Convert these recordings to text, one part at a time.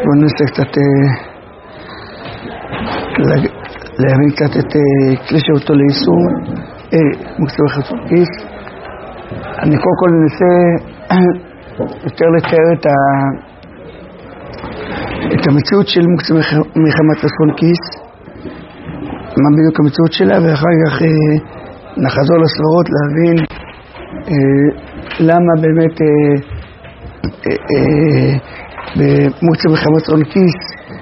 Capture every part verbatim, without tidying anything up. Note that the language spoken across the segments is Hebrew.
בוא ננסה קצת להבין קצת את כלי שבתו לאיסור מוקצה בחסרון כיס. אני קודם כל ננסה יותר לתאר את ה את המציאות של מוקצה מחמת חסרון כיס, מה בדיוק המציאות שלה, ואחר כך נחזור לסברות להבין למה באמת במוקצה מחמת חסרון כיס,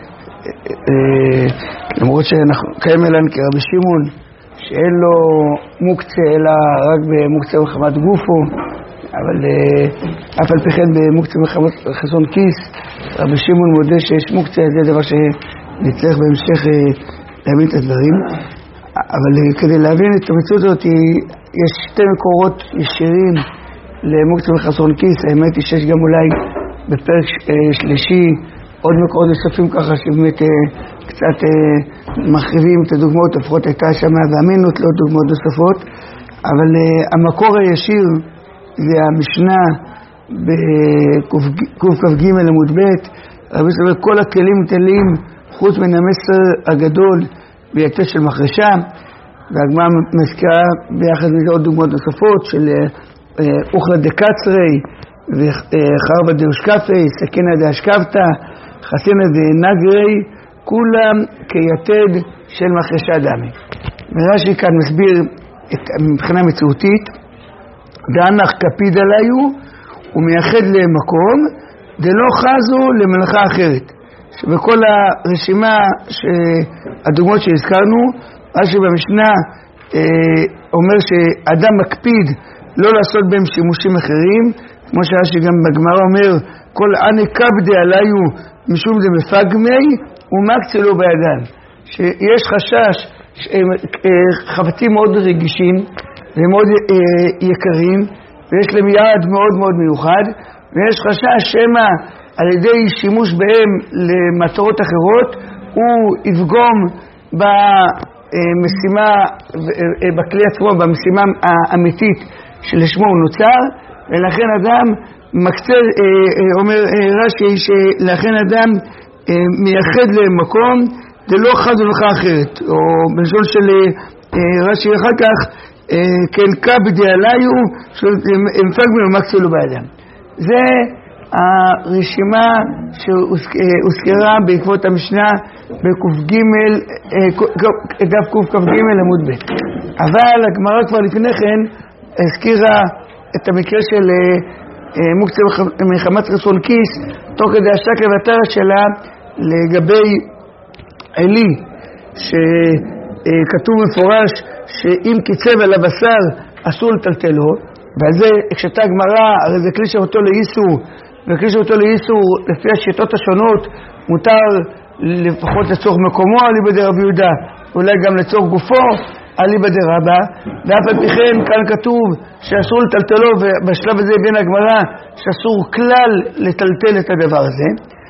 למרות שאנחנו קיים אלן כרבי שמעון שאין לו מוקצה אלא רק במוקצה מחמת גופו, אבל אף על פי כן במוקצה מחמת חסרון כיס רבי שמעון מודה שיש מוקצה. זה דבר שנצטרך בהמשך להבין את הדברים, אבל כדי להבין את המציאות הזאת יש שתי מקורות ישירים למוקצה מחסרון כיס. האמת היא שיש גם אולי בפרק שלישי עוד מקורות נוספים ככה שבאמת קצת מרחיבים את הדוגמאות, לפחות הייתה שם והמינות לעוד דוגמאות נוספות, אבל המקור הישיר זה המשנה בק"כ"ג עמוד ב'. רבי סבר כל הכלים תלים חוץ מן המסר הגדול ביתד של מחרשה, והגמרא מזכירה ביחד מזה עוד דוגמאות נוספות של אוכלה דקצרי וחרבה דאושקפי, סכינה דאשקפתא, חסינה דנגרי, כולם כיתד של מחרשה דמי. ורש"י כאן מסביר את, מבחינה מציאותית, דאנך קפיד עליו ומייחד למקום דלא חזו למלאכה אחרת. שבכל הרשימה שהדוגמאות שהזכרנו, רש"י במשנה אה, אומר שאדם מקפיד לא לעשות בהם שימושים אחרים, כמו שרש"י גם בגמרא אומר, כל עני קפדי עליו משום דמפגמי ומקצה לו בידן. שיש חשש, חבטים מאוד רגישים ומאוד אה, יקרים, ויש להם יעד מאוד מאוד מיוחד, ויש חשש שמה על ידי שימוש בהם למטרות אחרות הוא יפגום במשימה, בכלי עצמו, במשימה האמיתית שלשמו הוא נוצר. ולכן אדם מקצה, אומר רש"י, שלכן אדם מייחד למקום דלא חז ומלאכה אחרת, או בלשון של רש"י אחר כך כן קפדי עליו שמפגמי ומקצה לו בידן. זה הרשימה שהוזכרה בעקבות המשנה בק"ג, דף ק"כ"ג עמוד ב'. אבל הגמרא כבר לפני כן הזכירה את המקרה של מוקצה מחמת חסרון כיס תוך כדי השקר והטרש שלה לגבי עלי, שכתוב מפורש שאם קיצב על הבשר אסור לטלטלו, ועל זה הקשתה הגמרא, הרי זה כלי שבתו לאיסור, וכלי שבתו לאיסור לפי השיטות השונות מותר לפחות לצורך מקומו אליבא דרבי יהודה, אולי גם לצורך גופו אליבא דרבא, ואף על פי כן כאן כתוב שאסור לטלטלו, ובשלב הזה בין הגמרא שאסור כלל לטלטל את הדבר הזה.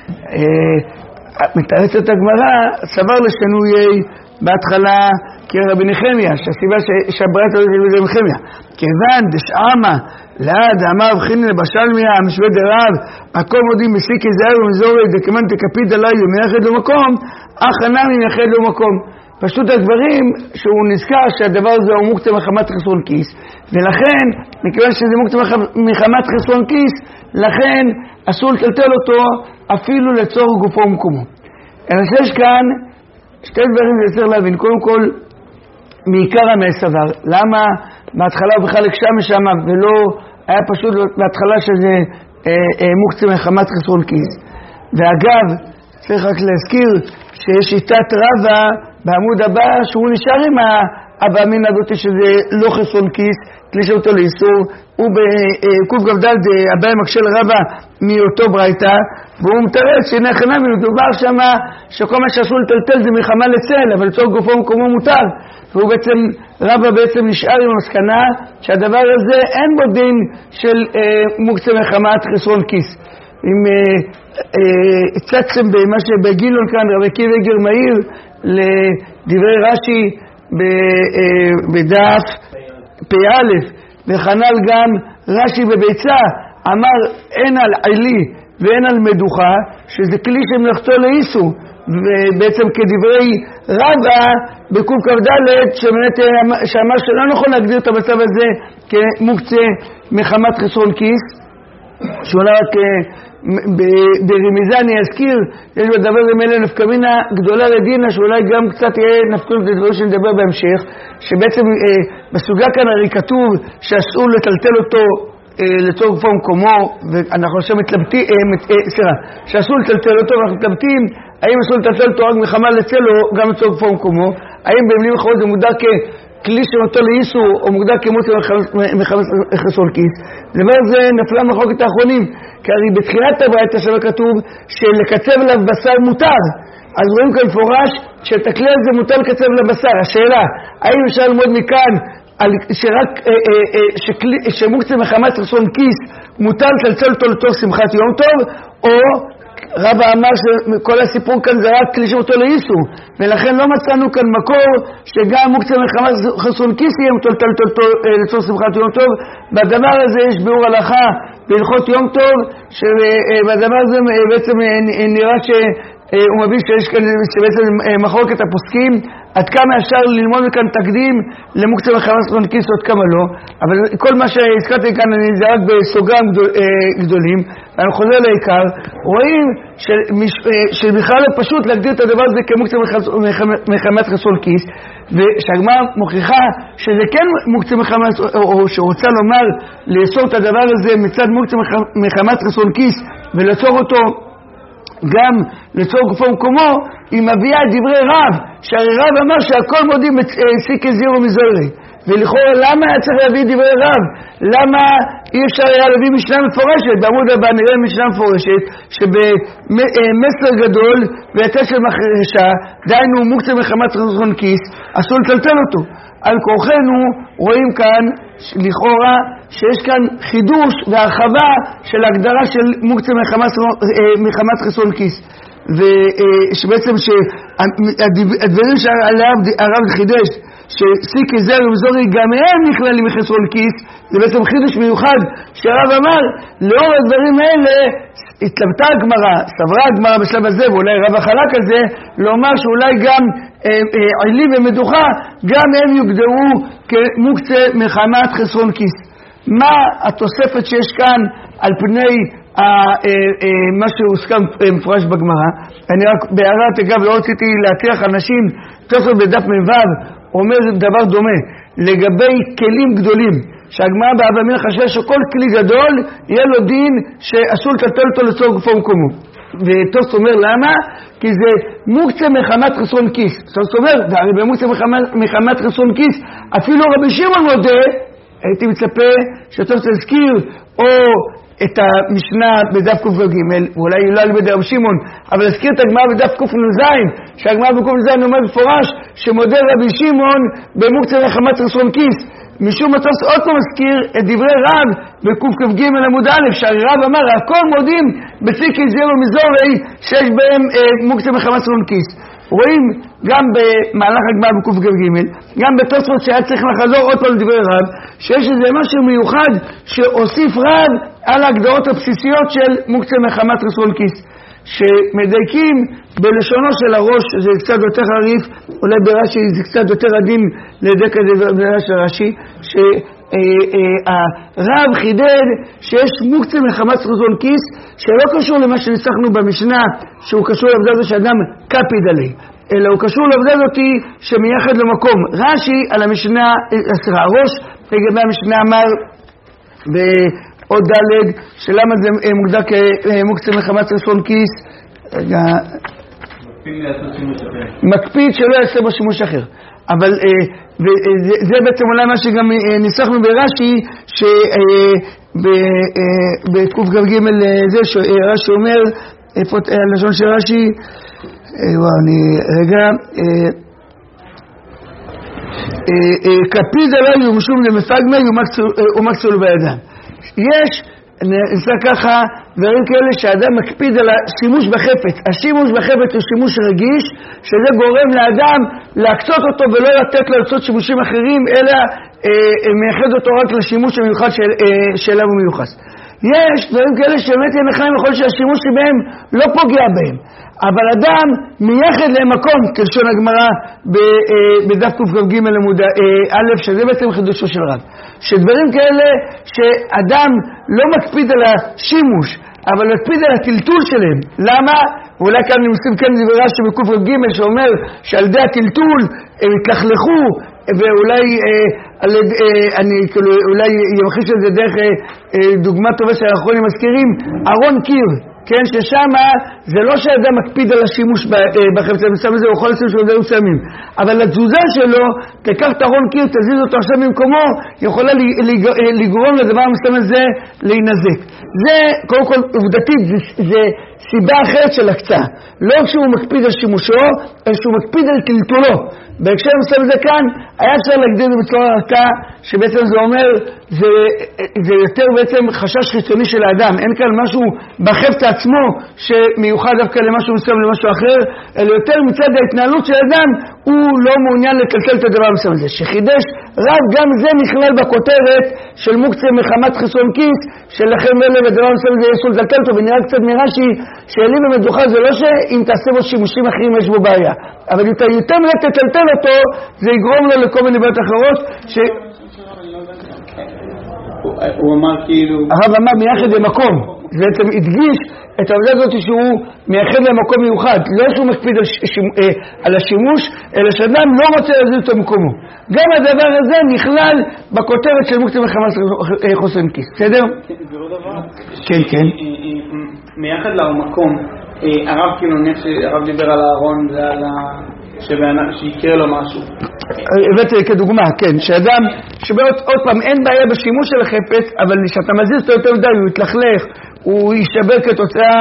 מתארצת הגמרא, סבר לשנויי בהתחלה כרבי נחמיה, שהסיבה שהברית לא יתלו רבי נחמיה, כיוון דשעמה לעד אמר בחינן בשלמיה משווה דרב הכל מודים מסיק יזהר ומזורי דקמן תקפיד עליי ומייחד לו מקום, אך הנמי מייחד לו מקום. פשוט הדברים שהוא נזכר שהדבר הזה הוא מוקצה מחמת חסרון כיס, ולכן מכיוון שזה מוקצה מחמת חסרון כיס, לכן אסור לטלטל אותו אפילו לצורך גופו ומקומו. אלא שיש כאן שתי דברים שצריך להבין. קודם כל, מעיקר המסבר, למה בהתחלה הוא בכלל הקשה משם ולא היה פשוט בהתחלה שזה אה, אה, מוקצה מחמת חסרון כיס. ואגב, צריך רק להזכיר שיש שיטת רבא בעמוד הבא שהוא נשאר עם הבאמין הזאת שזה לא חסרון כיס, כלי שאותו לאיסור. הוא בק"כ"ד הבא מקשה לרבא מאותו ברייתא, והוא מתרץ שהנה חנמי מדובר שם שכל מה שאסור לטלטל זה מלחמה לצל, אבל לצורך גופו ומקומו מותר. והוא בעצם, רבא בעצם נשאר עם המסקנה שהדבר הזה אין בו דין של אה, מוקצה מחמת חסרון כיס. אם הצצתם במה שבגילון כאן, רבי עקיבא איגר מאיר לדברי רש"י בדף פ"א, וכנ"ל גם רש"י בביצה אמר אין על עלי ואין על מדוחה, שזה כלי שמלאכתו לאיסו, ובעצם כדברי רבא בקוף כ"ד שאמר שלא נכון להגדיר את המצב הזה כמוקצה מחמת חסרון כיס, שאולי רק ברמיזה אני אזכיר, יש בדבר זה מלא נפקמינה גדולה לדינה, שאולי גם קצת יהיה נפקמינה לדבר שנדבר בהמשך, שבעצם בסוגיה כאן הרי כתוב שאסור לטלטל אותו לצורך גופו ומקומו, ואנחנו עכשיו מתלבטים, סליחה, שאסור לטלטל אותו, ואנחנו מתלבטים האם אסור לטלטל אותו רק מחמה לצלו גם לצורך גופו ומקומו, האם במילים אחרות זה מוגדר ככלי שנותו לאיסור או מוגדר כמוצא מחמת חסרון כיס. דבר זה נפלה מחלוקת האחרונים, כי הרי בתחילת הברייתא שבה כתוב שלקצב עליו בשר מותר, אז רואים כאן מפורש שאת הכלי הזה מותר לקצב לבשר. השאלה, האם אפשר ללמוד מכאן שרק שמוקצה מחמת חסרון כיס מותר לצלצל אותו לתוך שמחת יום טוב, או רבא אמר שכל הסיפור כאן זה רק כלי שמותו לאיסור, ולכן לא מצאנו כאן מקור שגם מוקצה מחמת חסרון כיס יהיה מותר לצלצל אותו לתוך שמחת יום טוב. בדבר הזה יש ביאור הלכה בהלכות יום טוב, שבדבר הזה בעצם נראה ש הוא מביא שיש כאן שבעצם מחלוקת הפוסקים עד כמה אפשר ללמוד מכאן תקדים למוקצה מחמת חסרון כיס ועד כמה לא, אבל כל מה שהזכרתי כאן אני זה רק בסוגריים גדול, גדולים. ואני חוזר לעיקר, רואים שבכלל פשוט להגדיר את הדבר הזה כמוקצה מחמת חסרון כיס, ושהגמרא מוכיחה שזה כן מוקצה מחמת, או שרוצה לומר לאסור את הדבר הזה מצד מוקצה מחמת חסרון כיס ולעצור אותו גם לצור גופו ומקומו, היא מביאה את דברי רב, שהרי רב אמר שהכל מודים סיקי זירו מזורי, ולכאורה למה היה צריך להביא דברי רב? למה אי אפשר היה להביא משנה מפורשת? בעמוד הבא נראה משנה מפורשת שבמסר גדול ויצא של מחרשה, דיינו מוקצה מחמת חסרון כיס, אסור לטלטל אותו. על כורחנו רואים כאן לכאורה שיש כאן חידוש והרחבה של הגדרה של מוקצה מחמת חסרון כיס, ושבעצם שהדברים שעליו הרב חידש שסיקי זר ומזורי גם הם נכללים מחסרון כיס, זה בעצם חידוש מיוחד שהרב אמר לאור הדברים האלה התלבטה הגמרא, סברה הגמרא בשלב הזה, ואולי רב החלק הזה לומר שאולי גם אה, אה, עלי ומדוחה גם הם יוגדרו כמוקצה מחמת חסרון כיס. מה התוספת שיש כאן על פני ה, אה, אה, מה שהוסכם אה, מפורש בגמרא? אני רק בהערת אגב לא רציתי להטריח אנשים, תוספות בדף מבב אומר דבר דומה לגבי כלים גדולים, שהגמרא באבא מינא חשבה שכל כלי גדול יהיה לו דין שאסור לטלטל אותו לצורך גופו ומקומו. וטוס אומר למה? כי זה מוקצה מחמת חסרון כיס. טוס אומר, והרי במוקצה מחמת חסרון כיס אפילו רבי שמעון מודה, הייתי מצפה שטוס תזכיר או את המשנה בדף ק"ג, ואולי לא על ידי רבי שמעון, אבל הזכיר את הגמרא בדף ק"נ"ז, שהגמרא בק"נ"ז אומר בפורש שמודה רבי שמעון במוקצה מחמת חסרון כיס. משום מטוס עוד פעם מזכיר את דברי רב בק"ג עמוד א', שהרי רב אמר הכל מודים בסיקי זירו מזורי שיש בהם אה, מוקצה מחמת חסרון כיס. רואים גם במהלך הגמרא בק"ג, גם בתוספות שהיה צריך לחזור עוד פעם לדברי רב, שיש איזה משהו מיוחד שהוסיף רב על ההגדרות הבסיסיות של מוקצה מחמת חסרון כיס, שמדייקים בלשונו של הראש, זה קצת יותר חריף, אולי ברש"י זה קצת יותר עדין לדייק את זה בלשונו של רש"י, שהרב חידד שיש מוקצה מחמת חסרון כיס שלא קשור למה שניסחנו במשנה שהוא קשור לעבודה הזו שאדם קפיד עלי, אלא הוא קשור לעבודה הזאת שמייחד למקום. רש"י על המשנה, סליחה, הראש לגבי המשנה אמר בעוד ד' שלמה זה מוגדר כמוקצה מחמת חסרון כיס, רגע, מקפיד שלא יעשה בו שימוש אחר. אבל זה בעצם אולי מה שגם ניסחנו ברש"י, שבק"ג זה שרש"י אומר, איפה הלשון של רש"י, וואו, אני, רגע, קפיד עליו ומשום למפגמי ומקצו לו בידם. יש, נעשה ככה, דברים כאלה שאדם מקפיד על השימוש בחפץ. השימוש בחפץ הוא שימוש רגיש, שזה גורם לאדם להקצות אותו ולא לתת לו לעשות שימושים אחרים, אלא אה, מייחד אותו רק לשימוש המיוחד של, אה, שאליו הוא מיוחס. יש דברים כאלה שבאמת אין לך יכול שהשימוש שבהם לא פוגע בהם. אבל אדם מייחד להם מקום, כלשון הגמרא בדף ק"ג עמוד א', שזה בעצם חידושו של רב. שדברים כאלה שאדם לא מקפיד על השימוש, אבל מקפיד על הטלטול שלהם. למה? ואולי כאן אני מוסיף כאן דברה שבק"ג שאומר שעל ידי הטלטול הם התלכלכו, ואולי אה, על, אה, אני כאילו אולי ימחיש את זה דרך אה, אה, דוגמה טובה שאנחנו מזכירים, ארון קיר, כן, ששם זה לא שאדם מקפיד על השימוש בחפץ המסוים הזה, הוא יכול לשים של דברים מסוימים, אבל התזוזה שלו, תקח את ארון קיר, תזיז אותו עכשיו במקומו, יכולה לגרום לדבר המסוים הזה להינזק. זה קודם כל עובדתית, זה, זה סיבה אחרת של הקצאה. לא כשהוא מקפיד על שימושו, אלא שהוא מקפיד על טלטולו. בהקשר המסוים הזה כאן, היה אפשר להגדיר את זה בצורה הרכה, שבעצם זה אומר, זה, זה יותר בעצם חשש חיצוני של האדם. אין כאן משהו בחפץ עצמו שמיוחד דווקא למשהו מסוים למשהו אחר, אלא יותר מצד ההתנהלות של האדם, הוא לא מעוניין לקלקל את הדבר המסוים הזה. שחידש רב גם זה נכלל בכותרת של מוקצה מחמת חיסון כיס, שלכם אלה בדבר המסוים הזה יסול לקלקל אותו, ונראה קצת מרש"י שאלים במדוחה זה לא שאם תעשה בו שימושים אחרים יש בו בעיה, אבל אם אתה יותר מלא תטלטל אותו, זה יגרום לו לכל מיני בעיות אחרות ש... הוא אמר כאילו... הרב אמר מייחד למקום, זה בעצם הדגיש את העובדה הזאת שהוא מייחד למקום מיוחד, לא שהוא מקפיד על, שימ... על השימוש, אלא שאדם לא רוצה להזיז אותו במקומו. גם הדבר הזה נכלל בכותרת של מוקצה מחמת חוסן כיס, בסדר? זה לא דבר? כן, כן. מייחד למקום, הרב כאילו נפש, הרב דיבר על הארון ועל ה... שיקרה לו משהו. הבאתי כדוגמה, כן, שאדם, שבאות עוד פעם אין בעיה בשימוש של החפץ, אבל כשאתה מזיז אותו יותר מדי, הוא יתלכלך, הוא יישבר כתוצאה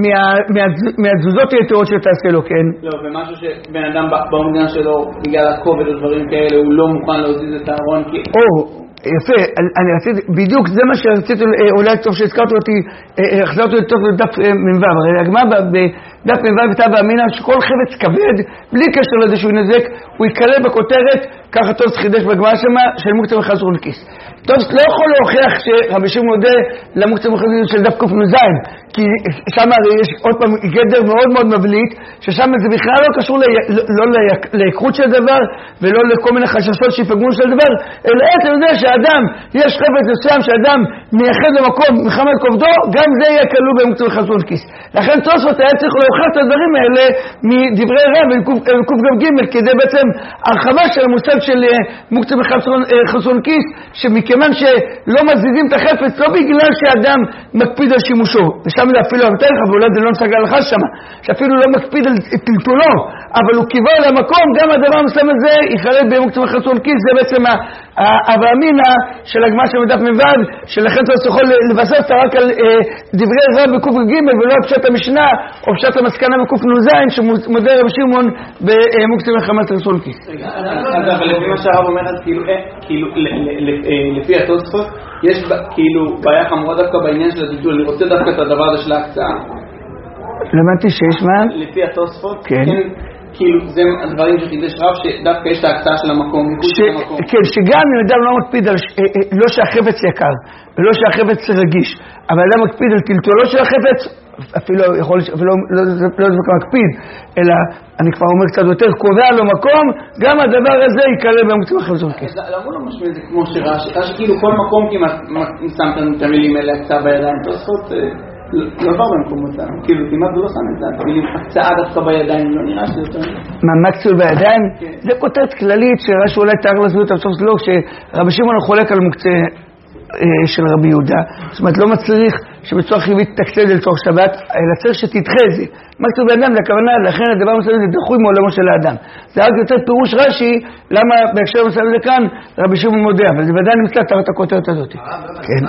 מהתזוזות היתרות שתעשה לו, כן? לא, ומשהו שבן אדם במדינה שלו, בגלל הכובד או דברים כאלה, הוא לא מוכן להזיז את הארון כי... או, יפה, אני רציתי, בדיוק זה מה שרציתי, אולי טוב שהזכרת אותי, החזרתי אותי טוב לדף מ"ו, הרי הגמרא בדף מ"ו הייתה באמינה שכל חפץ כבד, בלי קשר לזה שהוא נזק, הוא ייכלל בכותרת, ככה טוב חידש בגמרא שמה, של מוקצה מחסרון כיס. טוב, לא יכול להוכיח שרבי שמעון מודה למוקצה מחסרון של דף ק"ז, כי שם הרי יש עוד פעם גדר מאוד מאוד מבליט, ששם זה בכלל לא קשור לא להיקרות של דבר, ולא לכל מיני חששות שיפגעו של דבר, אלא אתה יודע שהאדם, יש חפץ מסוים שאדם מייחד למקום מחמת כובדו, גם זה יהיה כלול במוקצה מחסרון כיס. לכן תוספות היה צריך להוכיח את הדברים האלה מדברי רב ק"ג, כדי בעצם הרחבה של המושג של מוקצה מחסרון כיס, שמכיוון שלא מזיזים את החפץ, לא בגלל שאדם מקפיד על שימושו, ושם זה אפילו המתאר לך, ואולי זה לא נשגע לך שם, שאפילו לא מקפיד על טלטולו, אבל הוא קיבל למקום, גם הדבר המסוים הזה ייחלט במוקצה מחסרון כיס. זה בעצם האמינה של הגמרא של דף מ"ו, שלכן אתה יכול לבסס רק על דברי רב בק"ג ולא פשט המשנה או פשט המסקנה בק"נ"ז שמודה רבי שמעון במוקצה מחמת חסרון כיס. אבל לפי מה שהרב אומר, אז כאילו לפי התוספות יש כאילו בעיה חמורה דווקא בעניין של הדידול. אני רוצה דווקא את הדבר הזה של ההקצאה. למדתי שיש מה? לפי התוספות, כן. כאילו זה הדברים שחידש רב, שדווקא יש את ההקצאה של המקום, ש... כן, שגם אם אדם לא מקפיד על, לא שהחפץ יקר, ולא שהחפץ רגיש, אבל אדם מקפיד על טלטולו של החפץ, אפילו יכול, אפילו לא, לא, לא מקפיד, אלא אני כבר אומר קצת יותר, קובע לו מקום, גם הדבר הזה יקרה במוקצה מחסרון כיס. למה לא משמע את זה כמו שרש"י, שכאילו כל מקום כמעט שמת את המילים האלה, הקצאה בידיים, תוספות לא עבר במקומותם, כאילו כמעט הוא לא שם את זה, המילים הקצאה דווקא בידיים, לא נראה שזה יותר... מה, מקצול בידיים? זה כותרת כללית שרש"י אולי תאר להסביר את הסוף שלו, כשרבי שמעון חולק על מוקצה של רבי יהודה, זאת אומרת לא מצריך שבצורה חיובית תקצה לצורך שבת, אלא צריך שתדחה את זה. מקצול בידיים זה הכוונה, לכן הדבר מסוים זה דחוי מעולמו של האדם. זה רק יותר פירוש רש"י, למה בהקשר מסוים זה כאן רבי שמעון מודה, אבל זה ודאי נמצא תחת הכותרת הזאת. כן.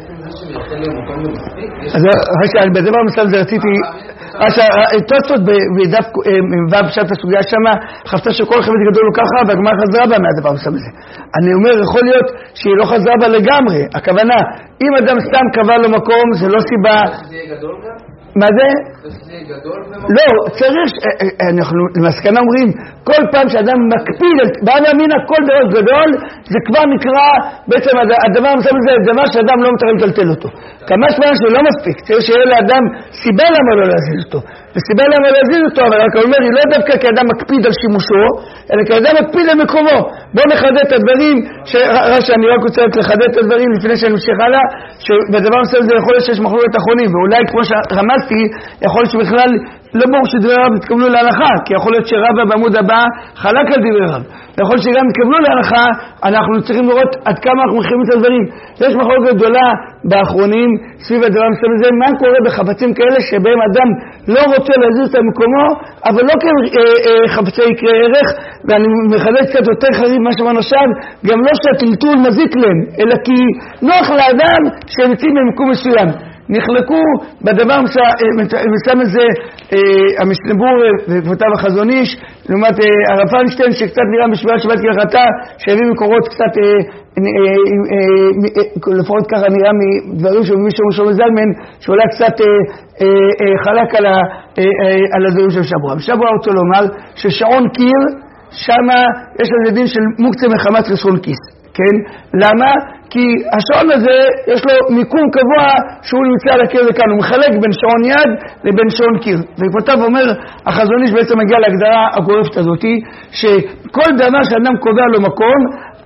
אז בדבר מסוים זה רציתי, תוספות בדף מ"ו פשט הסוגיה שמה, חפצה שכל חפץ גדול הוא ככה, והגמרא חזרה בה מהדבר מסוים הזה. אני אומר, יכול להיות שהיא לא חזרה בה לגמרי. הכוונה, אם אדם סתם קבע לו מקום, זה לא סיבה... זה יהיה גדול גם? מה זה? לא, צריך, אנחנו למסקנה אומרים, כל פעם שאדם מקפיד, בעם ימין הכל דבר גדול, זה כבר נקרא, בעצם הדבר המסוים הזה, דבר שאדם לא מתחיל לטלטל אותו. כמה שמה שלא מספיק, צריך שיהיה לאדם סיבה למה לא להזיז אותו. וסיבה למה להזיז אותו, אבל רק אומר, היא לא דווקא כי אדם מקפיד על שימושו, אלא כי אדם מקפיד על מקומו. בואו נחדד את הדברים, שאני רק רוצה לחדד את הדברים לפני שאני ממשיך הלאה, שבדבר המסוים זה יכול להיות שיש מחלוקת אחרונים, ואולי כמו שרמזתי, יכול להיות שבכלל לא ברור שדברי רב יתקבלו להלכה, כי יכול להיות שרבא בעמוד הבא חלק על דברי רב. ויכול להיות שגם יתקבלו להלכה, אנחנו צריכים לראות עד כמה אנחנו מכירים את הדברים. יש מחלוקת גדולה באחרונים סביב הדבר המסוים הזה, מה קורה בחפצים כאלה שבהם אדם לא רוצה להזיז את המקומו, אבל לא כחפצי יקרי ערך, ואני מחדד קצת יותר חריף מה שאמרנו עכשיו, גם לא שהטלטול מזיק להם, אלא כי נוח לאדם שהם יוצאים במקום מסוים. נחלקו בדבר מסוים הזה המשנבור וכבותיו החזון איש, לעומת הרב פיינשטיין שקצת נראה בשבירת שבת כהלכתה, שהביא מקורות קצת, לפחות ככה נראה מדברים שמביא שם שלמה זלמן, שאולי קצת חלק על הדברים של שבוע. שבוע רוצה לומר ששעון קיר, שמה יש לזה דין של מוקצה מחמת חסרון כיס. כן? למה? כי השעון הזה יש לו מיקום קבוע שהוא נמצא על הקיר לכאן, הוא מחלק בין שעון יד לבין שעון קיר. וכבותיו אומר, החזון איש בעצם מגיע להגדרה הגורפת הזאת, שכל דבר שאדם קובע לו מקום,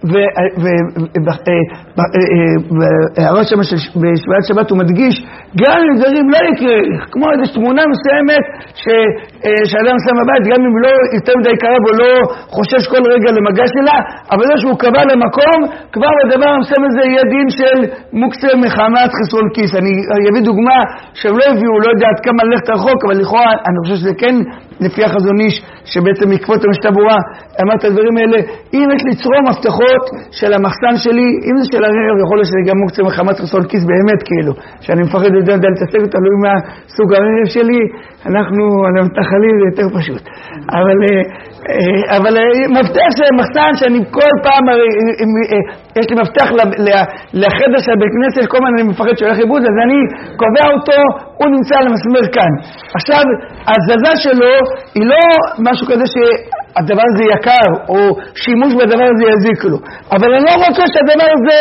והרב שם בשבילת שבת הוא מדגיש, גם אם דברים לא יקרה, כמו איזו תמונה מסוימת שאדם שם בבית, גם אם לא יותר מדי קרב או לא חושש כל רגע למגע שלה, אבל זה שהוא קבע למקום, כבר הדבר המסוים הזה יהיה דין של מוקצה מחמת חסרון כיס. אני אביא דוגמה שהם לא הביאו, לא יודע עד כמה ללכת רחוק, אבל לכאורה אני חושב שזה כן לפי החזון איש, שבעצם בעקבות המשנה ברורה אמר את הדברים האלה. אם יש לי צרור מפתחות של המחסן שלי, אם זה של הרב, יכול להיות שזה גם מוקצה מחמת חסרון כיס באמת, כאילו שאני מפחד לדעת להתעסק, תלוי מה סוג הרב שלי, אנחנו על המתנחלים זה יותר פשוט. אבל אבל מפתח של המחסן שאני כל פעם, יש לי מפתח לחדר של בית כנסת, כל הזמן אני מפחד שהולך איבוד, אז אני קובע אותו, הוא נמצא על המסמר כאן. עכשיו, הזזה שלו היא לא משהו כזה שהדבר הזה יקר, או שימוש בדבר הזה יזיק לו. אבל אני לא רוצה שהדבר הזה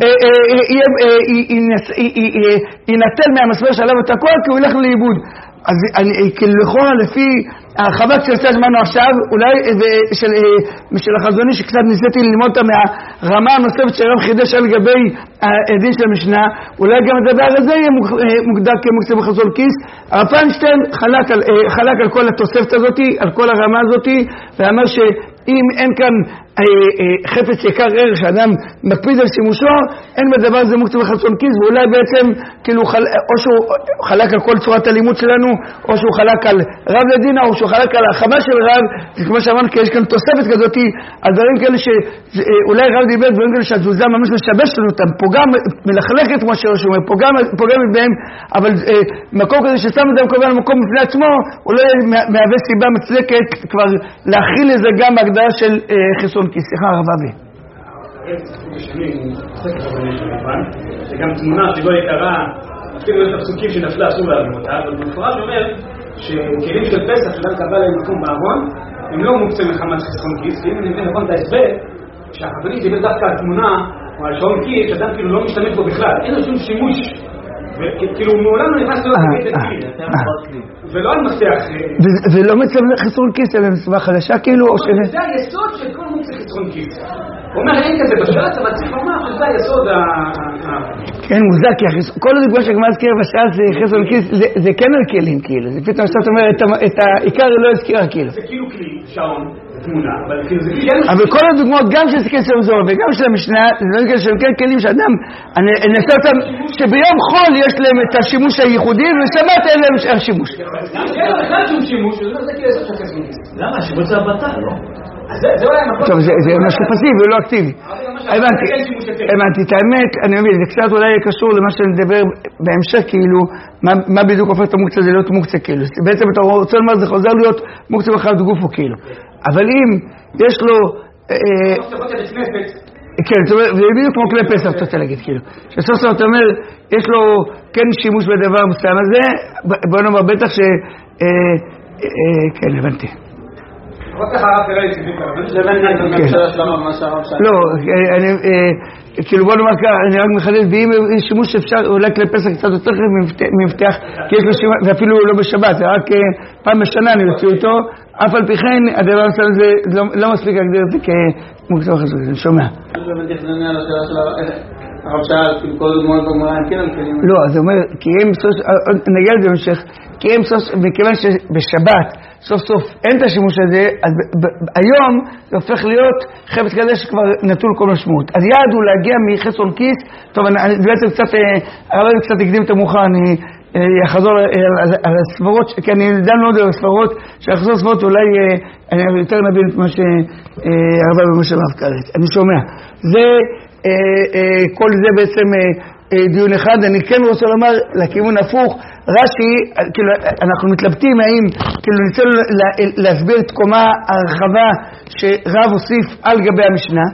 ינטל מהמסמר שעליו את הכל, כי הוא ילך לאיבוד. אז כלכאורה לפי הרחבה שעושה זמנו עכשיו, אולי של החזוני שקצת ניסיתי ללמוד אותה מהרמה הנוספת שהרב חידש על גבי העדין של המשנה, אולי גם הדבר הזה יהיה מוגדר כמוקצה בחסרון כיס. הרב פיינשטיין חלק על, חלק על כל התוספת הזאת, על כל הרמה הזאת, ואמר שאם אין כאן חפץ יקר ערך שאדם מקפיד על שימושו, אין בדבר הזה מוקצה בחסרון כיס, ואולי בעצם כאילו או שהוא חלק על כל צורת הלימוד שלנו, או שהוא חלק על רב לדינה, או שהוא חלק על החמה של רב, וכמו שאמרנו, כי יש כאן תוספת כזאת, על דברים כאלה שאולי רב דיבר, דברים כאלה שהתזוזה ממש משבש לנו אותם, פוגע מלכלכת כמו שהוא אומר, פוגע, פוגע מבהם, אבל אה, מקום כזה ששם אדם קובע על מקום בפני עצמו, אולי מהווה סיבה מצדקת כבר להכיל לזה גם בהגדרה של אה, חיסון כיס. סליחה, הרב אבי. זה גם תמונה שלא יקרה, אפילו יש הפסוקים שנפלה אסור להבין אותה, אבל במפורש אומר שכלים של פסח שאדם קבע להם מקום בארון, הם לא מוקצה מחמת חסרון כיס, ואם אני מבין נכון את ההסבר, שהחברי דיבר דווקא על תמונה או על שעון כיס, שאדם כאילו לא משתמש בו בכלל, אין לו שום שימוש, וכאילו מעולם לא נכנס להיות כלי, ולא על מפתח. ולא מצב חסרון כיס, אלא מצווה חדשה כאילו, או שזה... זה היסוד של כל מוקצה חסרון כיס. הוא אומר, אין כזה בשעת, אבל צריך לומר שזה היסוד ה... כן, מוזר, כי כל הדוגמה שגמר הזכירה בשעת זה חסרון כיס, זה כן על כלים כאילו, זה פתאום שאתה אומר, את העיקר לא הזכירה כאילו. זה כאילו כלי, שעון, תמונה, אבל כאילו זה כלי... אבל כל הדוגמאות, גם של סקסר זו וגם של המשנה, זה לא נקרא שהם כן כלים שאדם, אני אנסה אותם, שביום חול יש להם את השימוש הייחודי, ושבת אין להם השימוש. גם שאין לו בכלל שום שימוש, זה כאילו יסוד של חסרון כיס. למה? שימוש זה הבטל, לא? טוב, זה משהו פסיבי ולא אקטיבי. הבנתי, את האמת, אני מבין, זה קצת אולי קשור למה שאני מדבר בהמשך, כאילו, מה בדיוק הופך את המוקצה, זה להיות מוקצה, כאילו. בעצם אתה רוצה לומר, זה חוזר להיות מוקצה בחד גופו, כאילו. אבל אם יש לו... כן, זאת אומרת, זה בדיוק כמו כלי פסח, אתה רוצה להגיד, כאילו. שסוף סוף אתה אומר, יש לו כן שימוש בדבר מסוים הזה, בוא נאמר, בטח ש... כן, הבנתי. עוד ככה הרב תראה לי ציבית, זה בנתי את הממשלה של הרב, מה שהרב שאלה. לא, אני... כאילו בוא נאמר ככה, אני רק מחדד, ואם שימוש אפשר, אולי כלי פסח קצת יותר ממפתח, כי יש לו שימוש, ואפילו לא בשבת, זה רק פעם בשנה אני יוצא אותו, אף על פי כן, הדבר הזה לא מספיק להגדיר את זה כמוקצוע חזק, אני שומע. זה בנתי חזני על השאלה של הרב שאל, כאילו כל דוגמאות בגמרא הם כן המקלים. לא, זה אומר, כי הם סוף, נגיע לזה במשך, כי הם סוף, מכיוון שבשבת, סוף סוף אין את השימוש הזה, אז היום זה הופך להיות חפץ כזה שכבר נטול כל משמעות. אז יעד הוא להגיע מחסרון כיס, טוב, אני בעצם קצת, הרב קצת הקדים את המאוחר, אני אחזור על הספרות, כי אני דן מאוד על הספרות, שאחזור ספרות אולי אני יותר נבין את מה שהרב במשל הרב קראת. אני שומע. זה, כל זה בעצם דיון אחד. אני כן רוצה לומר לכיוון הפוך, רש"י, כאילו, אנחנו מתלבטים האם, כאילו, ניסה להסביר את קומה הרחבה שרב הוסיף על גבי המשנה.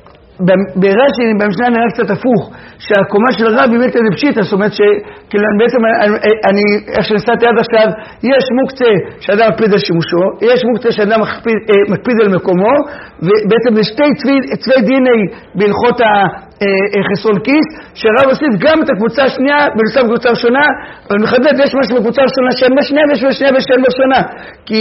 ברש"י, במשנה נראה קצת הפוך, שהקומה של רב היא באמת איזה פשיטה, זאת אומרת שכאילו בעצם אני, איך שנסעתי עד עכשיו, יש מוקצה שאדם מקפיד על שימושו, יש מוקצה שאדם מקפיד, מקפיד על מקומו, ובעצם זה שתי צווי, צווי דיני בהלכות החסרון כיס, שרב הוסיף גם את הקבוצה השנייה בנוסף לקבוצה הראשונה, אבל מחדד, יש משהו בקבוצה הראשונה שאין בשנייה ויש בשנייה ושאין בשנה, כי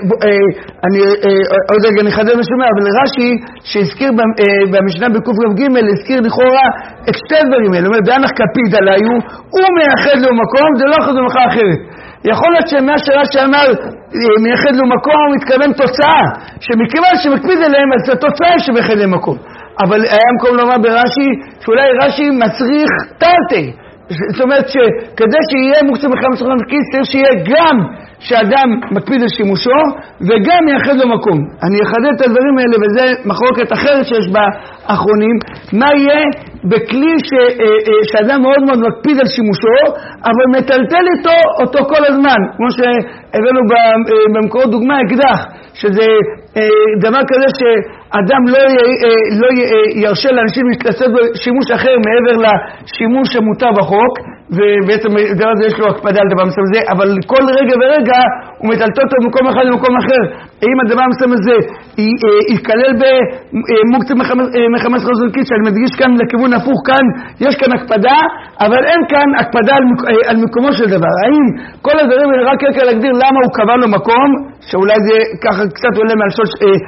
אני עוד רגע נחדד משומע, אבל רש"י שהזכיר במשנה בקוף ג' הזכיר לכאורה את שתי דברים האלה, אומר, באנח קפיד עליו, הוא מייחד לו מקום, זה לא אחת במחה אחרת. יכול להיות שמה שרש"י אמר, מייחד לו מקום, הוא מתכוון תוצאה, שמכיוון שמקפיד עליהם, אז התוצאה היא שמייחד להם מקום. אבל היה מקום לומר ברש"י, שאולי רש"י מצריך תרתי. זאת אומרת שכדי שיהיה מוקצה מחמת סוכן כיס, צריך שיהיה גם שאדם מקפיד על שימושו, וגם יחד לו מקום. אני אחדד את הדברים האלה, וזה מחלוקת אחרת שיש באחרונים. מה יהיה בכלי ש, שאדם מאוד מאוד מקפיד על שימושו, אבל מטלטל איתו אותו כל הזמן, כמו שהבאנו במקורות דוגמה, אקדח, שזה דבר כזה שאדם לא, לא ירשה לאנשים להתלסד בשימוש אחר מעבר לשימוש שמותר בחוק, ובעצם דבר הזה יש לו הקפדה על דבר מסוים הזה, אבל כל רגע ורגע הוא מטלטל אותו במקום אחד למקום אחר. אם הדבר מסוים הזה ייכלל במוקצה מחמש חסרון כיס, שאני מדגיש כאן לכיוון הפוך, כאן יש כאן הקפדה, אבל אין כאן הקפדה על, על מקומו של דבר. האם כל הדברים האלה רק רק להגדיר למה הוא קבע לו מקום, שאולי זה ככה קצת עולה מהלשון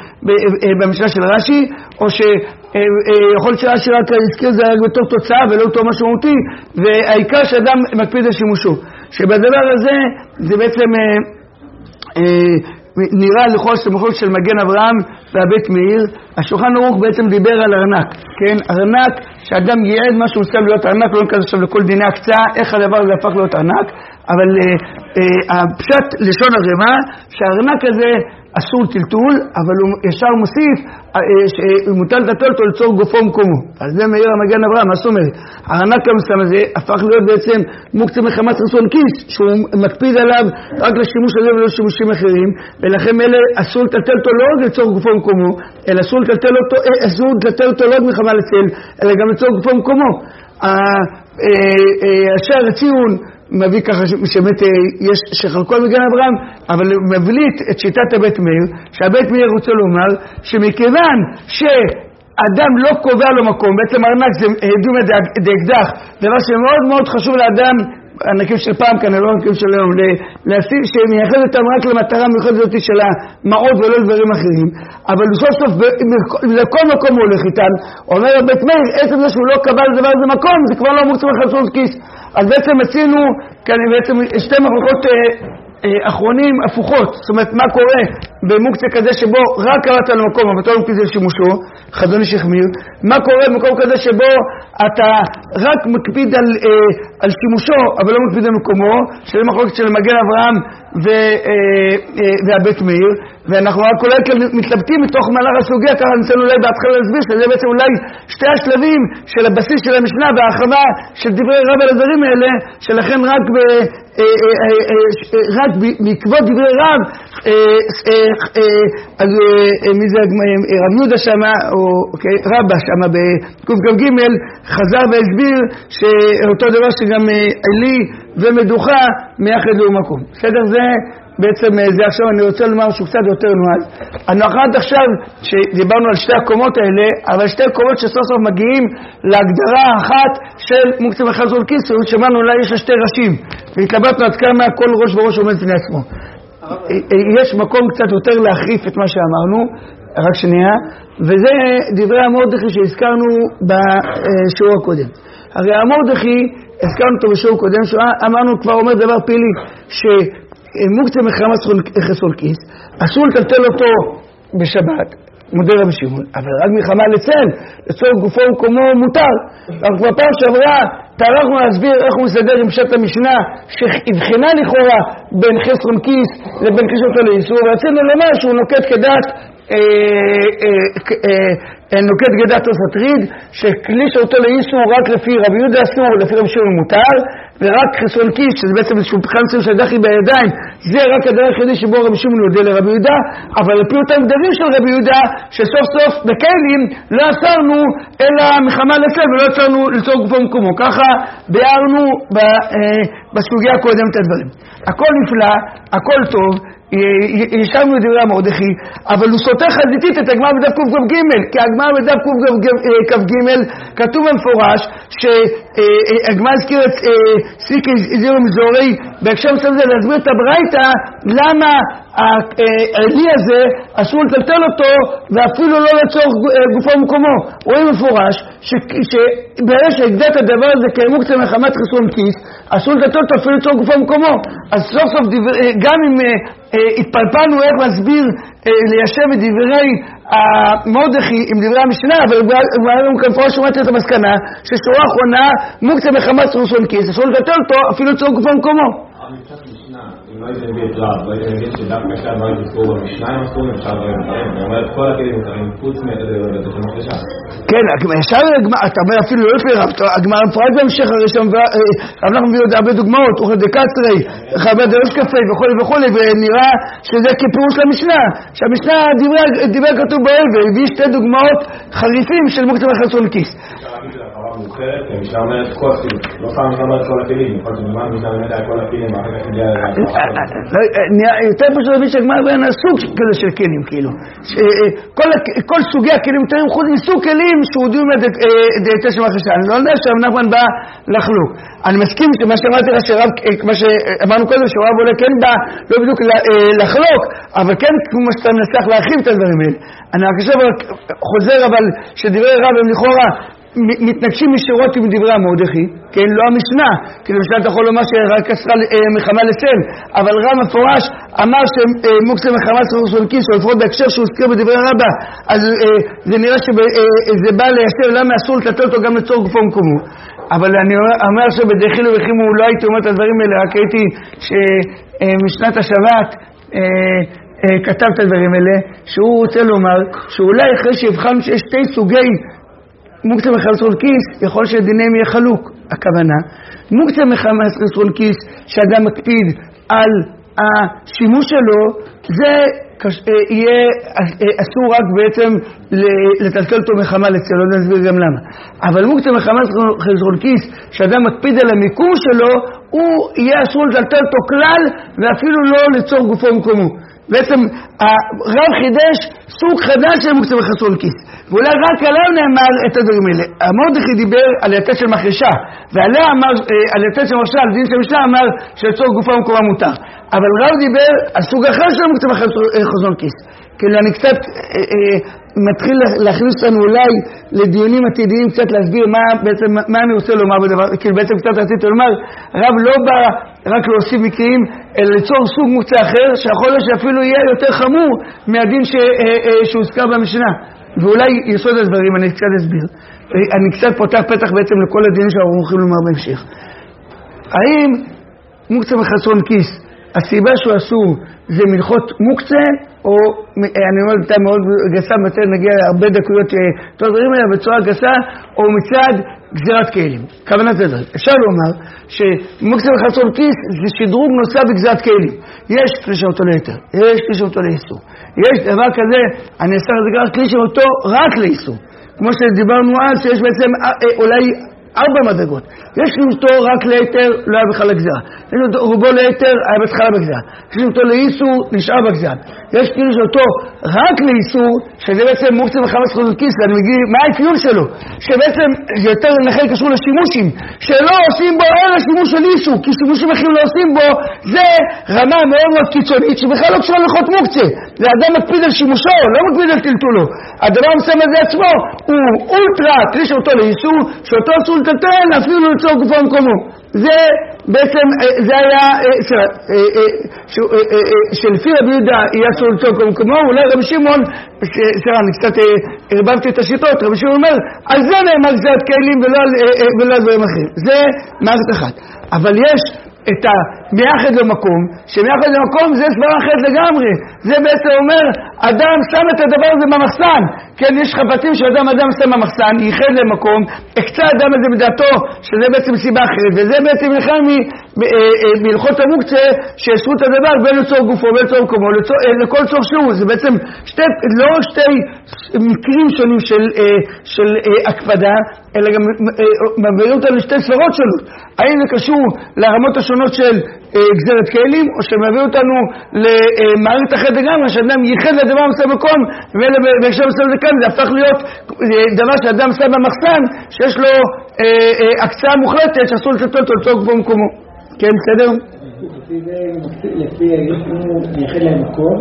במשנה של רש"י, או שיכול להיות שרש"י רק הזכיר זה רק בתור תוצאה ולא בתור משמעותי, והעיקר שאדם מקפיד על שימושו. שבדבר הזה זה בעצם אה, אה, נראה לכל סמכות של מגן אברהם והבית מאיר. השולחן ערוך בעצם דיבר על ארנק, כן? ארנק, שאדם ייעד משהו מסוים להיות ארנק, לא נכנס עכשיו לכל דיני הקצאה, איך הדבר הזה הפך להיות ארנק, אבל אה, אה, הפשט לשון הרמה, שהארנק הזה אסור טלטול, אבל הוא ישר מוסיף, מוטל לטלטל אותו לצור גופו ומקומו. אז זה מאיר המגן אברהם, מה זאת אומרת? הארנק המסוים הזה הפך להיות בעצם מוקצה מחמת חסרון כיס, שהוא מקפיד עליו רק לשימוש הזה ולא לשימושים אחרים, ולכן אלה אסור לטלטל אותו לא רק לצור גופו ומקומו, אלא אסור לטלטל אותו, אסור לטלטל אותו לא רק מחמה לצל, אלא גם לצור גופו ומקומו. השער הציון מביא ככה שבאמת יש שחלקו על מגן אברהם, אבל מבליט את שיטת הבית מאיר, שהבית מאיר רוצה לומר שמכיוון שאדם לא קובע לו מקום, בעצם ארנק זה דומה דאקדח, דבר שמאוד מאוד חשוב לאדם, ענקים של פעם כאן, לא ענקים של היום, להסיב שמייחד אותם רק למטרה מיוחדת אותי של המעות ולא דברים אחרים, אבל בסוף סוף לכל מקום הוא הולך איתם. אומר הבית מאיר, עצם זה שהוא לא קבע לדבר הזה מקום, זה כבר לא מוקצה מחסרון כיס. אז בעצם מצינו כאן בעצם שתי מחלוקות אה, אה, אחרונים הפוכות. זאת אומרת, מה קורה במוקצה כזה שבו רק קראת על המקום, אבל אתה לא מקפיד על שימושו, חזון איש החמיר. מה קורה במקום כזה שבו אתה רק מקפיד על, אה, על שימושו, אבל לא מקפיד על מקומו, שזה מחלוקת של מגן אברהם ו, אה, אה, והבית מאיר. ואנחנו רק אולי מתלבטים מתוך מהלך הסוגיה, ככה ניסינו אולי בהתחלה להסביר, שזה בעצם אולי שתי השלבים של הבסיס של המשנה וההרחבה של דברי רב על הדברים האלה, שלכן רק, ב, רק בעקבות דברי רב, אז מי זה רב יהודה שמה, או רבא שמה בקוף ג' חזר והסביר שאותו דבר שגם עלי ומדוכה מייחד לו מקום. בסדר? זה בעצם זה עכשיו אני רוצה לומר שהוא קצת יותר נועד. אנחנו עד עכשיו שדיברנו על שתי הקומות האלה, אבל שתי הקומות שסוף סוף מגיעים להגדרה אחת של מוקצה וחזון קיסר, שמענו אולי יש שתי ראשים, והתלבטנו עד כמה כל ראש בראש עומד בפני עצמו. יש מקום קצת יותר להחריף את מה שאמרנו, רק שנייה, וזה דברי המרדכי שהזכרנו בשיעור הקודם. הרי המרדכי, הזכרנו אותו בשיעור קודם, שאמרנו כבר אומר דבר פילי, שמוקצה מחמת חסון כיס, אסור לטלטל אותו בשבת, מודה רבי שמעון, אבל רק מלחמה לצל, לצורך גופו ומקומו מותר. אבל כבר פעם שעברה, טרחנו להסביר איך הוא מסדר עם פשט המשנה, שהבחינה לכאורה בין חסון כיס לבין כיס אותו לאיסור, ורצינו לומר שהוא נוקט כדעת, נוקט גדת תוספות, שכלי שאותו לאיסור רק לפי רבי יהודה אסור, לפי רבי שמעון מותר, ורק חסון כיס, שזה בעצם איזשהו בחינה מסוים של דחי בידיים, זה רק הדרך היחידי שבו רבי שמעון יודה לרבי יהודה, אבל לפי אותם גדרים של רבי יהודה, שסוף סוף בכלים לא אסרנו אלא מחמה לצל ולא אסרנו לצור גופו ומקומו. ככה ביארנו בסוגיה הקודמת את הדברים. הכל נפלא, הכל טוב, ישבנו את דברי המרדכי, אבל הוא סותר חזיתית את הגמרא בדף קכ"ג, כי הגמרא בדף קכ"ג כתוב במפורש שהגמרא הזכיר את סיקי זירו מזורי בהקשר מסוים זה להסביר את הברייתא למה העלי הזה אסור לטלטל אותו ואפילו לא לצורך גופו ומקומו. רואים מפורש שברגע שהגדת הדבר הזה כמוקצה מחמת חסון כיס אסור לטלטל אותו אפילו לצורך גופו ומקומו. אז סוף סוף גם אם התפלפלנו איך להסביר ליישב את דברי המרדכי עם דברי המשנה, אבל גם כמפורש שומעת את המסקנה ששורה האחרונה מוקצה מחמת חסון כיס אסור לטלטל אותו אפילו לצורך גופו ומקומו. אם לא הייתי מביא את רב, לא הייתי מביא שדווקא עכשיו לא הייתי זכור במשנה עם אסורים, אפשר דברים דברים, אני אומר את כל הכלים מותרים, חוץ מהתת של מחדשה. כן, ישר אתה אומר אפילו לא לפי רב, הגמרא מפרט בהמשך הרי שם, רב אנחנו מביא עוד הרבה דוגמאות, אוכל דקסטרי, חבר דרש קפה וכו' וכו', ונראה שזה כפירוש למשנה, שהמשנה דיבר כתוב בעל, והביא שתי דוגמאות חריפים של מוקצה מחסון כיס. מוכרת, המשנה אומרת כל הכלים, לא פעם המשנה אומרת כל הכלים, יכול להיות שבזמן המשנה אומרת על כל הכלים, ואחר כך נגיע ל... יותר פשוט להביא שהגמרא בין הסוג כזה של כלים, כאילו. כל סוגי הכלים מותרים חוץ מסוג כלים שהודיעו מדעתה של מחדשה. אני לא יודע שהנחמן בא לחלוק. אני מסכים שמה שאמרתי לך שרב, כמו שאמרנו קודם, שרב עולה כן בא לא בדיוק לחלוק, אבל כן כמו שאתה מנסח להרחיב את הדברים האלה. אני רק עכשיו חוזר אבל שדברי רב הם לכאורה מתנגשים ישירות עם דברי המרדכי, כן, לא המשנה, כי למשל אתה יכול לומר שרק אסרה מחמה לצל, אבל רב מפורש אמר שמוקצה מחמת חסון כיס, או לפחות בהקשר שהוא הזכיר בדברי רבא, אז זה נראה שזה בא ליישב למה אסור לטלטל אותו גם לצורך גופו ומקומו. אבל אני אומר שבדחילו וחימו לא הייתי אומר את הדברים האלה, רק הייתי שמשנת השבת כתב את הדברים האלה, שהוא רוצה לומר שאולי אחרי שהבחנו שיש שתי סוגי מוקצה מחמת חסון כיס, יכול שדיניהם יהיה חלוק. הכוונה, מוקצה מחמת חסון כיס, שאדם מקפיד על השימוש שלו, זה יהיה אסור רק בעצם לטלטל אותו מחמה לצל, לא נסביר גם למה. אבל מוקצה מחמת חסון כיס, שאדם מקפיד על המיקום שלו, הוא יהיה אסור לטלטל אותו כלל, ואפילו לא לצור גופו ומקומו. בעצם הרב חידש סוג חדש של מוקצה מחסון כיס, ואולי רק עליו נאמר את הדברים האלה. המרדכי דיבר על יתד של מחרשה, ועליה אמר, על יתד של מחרשה, על דין של משנה אמר שלצור גופה ומקומה מותר. אבל רב דיבר על סוג אחר של מוקצה מחסון כיס. כאילו אני קצת אה, אה, מתחיל להכניס אותנו אולי לדיונים עתידיים, קצת להסביר מה בעצם, מה אני רוצה לומר בדבר, כאילו בעצם קצת רציתי לומר, רב לא בא רק להוסיף מקרים, אלא ליצור סוג מוקצה אחר, שיכול להיות שאפילו יהיה יותר חמור מהדין ש, אה, אה, שהוזכר במשנה. ואולי יסוד הדברים, אני קצת אסביר. אני קצת פותח פתח בעצם לכל הדינים שאנחנו הולכים לומר בהמשך. האם מוקצה מחסון כיס, הסיבה שהוא אסור זה מלכות מוקצה, או, אני אומר, אתה מאוד גסה, מתי נגיע להרבה דקויות תודרים האלה בצורה גסה, או מצד גזירת כלים. כוונת הדברים. אפשר לומר שמוקצה וחסרון כיס זה שדרוג נוסף בגזירת כלים. יש כלי שאותו ליתר, יש כלי שאותו לאיסור. יש דבר כזה, אני אעשה את זה ככה, כלי שאותו רק לאיסור. כמו שדיברנו אז, שיש בעצם אולי ארבע מדרגות. יש לי אותו רק ליתר, לא היה בכלל לגזירה. יש לי אותו רובו ליתר, היה בהתחלה בגזירה. יש לי אותו לאיסור, נשאר בגזירה. יש כאילו שאותו רק לאיסור, שזה בעצם מוקצה וחמש חוזר כיס, ואני מגיע, מה האפיון שלו? שבעצם זה יותר לכן קשור לשימושים, שלא עושים בו אלא שימוש של איסור, כי שימושים אחרים לא עושים בו, זה רמה מאוד מאוד קיצונית, שבכלל לא קשור ללכות מוקצה. זה אדם מקפיד על שימושו, לא מקפיד על טלטולו. הדבר המסיים הזה עצמו הוא אולטרה, כלי שאותו לאיסור, שאותו אסור לטלטל, אפילו ליצור גופו במקומו. זה בעצם, זה היה, שלפי רבי יהודה יהיה אסור ליצור גופו במקומו, אולי רבי שמעון, סליחה, אני קצת הרבבתי את השיטות, רבי שמעון אומר, על זה נאמר גזירת כלים ולא על דברים אחרים. זה מערכת אחת. אבל יש את המייחד למקום, שמייחד למקום זה סברה אחרת לגמרי. זה בעצם אומר, אדם שם את הדבר הזה במחסן. כן, יש חפצים שאדם אדם שם במחסן, ייחד למקום, הקצה אדם הזה בדעתו, שזה בעצם סיבה אחרת. וזה בעצם לכם מלכות המוקצה, שישרו את הדבר בין לצור גופו, בין לצור מקומו, לכל צור שהוא. זה בעצם שתי, לא שתי מקרים שונים של, של הקפדה, אלא גם מעבירים אותנו לשתי סברות שונות. האם זה קשור לרמות השונות של גזירת כלים, או שמעביר אותנו למערכת אחרת לגמרי, שאדם ייחד לדבר מסוים מקום, ובהקשר מסוים זה כאן, זה הפך להיות דבר שאדם שם במחסן, שיש לו הקצאה מוחלטת, שאסור לצטול אותו לצור גופו במקומו. כן, בסדר? לפי זה, לפי יש לנו ייחד להם מקום,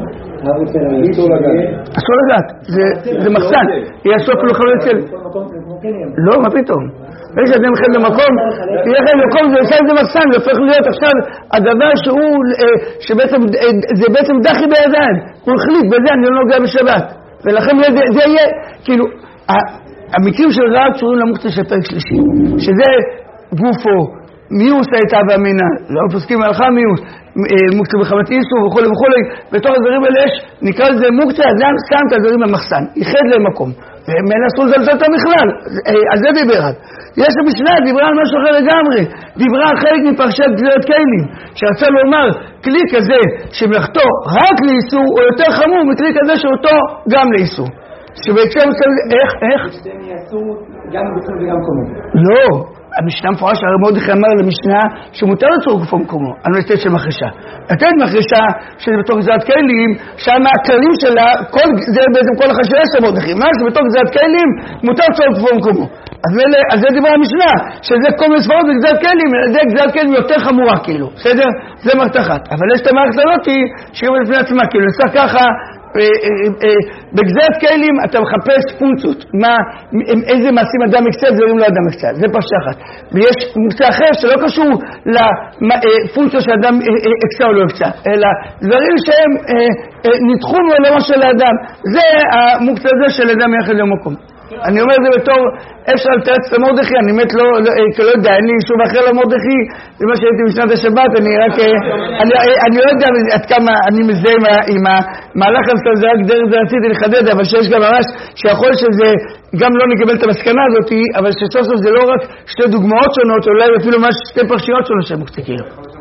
אסור לגעת, זה מחסן, יהיה סוף לא חבר אצל. לא, מה פתאום? יש אדם ייחד למקום, ייחד למקום, זה עושה את זה מחסן, זה הופך להיות עכשיו הדבר שהוא, שבעצם, זה בעצם דחי בידיים, הוא החליט בזה, אני לא נוגע בשבת, ולכן זה יהיה, כאילו, המקרים של רעב קשורים למוקצה של פרק שלישי, שזה גופו, מיוס הייתה באמינה, לא פוסקים הלכה מיוס, מוקצה בחמת איסור וכו' וכו', בתוך הדברים האלה יש, נקרא לזה מוקצה, אדם שם את הדברים במחסן, ייחד להם מקום, ומן אסור לזלזל אותם בכלל, על זה דיבר. יש המשנה, דיברה על משהו אחר לגמרי, דיברה על חלק מפרשת גזירת כלים, שרצה לומר, כלי כזה שמלאכתו רק לאיסור, או יותר חמור מכלי כזה שאותו גם לאיסור. שבהקשר מסוים, איך, איך? שתיים יעשו גם גופו וגם קומו. לא. המשנה מפורש, הרי מרדכי אמר למשנה שמותר לצור גופו במקומו, אני לא אתן של מחרישה. אתן מחרישה שזה בתוך גזירת כלים, שם הכללים שלה, כל, זה בעצם כל החשיבה של מרדכי, מה זה בתוך גזירת כלים, מותר לצור גופו במקומו. אז זה, אז זה דיבר המשנה, שזה כל מיני ספרות בגזירת כלים, זה גזירת כלים יותר חמורה כאילו, בסדר? זה מערכת אחת. אבל יש את המערכת הזאת שהיא בפני עצמה, כאילו נעשה ככה, בגזירת כלים אתה מחפש פונקציות, מה, איזה מעשים אדם מקצה, דברים לא אדם מקצה, זה פרשה אחת. ויש מוקצה אחר שלא קשור לפונקציה שאדם הקצה או לא הקצה, אלא דברים שהם נדחו מעולמו של האדם, זה המוקצה הזה של אדם יחד למקום. אני אומר את זה בתור, אפשר לתרץ את המרדכי, אני באמת לא, לא יודע, אין לי שוב אחר למרדכי, זה מה שהייתי בשנת השבת, אני רק, אני, אני לא יודע עד כמה אני מזהה עם, עם המהלך הזה, זה רק דרך זה רציתי לחדד, אבל שיש גם ממש, שיכול שזה, גם לא נקבל את המסקנה הזאת, אבל שסוף סוף זה לא רק שתי דוגמאות שונות, אולי אפילו ממש שתי פרשיות שונות שהם מוקצקים.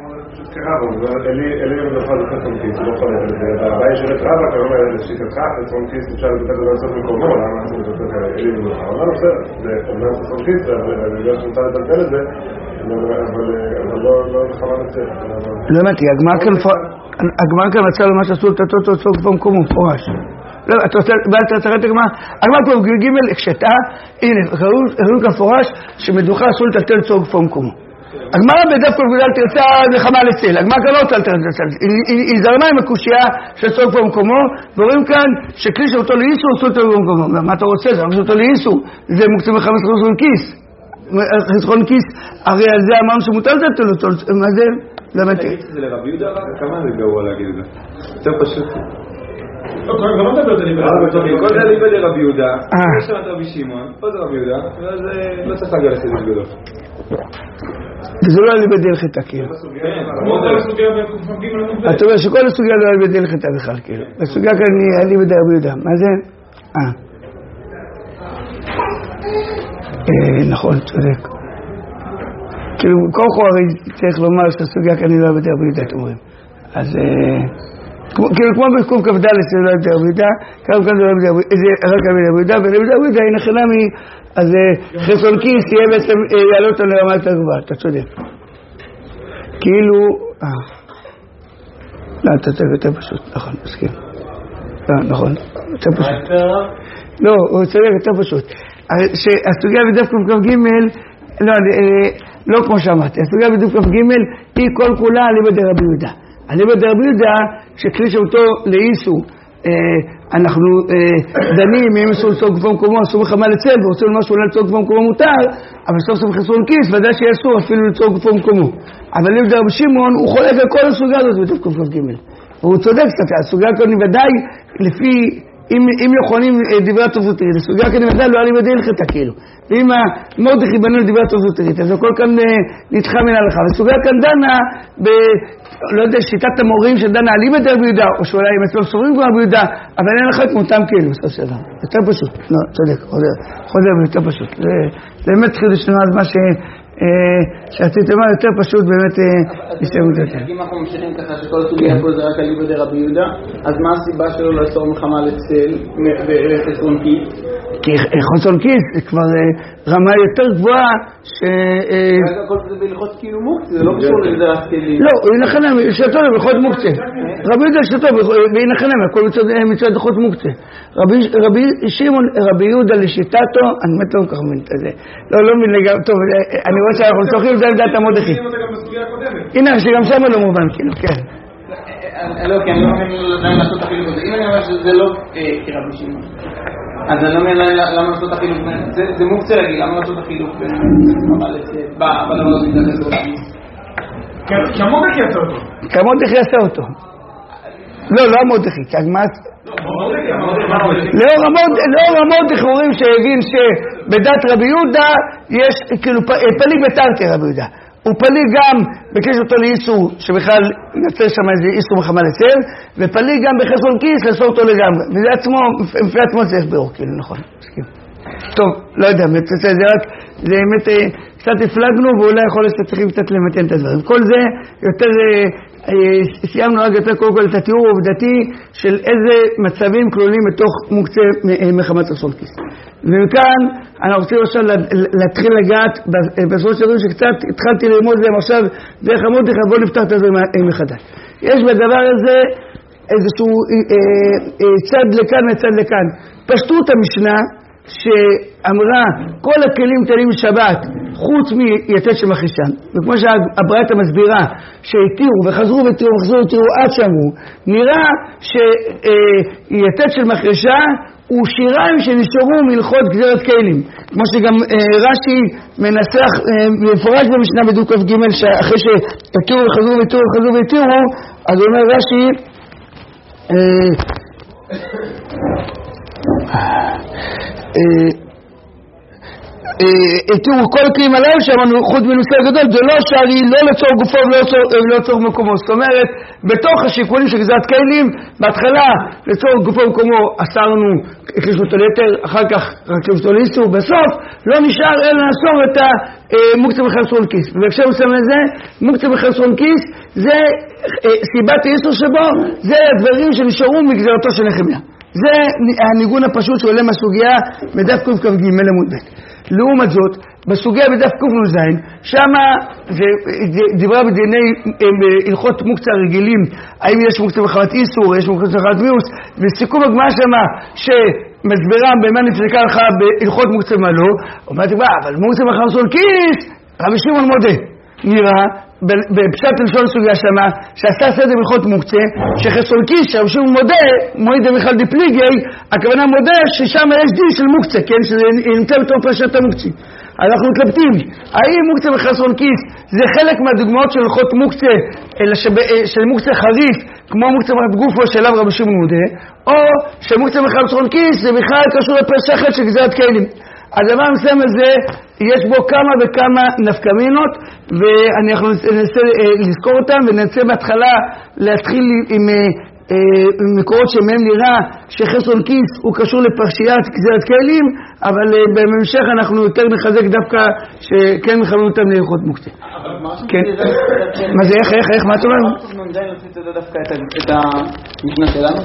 אלי גם יכול לתת צונקיס, הוא לא יכול לתת את זה. הבעיה של את רבא, אתה אומר, לשיטתך, צונקיס אפשר לתת את זה לעשות במקומו, למה אנחנו לתת כאלה? אלי גם יכול. אבל לא בסדר, זה אומנם זה צונקיס, אבל אני יודע שנמצא לטלטל את זה, אבל לא לחמת את זה. לא אמרתי, הגמר כאן מצא לו מה שעשו לתתו אותו צוק במקומו, מפורש. לא, אתה רוצה, אתה תראה את הגמר, הגמר פה ג' הקשתה, הנה, ראו כמפורש שמדוחה עשו לטלטל צוק במקומו. הגמרא בדף כל גודל תרצה נחמה לצל, הגמרא כאן לא רוצה לצל, היא זרמה עם הקושייה של צוק פה במקומו, ורואים כאן שכלי שאותו לאיסור, עשו אותו במקומו. מה אתה רוצה? זה רק שאותו לאיסור, זה מוקצה מחמש חסרון כיס. חסרון כיס, הרי על זה אמרנו שמותר לצל אותו, מה זה? זה מתי. זה לרבי יהודה רק? כמה זה גרוע להגיד את זה? יותר פשוט. לא, כבר לא מדבר את זה ליבל. כל זה ליבל לרבי יהודה, יש שם את רבי שמעון, פה זה רבי יהודה, ואז לא צריך להגיע לסידור גדול. וזה לא היה בדי הלכתה כאילו. אתה אומר שכל הסוגיה לא היה בדי הלכתה בכלל כאילו. הסוגיה כאן היה לי בדי רבי יהודה. מה זה? אה. נכון, צודק. כאילו, כל כך הרי צריך לומר שהסוגיה כאן לא היה בדי רבי יהודה, אתם אומרים. אז כאילו, כמו בקום כבדה לסדר לא היה בדי רבי יהודה, כאן כאן זה לא היה בדי רבי יהודה, ולבדי רבי יהודה היא נכונה מי, אז חסרון כיס יהיה בעצם, יעלה אותו לרמה יותר גבוהה, אתה צודק. כאילו, אה, לא, אתה צודק יותר פשוט, נכון, מסכים. לא, נכון, יותר פשוט. לא, הוא צודק יותר פשוט. שהסוגיה בדף קוף ג' לא, לא כמו שאמרתי, הסוגיה בדף קוף ג' היא כל כולה אליבא דרבי יהודה. אליבא דרבי יהודה, שכלי שאותו לאיסו, אנחנו דנים אם אסור לצור גופו מקומו, אסור מחמה לצל, ורוצים לומר שאולי לצור גופו מקומו מותר, אבל סוף סוף חסרון כיס, ודאי שיאסור אפילו לצור גופו מקומו. אבל אליבא דרבי שמעון, הוא חולק על כל הסוגיה הזאת בדף קוף ג'. והוא צודק קצת, הסוגיה כאן ודאי לפי אם, אם יכולים דברי התוספותרית, הסוגיה כאן ודאי לא היה לי בדי הלכתה כאילו. ואם המורדכי בנו לדברי התוספותרית, אז הכל כאן נדחה מן ההלכה. והסוגיה כאן דנה ב... לא יודע, שיטת המורים שדנה על ליבא דרבי יהודה, או שאולי הם אצלו סוברים כבר רבי יהודה, אבל אין לך כמותם כאילו, בסוף שלנו. יותר פשוט. לא, צודק, חוזר, חוזר ויותר פשוט. זה באמת חידוש לנו אז מה ש... שעשיתי לומר יותר פשוט באמת להסתיים את זה. אם אנחנו ממשיכים ככה שכל הסוגיה פה זה רק על ליבא דרבי יהודה, אז מה הסיבה שלו לאסור מלחמה לצל וחסרון כיס? כי חסרון כיס זה כבר רמה יותר גבוהה ש... הכל זה בהלכות כאילו מוקצה, זה לא קשור לגזירת כלים. לא, הוא ינחנם, שתו לו בהלכות מוקצה. רבי יהודה שתו וינחנם, הכל מצד הלכות מוקצה. רבי שמעון, רבי יהודה לשיטתו, אני באמת לא כל כך מבין את זה. לא, לא מבין לגמרי, טוב, אני רואה שאנחנו צורכים את זה על דעת המורדכי. הנה, שגם שם לא מובן, כאילו, כן. לא, כי אני לא מבין למה לעשות את החילוק הזה. אם אני אומר שזה לא כרבי שמעון, אז אני לא מבין למה לעשות את החילוק. זה מוקצה רגיל, למה לעשות את החילוק? בדבר הזה מתייחס לעולם. כי המורדכי יעשה אותו. כי המורדכי יעשה אותו. לא, לא המורדכי, כי הגמרא... לאור המורדכי אומרים שהבין שבדת רבי יהודה יש כאילו פליג בתרתי רבי יהודה. הוא פליג גם בקשר אותו לאיסור שבכלל נצא שם איזה איסור מחמה לצל, ופליג גם בחסרון כיס לאסור אותו לגמרי. וזה עצמו, לפי עצמו צריך בירור, כאילו, נכון, מסכים. טוב, לא יודע, זה רק, זה באמת קצת הפלגנו, ואולי יכול להיות שצריכים קצת למתן את הדברים. כל זה יותר, סיימנו רק יותר קודם כל את התיאור העובדתי של איזה מצבים כלולים בתוך מוקצה מחמת חסרון כיס. ומכאן אני רוצה עכשיו להתחיל לגעת בסופו של דבר שקצת התחלתי ללמוד להם עכשיו דרך המורדכי, בואו נפתח את זה מחדש. יש בדבר הזה איזשהו צד לכאן וצד לכאן. פשטות המשנה שאמרה כל הכלים תלים בשבת חוץ מיתד של מחרישן, וכמו שהברייתא מסבירה שהתירו וחזרו ותירו וחזרו ותירו עד שאמרו, נראה שיתד של מחרישה הוא שיריים שנשארו מלכות גזירת כלים, כמו שגם רש"י מנסח מפורש במשנה בדף קוף ג' שאחרי שהתירו וחזרו ותירו וחזרו ותירו, אז הוא אומר רש"י תראו, כל הכלים עליהם שאמרנו חוץ מנושא גדול, זה לא שערי, לא לצור גופו ולא לצור מקומו. זאת אומרת, בתוך השיקולים של גזירת כלים, בהתחלה לצור גופו ומקומו אסרנו הקלישו אותו ליתר, אחר כך הקלישו אותו לאיסור, בסוף לא נשאר אלא לאסור את המוקצה בחסרון כיס. ובהקשר מסוים לזה, מוקצה בחסרון כיס זה סיבת האיסור שבו, זה הדברים שנשארו מגזירתו של נחמיה. זה הניגון הפשוט שעולה מהסוגיה בדף קוף כ"ג עמוד ב'. לעומת זאת, בסוגיה בדף קנ"ז, שמה דיברה בדיני הלכות מוקצה הרגילים, האם יש מוקצה בחמת איסור, יש מוקצה בחמת מיאוס, וסיכום הגמרא שמה שמסבירה במה נפסקה לך בהלכות מוקצה מה לא, אומרת בה, אבל מוקצה בחמת חסרון כיס, רבי שמעון מודה. נראה בפשט לשון סוגיה שמה שעשה סדר בהלכות מוקצה שחסרון כיס שרבי שמעון מודה מועיד דמיכל דפליגי, הכוונה מודה ששם יש דין של מוקצה, כן, שזה נמצא בתור פרשת המוקצה. אנחנו מתלבטים האם מוקצה בחסרון כיס זה חלק מהדוגמאות של הלכות מוקצה של מוקצה חריף כמו מוקצה בחמת גופו שאליו רבי שמעון מודה, או שמוקצה בחסרון כיס זה בכלל קשור לפרשת של גזירת כלים. הדבר המסוים הזה, יש בו כמה וכמה נפקמינות, ואנחנו ננסה לזכור אותם, וננסה בהתחלה להתחיל עם מקורות שמהם נראה שחסרון כיס הוא קשור לפרשיית גזירת כלים, אבל בהמשך אנחנו יותר נחזק דווקא שכן מכוונים אותם להלכות מוקצה. כן. מה זה, איך, איך, איך, מה אתה אומר? מדי נוציא את זה דווקא את המשנה שלנו?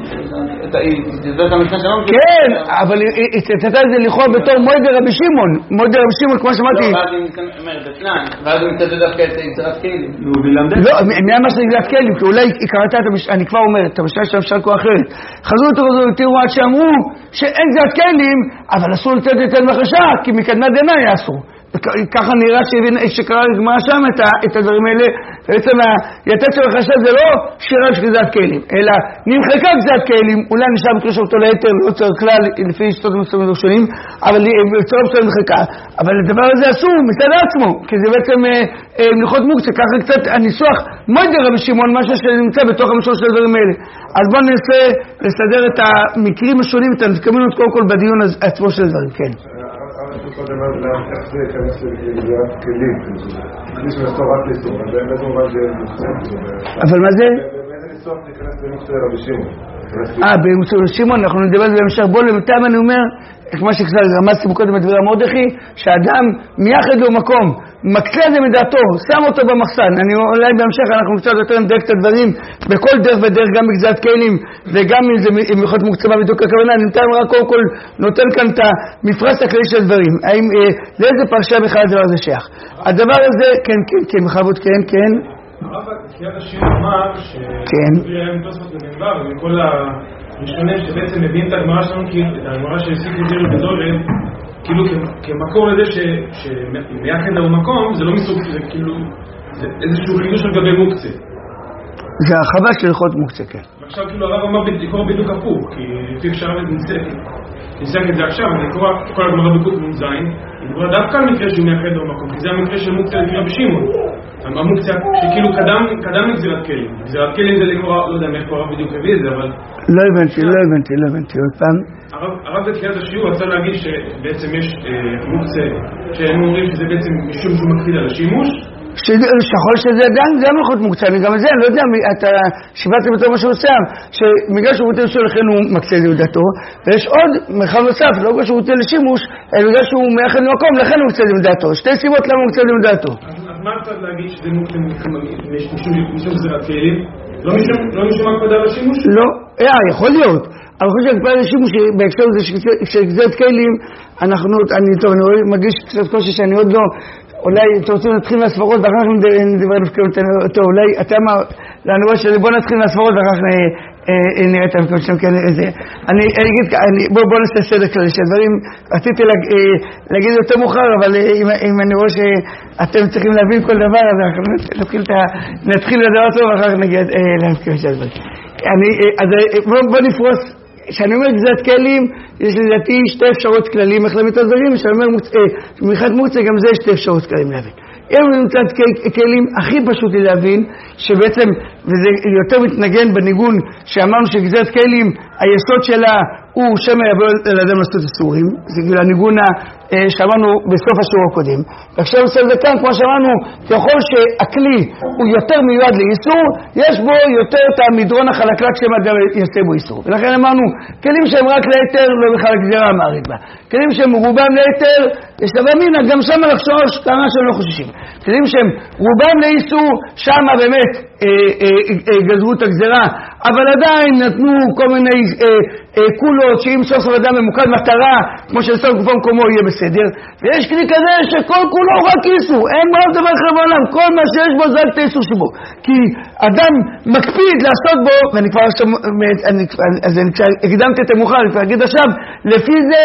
את המשנה שלנו? כן, אבל הצטטה את זה לכאורה בתור מוידר רבי שמעון. מוידר רבי שמעון, כמו שאמרתי. לא, ואז היא אומרת אתנן, ואז הוא מצטטה דווקא את גזירת כלים. לא, מי אמר שזה גזירת כלים? כי אולי היא קראתה את המשנה, אני כבר אומרת, את המשנה של המשנה כה אחרת. חזרו אותו וזו תראו עד שאמרו שאין גזירת כלים, אבל אסור לצאת את המחשה, כי מקדמת דנא היה אסור. ככה נראה שקרא לגמרא שם את הדברים האלה. בעצם היתד של החשד זה לא שירה של גזירת כלים, אלא נמחקה גזירת כלים, אולי נשאר בקשר אותו ליתר, לא צריך כלל לפי שיטות מסוימים שונים, אבל בצורה בסדר נמחקה. אבל הדבר הזה אסור מצד עצמו, כי זה בעצם מלכות מוקצה, ככה קצת הניסוח מוידר רבי שמעון, משהו שנמצא בתוך המשור של הדברים האלה. אז בואו ננסה לסדר את המקרים השונים, את הנפקמינות קודם כל בדיון עצמו של הדברים, כן. קודם איך זה ייכנס לגזירת כלים, כלי שמסור רק לסור, אבל באמת מובן זה מוקצה. אבל מה זה? באיזה ניסוח זה ייכנס במוקצה רבי שמעון? אה, במוקצה רבי שמעון, אנחנו נדבר על זה בהמשך. בוא למטעם אני אומר, כמו שכבר רמזתי קודם את דברי מרדכי, שהאדם מייחד לו מקום, מקצה את זה מדעתו, שם אותו במחסן. אני אולי בהמשך אנחנו קצת יותר נדייק את הדברים בכל דרך ודרך, גם בגזירת כלים וגם אם זה מלכות מוקצה בדיוק הכוונה. אני נתן רק קודם כל נותן כאן את המפרש הכללי של הדברים. האם לאיזה פרשה בכלל הדבר הזה שייך? הדבר הזה, כן, כן, כן, מחבות, כן, כן. הרב תחילת השיר אמר שבלי היה מתוספות למדבר ומכל הראשונים שבעצם מביאים את הגמרא שלנו, את הגמרא שהסיפו דיר בדולב, כאילו כמקור לזה שמייחד לו מקום, זה לא מסוג, זה כאילו איזשהו חידוש על גבי מוקצה. זה הרחבה של הלכות מוקצה, כן. ועכשיו כאילו הרב אמר בדיקור בדיוק הפוך, כי לפי אפשר ניסק את זה עכשיו, אני קורא כל הגמרא בקוק מוזיין, אני קורא דווקא על מקרה שהוא מייחד לו מקום, כי זה המקרה של מוקצה לגבי שמעון. המוקצה שכאילו קדם לגזירת כלים. גזירת כלים זה לגמרא, לא יודע מאיפה הרב בדיוק הביא את זה, אבל... לא הבנתי, לא הבנתי, לא הבנתי, עוד פעם. הרב בתחילת השיעור רצה להגיד שבעצם יש מוקצה שהם אומרים שזה בעצם משום שהוא מקפיד על השימוש. שחול שזה עדיין, זה מלכות מוקצה, אני גם את זה, אני לא יודע, אתה שיבצת בתור משהו מסוים, שבגלל שהוא רוצה לשאול לכן הוא מקצה לדעתו, ויש עוד מרחב נוסף, לא בגלל שהוא רוצה לשימוש, אלא בגלל שהוא מייחד למקום, לכן הוא מקצה לדעתו. שתי סיבות למה הוא מקצה לדעתו. אז מה אתה להגיד שזה מוקצה משום גזירת כלים? לא משום הקפדה על השימוש? לא, יכול להיות. אבל אני חושב שהקפדה על השימוש, בהקשר הזה של גזירת כלים, אנחנו, אני טוב, אני מרגיש קצת קושי שאני עוד לא, אולי אתם רוצים להתחיל מהספרות ואחר כך נדבר נפקרות אותו, אולי אתה אמר לנו שזה בוא נתחיל מהספרות ואחר כך נראה את המקומות שם כאן איזה. אני אגיד, בוא נעשה סדר כללי שהדברים, רציתי להגיד יותר מאוחר, אבל אם אני רואה שאתם צריכים להבין כל דבר, אז אנחנו נתחיל לדבר טוב ואחר כך נגיד למקומות של הדברים. אז בוא נפרוס, כשאני אומר גזירת כלים, יש לדעתי שתי אפשרות כללים איך להבין את הדברים, כשאני אומר מלכות מוקצה, גם זה שתי אפשרות כללים להבין. אם אני נמצא את כלים, הכי פשוט לי להבין, שבעצם, וזה יותר מתנגן בניגון, שאמרנו שגזירת כלים, היסוד שלה הוא שמא יבוא לאדם לעשות איסורים, זה כאילו הניגון שאמרנו בסוף השיעור הקודם. ועכשיו עושה זה כאן, כמו שאמרנו, ככל שהכלי הוא יותר מיועד לאיסור, יש בו יותר את המדרון החלקלק שמאדם יעשה בו איסור. ולכן אמרנו, כלים שהם רק ליתר, לא בכלל גזירה המערית בה. כלים שהם רובם ליתר, יש דבר מינה, גם שם לחשוש, כמה שהם לא חוששים. כלים שהם רובם לאיסור, שם באמת אה, אה, אה, גזרו את הגזירה, אבל עדיין נתנו כל מיני אה, אה, קולות, שאם סוף סוף אדם ממוקד מטרה, כמו שסוף גופו מקומו יהיה בסדר. ויש כלי כזה שכל כולו הוא רק איסור, אין בו דבר אחר בעולם, כל מה שיש בו זה רק את האיסור שבו. כי אדם מקפיד לעשות בו, ואני כבר עכשיו, אני, אז אני הקדמתי את המאוחר, אני כבר אגיד עכשיו, לפי זה,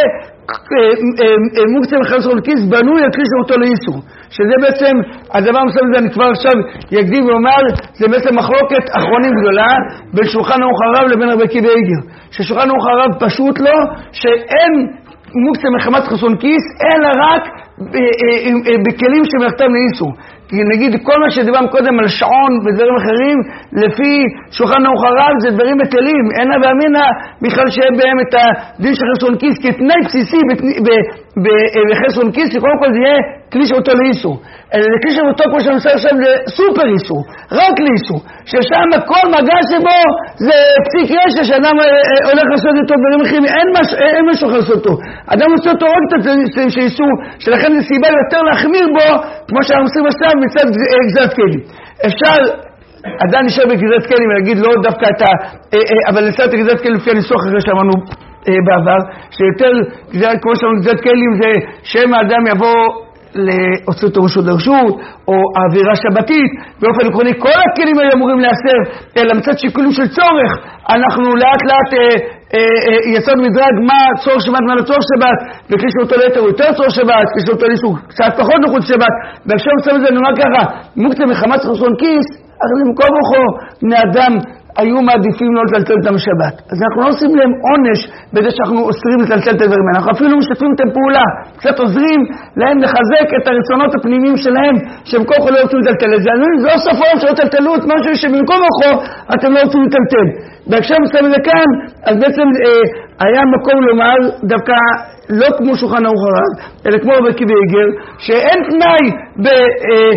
מוקצה מחסרון כיס בנוי על כלי שאותו לאיסור, שזה בעצם הדבר המסוים הזה. אני כבר עכשיו יקדים ואומר, זה בעצם מחלוקת אחרונים גדולה בין שולחן ערוך הרב לבין רבי עקיבא איגר, ששולחן ערוך הרב פשוט לו שאין מוקצה מחמת חסרון כיס אלא רק בכלים שמלאכתם לאיסור. כי נגיד כל מה שדיברנו קודם על שעון ודברים אחרים, לפי שולחן ערוך הרב זה דברים בטלים, אין הווה אמינא בכלל שיהיה בהם את הדין של חסרון כיס כתנאי בסיסי בחסרון כיס, שקודם כל זה יהיה כלי שאותו לאיסור. זה כלי שאותו כמו שאני עושה עכשיו לסופר איסור, רק לאיסור, ששם כל מגע שבו זה פסיק רשע שאדם הולך לעשות איתו דברים אחרים, אין משהו לעשות אותו. אדם עושה אותו רק את הדברים שאיסור, שלכן זה סיבה יותר להחמיר בו, כמו שאנחנו עושים עכשיו מצד גזירת כלים. אפשר, אדם נשאר בגזירת כלים ולהגיד לא דווקא את ה... אבל לצד גזירת כלים לפי הניסוח אחרי שאמרנו בעבר, שיותר גזירת, כמו שאמרנו גזירת כלים זה שם האדם יבוא להוציא אותו רשות לרשות, או האווירה שבתית, באופן עקרוני כל הכלים האלה אמורים להסר, אלא מצד שיקולים של צורך, אנחנו לאט לאט אה, אה, אה, יסוד מדרג מה צורך שבת, מה לא צורך שבת, וכלי שאותו ליתר הוא יותר צורך שבת, כלי שאותו ליסור קצת פחות נחות שבת, ועכשיו מצב הזה נאמר ככה, מוקצה מחמת חסרון כיס, אז למקום אוכו, בני אדם היו מעדיפים לא לטלטל אותם בשבת. אז אנחנו לא עושים להם עונש בזה שאנחנו אוסרים לטלטל את הדברים. אנחנו אפילו משתפים את הפעולה, קצת עוזרים להם לחזק את הרצונות הפנימיים שלהם, שהם כל כך לא רוצים לטלטל את זה. זה לא סוף העולם שלא טלטלו את משהו שבמקום אוכו אתם לא רוצים לטלטל. ועכשיו מסתם את זה כאן, אז בעצם אה, היה מקום לומר דווקא לא כמו שולחן ערוך הרב, אלא כמו רבי עקיבא איגר, שאין תנאי ב... אה,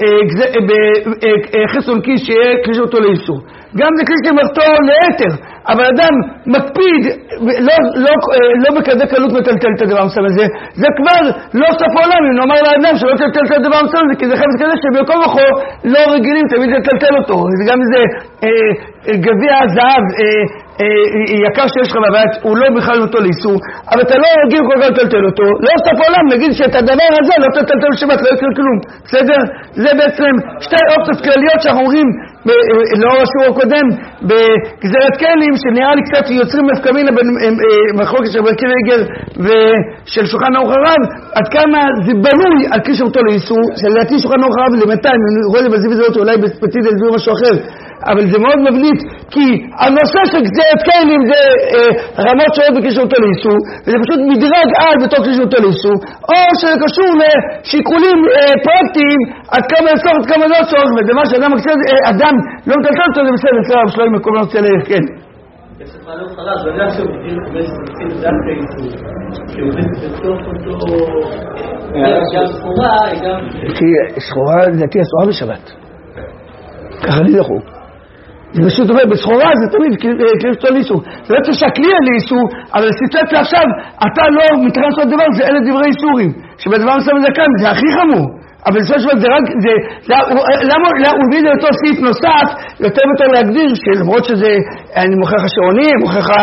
בחסרון כיס שיהיה כלי שאותו לאיסור. גם זה כלי שמרתו ליתר, אבל אדם מקפיד, לא, לא, לא בכזה קלות מטלטל את הדבר המסוים הזה, זה כבר לא סוף העולם, אם נאמר לאדם שלא טלטל את הדבר המסוים הזה, כי זה חפץ כזה שבכל מקום לא רגילים תמיד לטלטל אותו. זה גם איזה אה, גביע זהב אה, אה, יקר שיש לך בבית, הוא לא בכלל אותו לאיסור, אבל אתה לא רגיל כל כך לטלטל אותו, לא סוף העולם, נגיד שאת הדבר הזה לא תטלטל בשבת, לא יקרה כלום. בסדר? זה בעצם שתי אופציות כלליות שאנחנו אומרים לאור השיעור הקודם בגזירת כלים, שנראה לי קצת יוצרים מפקמינה בין מחלוקת של רבי עקיבא איגר ושל שולחן ערוך הרב, עד כמה זה בנוי על כלי שאותו לאיסור, שלדעתי שולחן ערוך הרב למאתיים, אני רואה לי בזיו הזאת אולי בספציפית זה משהו אחר, אבל זה מאוד מבליט, כי הנושא של גזירת כלים זה אה, רמות שונות בכלי שאותו לאיסור, וזה פשוט מדרג על בתוך כלי שאותו לאיסור, או שזה קשור לשיקולים אה, פרקטיים, עד כמה לצורך, עד כמה לא צורך, וזה מה שאדם מקצה, אה, אדם לא מטלטל אותו, זה בסדר, בסדר, אבל שלא עם מקום לא רוצה להעיר, כן. יש לך לא חלש, ואני עכשיו בדיוק חמש מציל דווקא איסור, שהוא בעצם בתוך אותו... גם סחורה, גם... כי סחורה, לדעתי, אסורה בשבת. ככה לי זכו. זה פשוט אומר, בסחורה זה תמיד כלי שאותו לאיסור. זה לא צריך שהכלי על איסור, אבל הסיטואציה עכשיו, אתה לא מתכוון לעשות דבר, זה אלה דברי איסורים. שבדבר מסוים זה כאן, זה הכי חמור. אבל זה שבט זה רק, זה, למה הוא מביא לאותו סעיף נוסף, יותר ויותר להגדיר, שלמרות שזה, אני מוכר לך שעונים, מוכר לך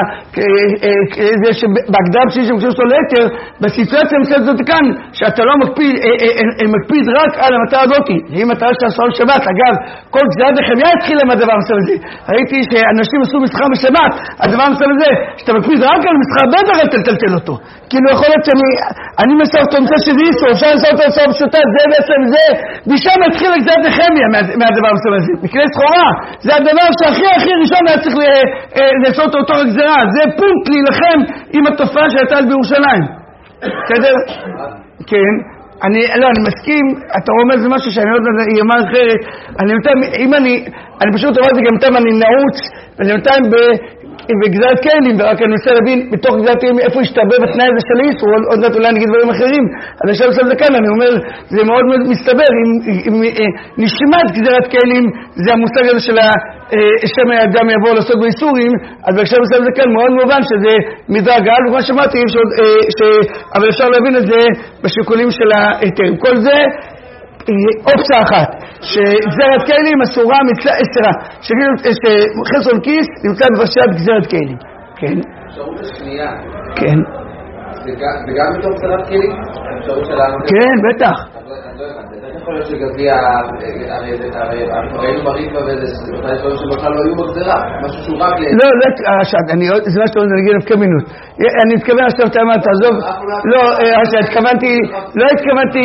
זה שבהגדרה בסיסית שמקשיב אותו ליתר, בסיטואציה מסוימת זאת כאן, שאתה לא מקפיד, מקפיד רק על המטרה הזאת. היא מטרה של עשרה שבת, אגב, כל גזירת נחמיה התחילה מהדבר המסוים הזה. ראיתי שאנשים עשו מסחר בשבת, הדבר המסוים הזה, שאתה מקפיד רק על מסחר בטח אל תלתל אותו. כאילו יכול להיות שאני, אני מסר אותו נושא שזה איסור, אפשר לסר אותו לסור פשוטה, זה בעצם זה, משם התחיל גזירת נחמיה מהדבר המסוים הזה. בכלי סחורה, זה הדבר שהכי הכי ראשון היה צריך לעשות אותו גזירה, זה פונקט להילחם עם התופעה שהייתה בירושלים. בסדר? כן. אני, לא, אני מסכים, אתה אומר זה משהו שאני לא יודע, היא אמרה אחרת, אני נותן, אם אני, אני פשוט אומר את זה גם נותן, אני נעוץ, אני נותן בגזירת כלים, ורק אני מנסה להבין בתוך גזירת כלים איפה ישתבב התנאי הזה של איסור, עוד מעט אולי נגיד דברים אחרים, אבל עכשיו עכשיו זה כאן, אני אומר, זה מאוד מאוד מסתבר, אם, אם, אם נשמעת גזירת כלים, זה המושג הזה של שם האדם יבוא לעשות באיסורים, אז עכשיו עכשיו זה כאן מאוד מובן שזה מדרג על, וכמו שמעתי, אבל אפשר להבין את זה בשיקולים של ההיתר. כל זה אופציה אחת, שגזירת כלים אסורה מצלה אסרה, שחסרון כיס נמצא בפרשיית גזירת כלים. כן. אפשרות השנייה. כן. זה גם בתוך גזירת כלים? אפשרות שלנו? כן, בטח. יכול להיות שגביע, הרי ראינו בריטווה וזה, שבכלל לא היו בגזירה, משהו שהוא רק ל... לא, זה מה שאתה אומר, נגיד לפקמינות. אני מתכוון עכשיו, אתה אמרת, תעזוב, לא, התכוונתי, לא התכוונתי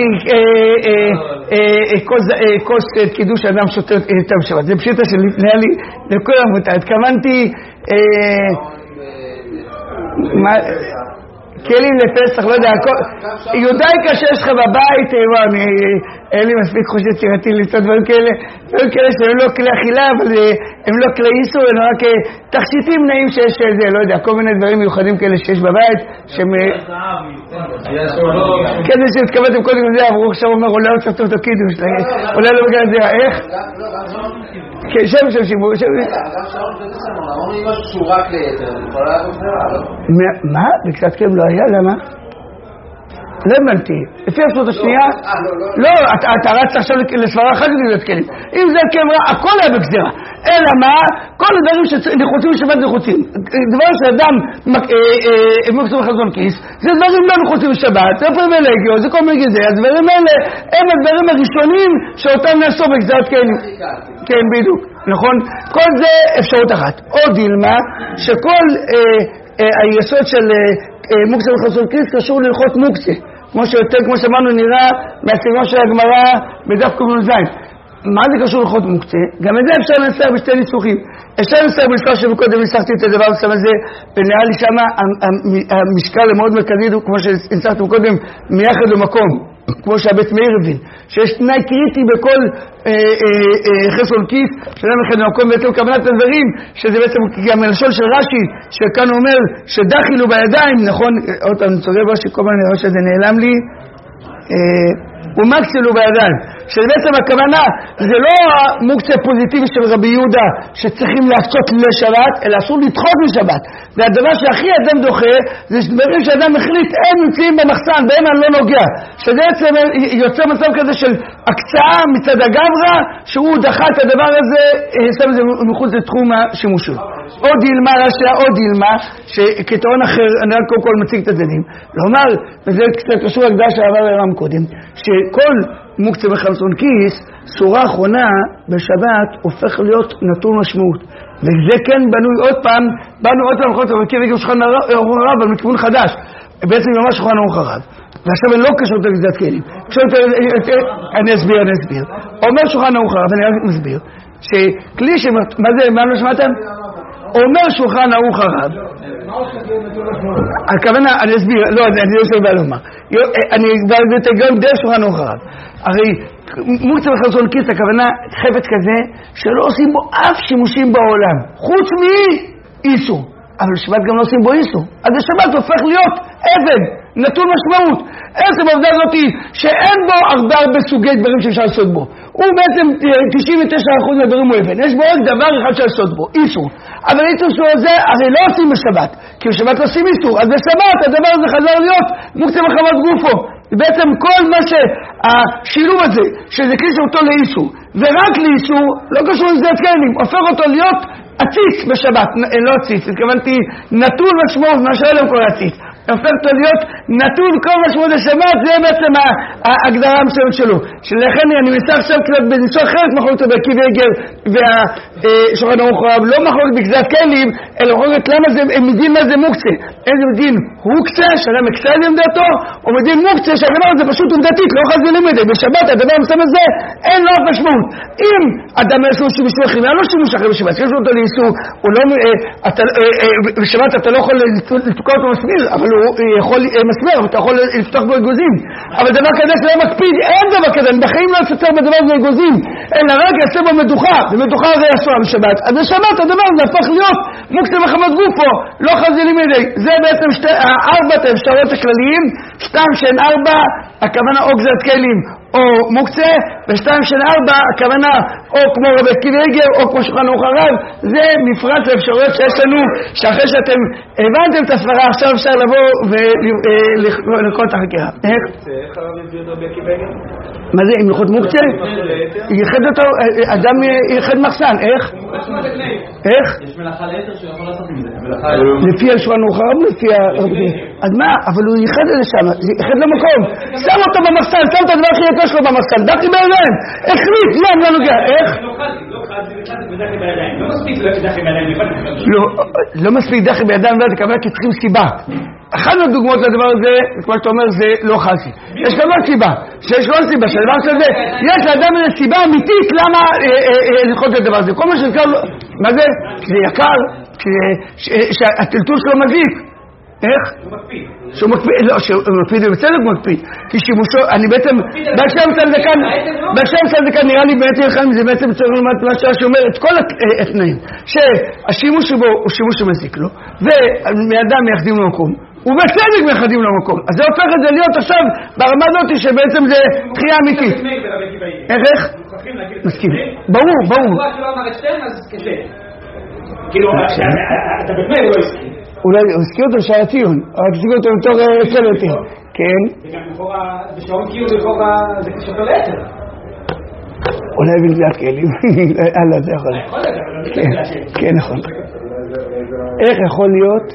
כוס קידוש אדם שותה איתם שבת, זה פשיטה שנהיה לי לכל המותה, התכוונתי... כלים לפסח, לא יודע, יודאיקה שיש לך בבית, אין לי מספיק חוש יצירתי למצוא דברים כאלה, דברים כאלה שהם לא כלי אכילה, אבל הם לא כלי איסור, הם רק תכשיטים נעים שיש זה, לא יודע, כל מיני דברים מיוחדים כאלה שיש בבית, שהם... כזה שהתכוונתם קודם לזה, ברוך שם אומר, עולה עוד סרטות או קידוש, עולה לו בגלל זה, איך? כן, שם שם שימור, שם... גם שעון כזה שם, אמרו לי משהו שהוא רק ליתר, אני יכולה לעבור זה? מה? בקצת כן לא היה, למה? לא הבנתי, לפי הספרות השנייה, לא, אתה רץ עכשיו לסברה אחת לגזירת כלים, אם זה כמרה, הכל היה בגזירה, אלא מה? כל הדברים שנחוצים לשבת נחוצים, דבר שאדם מוקצה בחזון כיס, זה דברים לא נחוצים לשבת, זה פריבילגיות, זה כל מיני גזיר, הדברים האלה הם הדברים הראשונים שאותם נעשו בגזירת כלים, כן בדיוק, נכון? כל זה אפשרות אחת, עוד דילמה שכל היסוד של מוקצה בחזון כיס קשור ללכות מוקצה, כמו שיותר, כמו שאמרנו, נראה מהסגנון של הגמרא בדף ק"ז. מה זה קשור ללכות מוקצה? גם את זה אפשר לנסח בשתי ניסוחים. אפשר לנסח בנסח שבקודם ניסחתי את הדבר מסוים הזה, ונראה לי שמה המשקל המאוד מרכזי, כמו שניסחתי בקודם, מייחד למקום, כמו שהבית מאיר הבין, שיש תנאי קריטי בכל חסרון כיס, שאדם אחד למקום בעצם כוונת הדברים, שזה בעצם גם הלשון של רש"י, שכאן הוא אומר שדחילו בידיים, נכון, עוד פעם, אני צודק רש"י, כל מיני רש"י הזה נעלם לי, ומקצלו בידיים, שבעצם הכוונה זה לא המוקצה הפוזיטיבי של רבי יהודה שצריכים להקצות לשבת, אלא אסור לדחות לשבת. והדבר שהכי אדם דוחה זה דברים שאדם החליט הם נמצאים במחסן, בהם אני לא נוגע, שבעצם יוצא מצב כזה של הקצאה מצד הגברא, שהוא דחה את הדבר הזה, שם זה מחוץ לתחום השימושו. עוד ילמה רשע, עוד ילמה, שכתרון אחר, אני רק כל כל מציג את הצדדים. לומר, וזה קצת קשור להקדש שעבר לרם קודם, שכל מוקצה בחמצון כיס, סורה האחרונה בשבת הופך להיות נטול משמעות. וזה כן בנוי עוד פעם, באנו עוד פעם לחוץ, אבל כרגע שולחן ערוך הרב, אבל מכיוון חדש. בעצם ממש שולחן ערוך הרב. ועכשיו אני לא קשור לגזירת כלים. אני אסביר, אני אסביר. אומר שולחן ערוך הרב, אני רק מסביר, שכלי ש... מה זה, מה לא שמעתם? אומר שולחן ערוך הרב, הכוונה, אני אסביר, לא, אני לא אסביר בעל אומר, אני אתגרם די שולחן ערוך הרב, הרי מוקצה בחמצון כיס, הכוונה חפץ כזה שלא עושים בו אף שימושים בעולם, חוץ מאיסור, אבל שבת גם לא עושים בו איסור, אז השבת הופך להיות אבן, נטול משמעות. עצם העובדה הזאת היא שאין בו הרבה הרבה סוגי דברים שאפשר לעשות בו. הוא בעצם תשעים ותשעה אחוז מהדברים הוא אבן. יש בו רק דבר אחד שאפשר לעשות בו, איסור. אבל איסור שהוא הזה הרי לא עושים בשבת, כי בשבת לא עושים איסור. אז בשבת הדבר הזה חזר להיות מוקצה מחמת גופו. בעצם כל מה שהשילוב הזה, שזה קשור אותו לאיסור, ורק לאיסור, לא קשור לגזירת כלים, הופך אותו להיות עציץ בשבת, לא עציץ, התכוונתי נטול משמעות, מה שאלה הוא קורא עציץ. הופך אותו להיות נטול כל משמעות לשבת, זה בעצם ההגדרה המסוימת שלו. שלכן אני מנסה עכשיו קצת בניסוח אחרת מחלוקת בעקיבא איגר והשולחן ערוך הרב, לא מחלוקת בגזירת כלים, אלא מחלוקת למה זה, הם יודעים מה זה מוקצה. איזה מדין הוקצה, שאדם הקצה את עמדתו, או מדין מוקצה, שהדבר הזה פשוט עמדתית, לא חז ללימד. בשבת הדבר המסוים הזה אין לו אף משמעות. אם אדם יש לו שימוש אחר, לא שימוש אחר בשבת, שיש לו אותו לאיסור, בשבת אתה לא יכול לתקוע אותו מסביר, אבל הוא יכול מסמר, אתה יכול לפתוח בו אגוזים, אבל דבר כזה שלא מקפיד, אין דבר כזה, בחיים לא יפצר בדבר הזה אגוזים, אלא רק יעשה בו מדוחה, ומדוחה הרי אסורה בשבת. אז בשבת הדבר הזה הפך להיות מוקצה מחמת גופו, לא חזילים ידי. זה בעצם שתי, ארבעת האפשרויות הכלליים, שתיים שהן ארבע, הכוונה או גזירת כלים או מוקצה, ושתיים של ארבע, הכוונה או כמו רבי עקיבא איגר או כמו שולחן ערוך הרב. זה מפרט האפשרויות שיש לנו, שאחרי שאתם הבנתם את הסברה, עכשיו אפשר לבוא ולקרוא את החקירה. איך? איך הרב הביא את רבי עקיבא איגר? מה זה, עם לוחות מוקצה? ייחד אותו, אדם ייחד מחסן, איך? איך? יש מלאכה ליתר שהוא יכול לעשות עם זה. לפי השולחן ערוך הרב, לפי הרבי. אז מה? אבל הוא ייחד את זה שם, ייחד למקום. שם אותו במחסן, שם את הדבר הכי יקר שלו במחסן, דחי בידיים, החליט, מה, מה נוגע, איך? לא חזי, לא חזי, ודחי בידיים, לא מספיק דחי בידיים, לא מספיק דחי בידיים, וזה כמובן כי צריכים סיבה. אחת מהדוגמאות לדבר הזה, כמו שאתה אומר, זה לא חזי. יש גם עוד סיבה, שיש לא סיבה, שהדבר כזה, יש לאדם איזו סיבה אמיתית למה ללכות את הדבר הזה. כל מה שנקרא, מה זה? כי זה יקר, שהטלטול שלו מזיק. איך? הוא מקפיד. שהוא מקפיד, לא, שהוא מקפיד ובצדק מקפיד. כי שימושו, אני בעצם, בשם צדקן, בשם צדקן נראה לי בעצם אחד מזה, בעצם צריך לומר מה שאומר את כל התנאים. שהשימוש שבו הוא שימוש שמזיק לו, ומאדם מייחדים למקום, ובצדק מייחדים למקום. אז זה הופך את זה להיות עכשיו ברמה הזאת שבעצם זה תחייה אמיתית. איך איך? מסכים. ברור, ברור. כאילו, אתה באמת לא הסכים. אולי הוא הזכיר אותו שהיה ציון, אבל הזכיר אותו בתור קל יותר. כן? וגם לכאורה, בשעון כאילו לכאורה זה כשאתה ליתר. אולי בגלל כלים. הלאה, זה יכול להיות. כן, נכון. איך יכול להיות?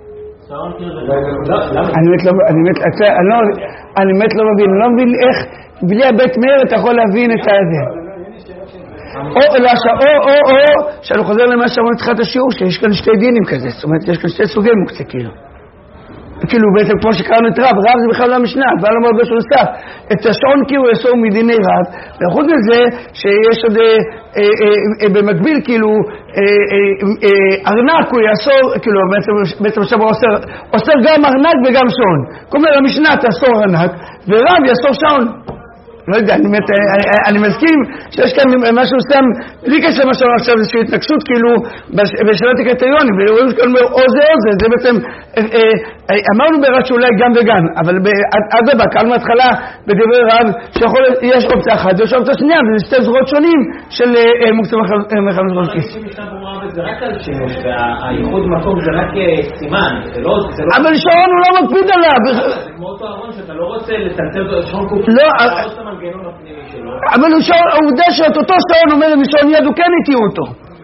אני באמת לא מבין, אני לא מבין איך בלי הבית מאיר אתה יכול להבין את הזה. או או או שאני חוזר למה שאמרנו לתחילת השיעור, שיש כאן שתי דינים כזה, זאת אומרת יש כאן שתי סוגי מוקצה כאילו. כאילו בעצם כמו שקראנו את רב, רב זה בכלל לא המשנה, אבל לא מאוד בשביל סף. את השעון כאילו יסור מדיני רב, וחוץ מזה שיש עוד במקביל כאילו ארנק הוא יאסור, כאילו בעצם עכשיו הוא אוסר גם ארנק וגם שעון. כלומר המשנה תאסור ארנק ורב יאסור שעון. לא יודע, אני מסכים שיש כאן משהו סתם, בלי קשר למה שאומר עכשיו איזושהי התנגשות כאילו בשאלת הקריטריונים, ורואים שכאן אומר או זה או זה, זה בעצם, אמרנו ברב שאולי גם וגם, אבל עד הבא, קהל מההתחלה בדברי רב, שיש אופציה אחת, ויש אופציה שנייה, וזה שתי זרועות שונים של מוקצה מחמש ראש כיס. זה רק על שימוש, והייחוד מקום זה רק סימן, זה לא... אבל שעון הוא לא מקפיד עליו. זה כמו אותו ארון שאתה לא רוצה לצלצל שעון קופי. לא, אבל העובדה שאת אותו שעון אומר משעון יד הוא כן התיאו אותו.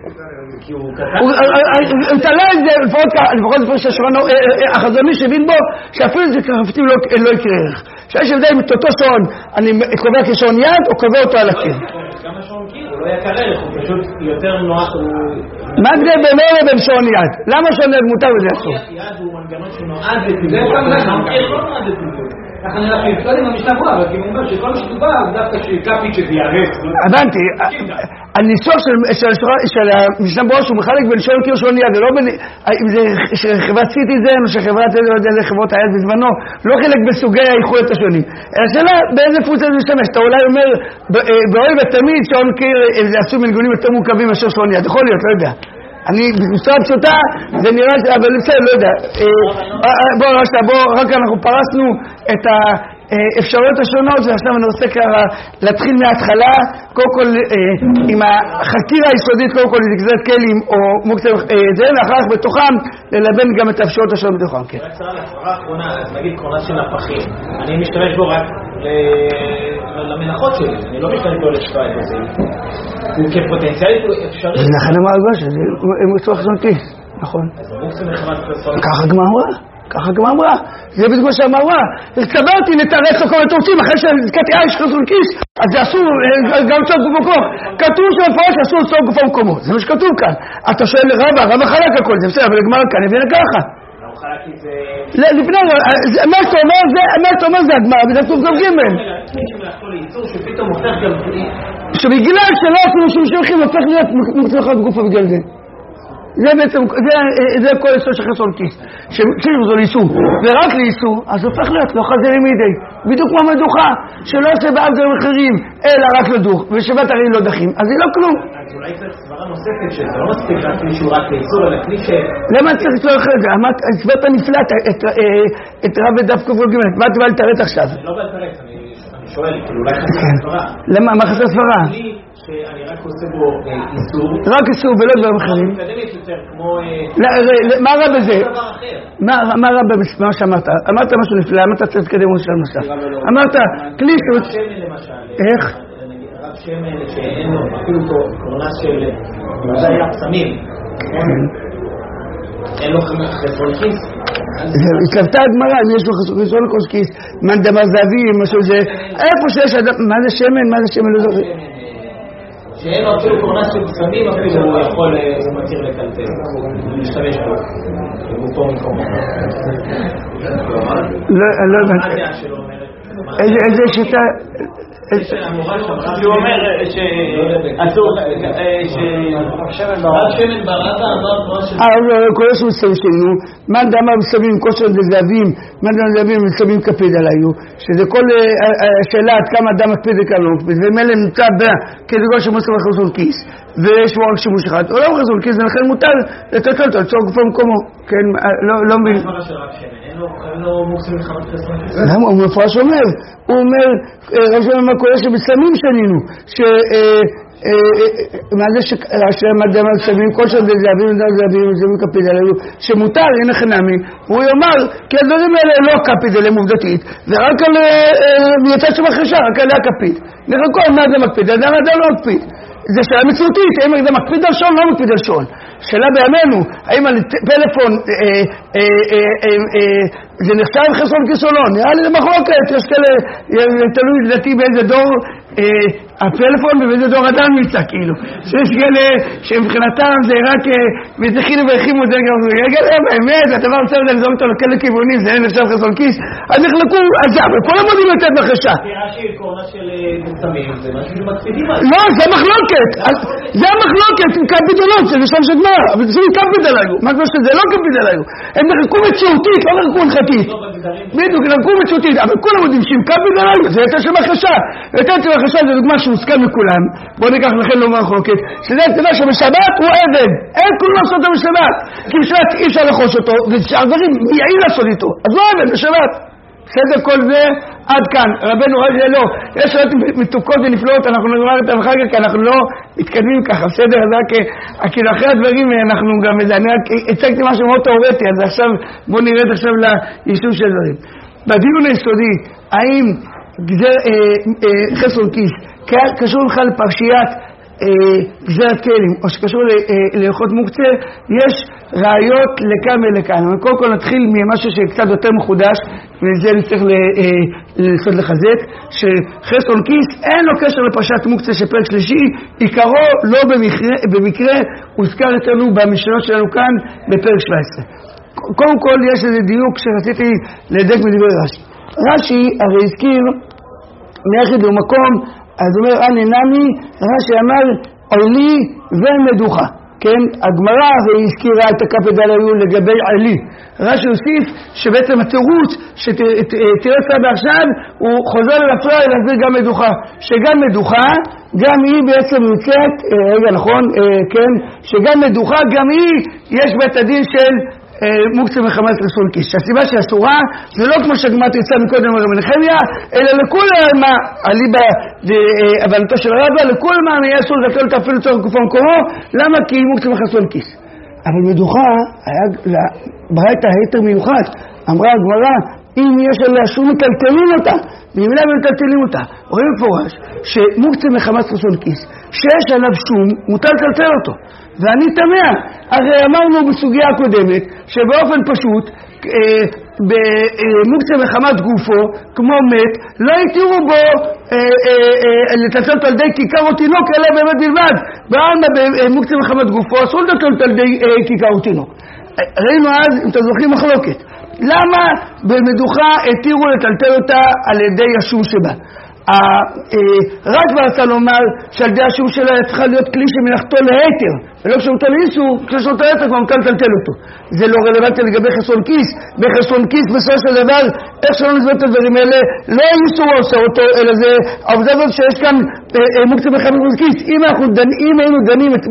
הוא תלה את זה לפחות לפחות שהשעון החזוני שבין בו שאפילו זה כרפתים לא יקרה ערך. שיש הבדל אם את אותו שעון אני קובע כשעון יד או קובע אותו על הקיר. גם השעון קיר הוא לא יקר ערך, הוא פשוט יותר נוח. מה זה במראה בין שעון יד? למה שעון יד מותר וזה אסור? יד הוא מנגנון שנועד לטיפול, השעון קיר לא נועד לטיפול. ככה נראה שיפתוד עם המשנה גבוהה, אבל כאילו הוא אומר שכל משדובר הוא דווקא שקפיץ' שזה יערף. הבנתי, הניסוח של המשנה גבוהה שהוא מחלק בין שעון קיר שעון יד, זה לא בין, אם זה חברת סיטיזן או שחברת איזה חברות היד בזמנו, לא חלק בסוגי האיכויות השונים. אלא שאלה באיזה פונקציה זה משתמש, אתה אולי אומר, באוהב ותמיד שעון קיר זה עשו מנגונים יותר מורכבים מאשר שעון יד, יכול להיות, לא יודע. אני בצורה פשוטה, זה נראה, אבל בסדר, לא יודע. בואו, רק אנחנו פרסנו את האפשרויות השונות, ועכשיו אני רוצה ככה להתחיל מההתחלה, קודם כל עם החקירה היסודית, קודם כל לזגזת כלים או מוקצה זה, ואחר כך בתוכם ללבן גם את האפשרויות השונות בתוכם. רק צרה להפרה האחרונה, אז נגיד קרונה של הפחים, אני משתמש בו רק למנחות שלי, אני לא משתמש בו לשפעה את זה. הוא כפוטנציאלית הוא אפשרי. אז לכן אמר הגבוה שזה מוצא חזונתי, נכון. ככה גמר אמרה, ככה גמר אמרה. זה בדיוק מה שאמר אמרה. התקברתי לתרץ לכל התורצים, אחרי שהזכרתי אה, יש חזון כיס, אז זה אסור גם צור גוף מקום. כתוב שמפרש אסור צור גוף המקומות, זה מה שכתוב כאן. אתה שואל לרבא, רבא חלק הכל, זה בסדר, אבל הגמר כאן, הבינה ככה. לפני, מה שאתה אומר זה הגמר, וזה כתוב גם גימל. שבגלל שלא עשינו שום שולחים, הופך להיות מצלחת גופה בגלל זה. זה בעצם, זה כל יסוד של חסון כיס. שכאילו זו לאיסור, ורק לאיסור, אז הופך להיות לא חזרי מידי. בדיוק כמו מדוחה, שלא עושה בעל דברים אחרים, אלא רק לדוך, ושבת הרי לא דחים, אז זה לא כלום. אז אולי צריך סברה נוספת שזה לא מספיק רק מישהו רק לאיסור, אלא כלי ש... למה צריך לצלוח אחרי זה? הסברת הנפלט, את רב ודף כפול ג' מה אתה בא לתרץ עכשיו? אני לא בא לתרץ, אני שואל, כאילו אולי חסר סברה. למה? מה חסר סברה? שאני רק עושה בו איסור. רק איסור ולא דברים אחרים. מתקדמת יותר, כמו... מה רע בזה? מה רע במה שאמרת? אמרת משהו נפלא, אמרת צריך להתקדם משהו נוסף. אמרת, כלי... רב שמן למשל. איך? רב שמן שאין לו אפילו קורנה של... מזל הפסמים. אין לו חסרון כיס. התלבטה הגמרא, אם יש לו חסרון כיס, מן דבר זהבי, משהו זה... איפה שיש אדם... מה זה שמן? מה זה שמן? לא זוכר. שאין לו אפילו קורנה של פסמים, אפילו הוא יכול, זה מתיר לטלטל, הוא משתמש בו, הוא פה מקומו. לא, לא הבנתי. מה הדעה שלו אומרת? איזה שיטה... הוא אומר שאסור, שרק שמן ברעת אה, כל הסמסים שלנו, מה דמה מסבים כושר דזהבים, מה דמה זהבים מסבים קפיד עליו, שזה כל השאלה עד כמה אדם מקפיד וכמה לא מקפיד, ומאלה נמצא כדגול שמוסר לחסון כיס, ויש בו רק שימוש אחד, או לא חסון כיס, זה לכן מותר לתת לו, לצור גופו מקומו, כן, לא מבין. אין לו מוקסים לחמת חסון כיס? למה? הוא מפרש אומר, הוא אומר, רשום מה קורה שבסמים שנינו, ש... מה זה שהמדם הסבים, כל שזה זהבים, זהבים, זהבים קפיד עליו, שמותר, הנה חנמי, הוא יאמר, כי הדברים האלה לא קפיד עליהם עובדתית, ורק על יצא שבחרשה, רק עליה קפיד. נחלקו, מה זה מקפיד? אדם אדם לא מקפיד. זה שאלה מציאותית, האם זה מקפיד על שון, לא מקפיד על שון. שאלה בימינו, האם על פלאפון זה נחשב חסון כיס או לא? נראה לי זה מחלוקת, יש כאלה, תלוי לדעתי באיזה דור הפלאפון ובאיזה דור אדם נמצא, כאילו. שיש כאלה שמבחינתם זה רק, ותכינו והכימו את זה גם, רגע, באמת, הדבר רוצה לזום אותו לכאלה כיוונים, זה אין נחשב חסון כיס, אז נחלקו על זה, אבל כל המודים לתת בחשה. תראה שהיא קורנה של מוצמים, זה משהו שמקפידים על זה. לא, זה מחלוקת, זה המחלוקת, עם קפידולות, זה נשאר שגמר, אבל זה קפיד עליו, מה כמו שזה לא קפיד עליו, הם נחלקו מציאותית, לא נחלקו הנחתית. בדיוק, נחלקו מציאותית, אבל כולם יודעים שאם קפיד עליו, זה יותר שבחשה, יותר שבחשה זה דוגמה שמוסכם מכולם, בואו ניקח לכן לא מחלוקת, שזה תדע שבשבת הוא עבד, אין כולם לעשות אותו בשבת, כי בשבת אי אפשר לחוש אותו, ושהדברים יעיל לעשות איתו, אז לא עבד בשבת. בסדר כל זה, עד כאן, רבנו רבי לא, יש שאלות מתוקות ונפלאות, אנחנו נגמר את המחר כי אנחנו לא מתקדמים ככה, בסדר, אז רק, כאילו אחרי הדברים אנחנו גם, אני רק הצגתי משהו מאוד תיאורטי, אז עכשיו בואו נרד עכשיו ליישוב של דברים. בדיון היסודי, האם גזר, אה, אה, חסון כיס קשור בכלל לפרשיית אה, גזרת כלים, או שקשור להלכות מוקצה, יש ראיות לכאן ולכאן. אבל קודם כל נתחיל ממשהו שקצת יותר מחודש, וזה נצטרך לנסות לחזק, שחסון כיס אין לו קשר לפרשת מוקצה של פרק שלישי, עיקרו לא במקרה, במקרה הוזכר אצלנו במשנות שלנו כאן בפרק שבע עשרה. קודם כל יש איזה דיוק שרציתי לדק מדברי רש"י. רש"י הרי הזכיר מיחד במקום, אז הוא אומר, אני נמי, רש"י אמר, עלי ומדוחה. כן, הגמרא והזכירה את הקפד עליו לגבי עלי. רש"י הוסיף שבעצם התירוץ שתראה סבא עכשיו, הוא חוזר לפרעה להסביר גם מדוחה. שגם מדוחה, גם היא בעצם יוצאת, רגע נכון, כן, שגם מדוחה, גם היא, יש בית הדין של מוקצה מחמת חסון כיס. שהסיבה שאסורה זה לא כמו שהגמרא תרצה מקודם רבי נחמיה, אלא לכולם מה, אליבא הבנתו של רבא, לכולם מה יהיה אסור לבטל את אפילו צורך גופו מקומו, למה? כי היא מוקצה מחסון כיס. אבל מדוחה, היה ברייתא היתר מיוחד, אמרה הגמרא, אם יש עליה שום מטלטלים אותה, ואם לא מטלטלים אותה, רואים מפורש שמוקצה מחמת חסון כיס, שיש עליו שום, מותר לטלטל אותו. ואני תמה, הרי אמרנו בסוגיה הקודמת, שבאופן פשוט, אה, במוקצה מחמת גופו, כמו מת, לא יתירו בו אה, אה, אה, לטלטל על די כיכר או תינוק, אלא באמת בלבד. בעלמא במוקצה מחמת גופו, אסור לטלטל על די אה, כיכר או תינוק. ראינו אז, אם אתם זוכרים מחלוקת, למה במדוחה התירו לטלטל אותה על ידי השום שבה? רק ברצה לומר שעל ידי השום שלה צריכה להיות כלי שמלאכתו להיתר, ולא כשאותו לאיסור, כשאותו להיתר כבר מוכן לטלטל אותו. זה לא רלוונטי לגבי חסון כיס. בחסון כיס בסופו של דבר, איך שלא נסביר את הדברים האלה, לא איסור עושה אותו, אלא זה העובדה הזאת שיש כאן מוקצה מחמת כיס. אם אנחנו אם היינו דנים את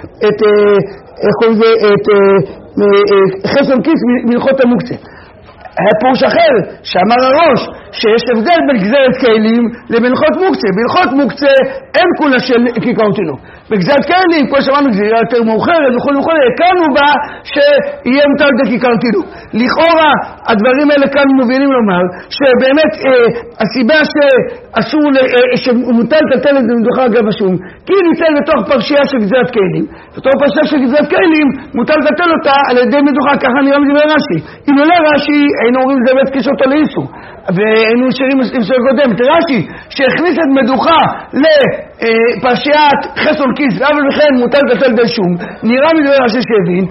חסון כיס מלכות המוקצה, היה פירוש אחר, שאמר הראש, שיש הבדל בין גזרת כלים למלכות מוקצה. בהלכות מוקצה אין כולה של כיכר תינוק. בגזרת כלים, כמו שאמרנו, גזירה יותר מאוחרת, וכל וכל, הקלנו בה שיהיה מותר על כיכר תינוק. לכאורה, הדברים האלה כאן מובילים לומר, שבאמת אה, הסיבה שאסור, אה, שמותר לטלטל את מדוחה אגב השום, כי ניתן לתוך פרשייה של גזרת כלים. בתוך פרשייה של גזרת כלים, מותר לטלטל אותה על ידי מדוחה, ככה נראה מדברי רש"י. אם לא רש"י, היינו אומרים זה באמת כשאותו לאיסור. ו... היינו שרים עם שיר קודם, רש"י, שהכניס את מדוכה לפרשיית חסון כיס, אבל לכן מוטל לטלטל די שום, נראה מדבר רש"י שהבין,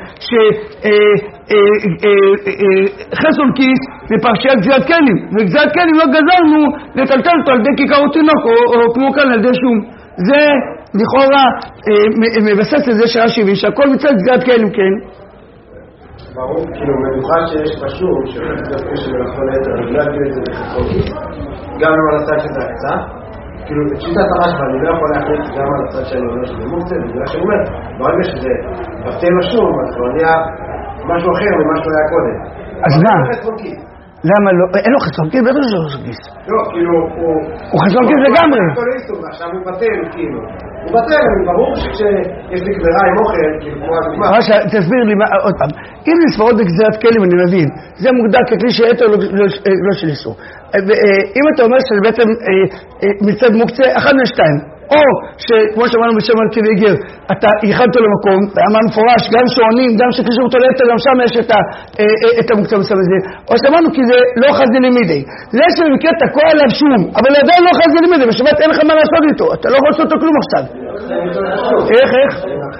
שחסון כיס זה פרשיית גזירת כלים, וגזירת כלים לא גזרנו לטלטל אותו על די כיכר תינוק, או כמו כאן על די שום. זה לכאורה מבסס לזה שרש"י הבין, שהכל מצד גזירת כלים, כן. ברור, כאילו מדוכה שיש פשוט, שהולכת להיות קשר ולכל היתר, אני לא אגיד את זה בחסון כיס, גם על הצד שזה הקצה, כאילו, שיטת הרשב"א, אני לא יכול להחליט גם על הצד שאני אומר שזה מוקצה, בגלל שאני אומר, ברגע שזה בטל משום, אז כבר נהיה משהו אחר ממה שהוא היה קודם. אז מה? למה לא? אין לו חסון כיס? בטח שלא חסון כיס. לא, כאילו, הוא... הוא חסון כיס לגמרי. עכשיו הוא בטל, כאילו. הוא בטל, ברור שכשיש לי גזירה עם אוכל, כאילו, כמו הדוגמה. תסביר לי, עוד פעם, אם נספרות בגזירת כלים, אני מבין, זה מוגדר ככלי שהיתר לא של איסור. אם אתה אומר שזה בעצם מצד מוקצה, אחד משתיים, או שכמו שאמרנו בשם על כלי גר, אתה ייחדת למקום, ואמר מפורש, גם שעונים, גם שקשור אותו ליתר, גם שם יש את המוקצה בסם הזה, או שאמרנו כי זה לא חזי לימידי. זה שבמקרה תקוע עליו שום, אבל עדיין לא חזי לימידי, בשבת אין לך מה לעשות איתו, אתה לא יכול לעשות אותו כלום עכשיו. איך, איך?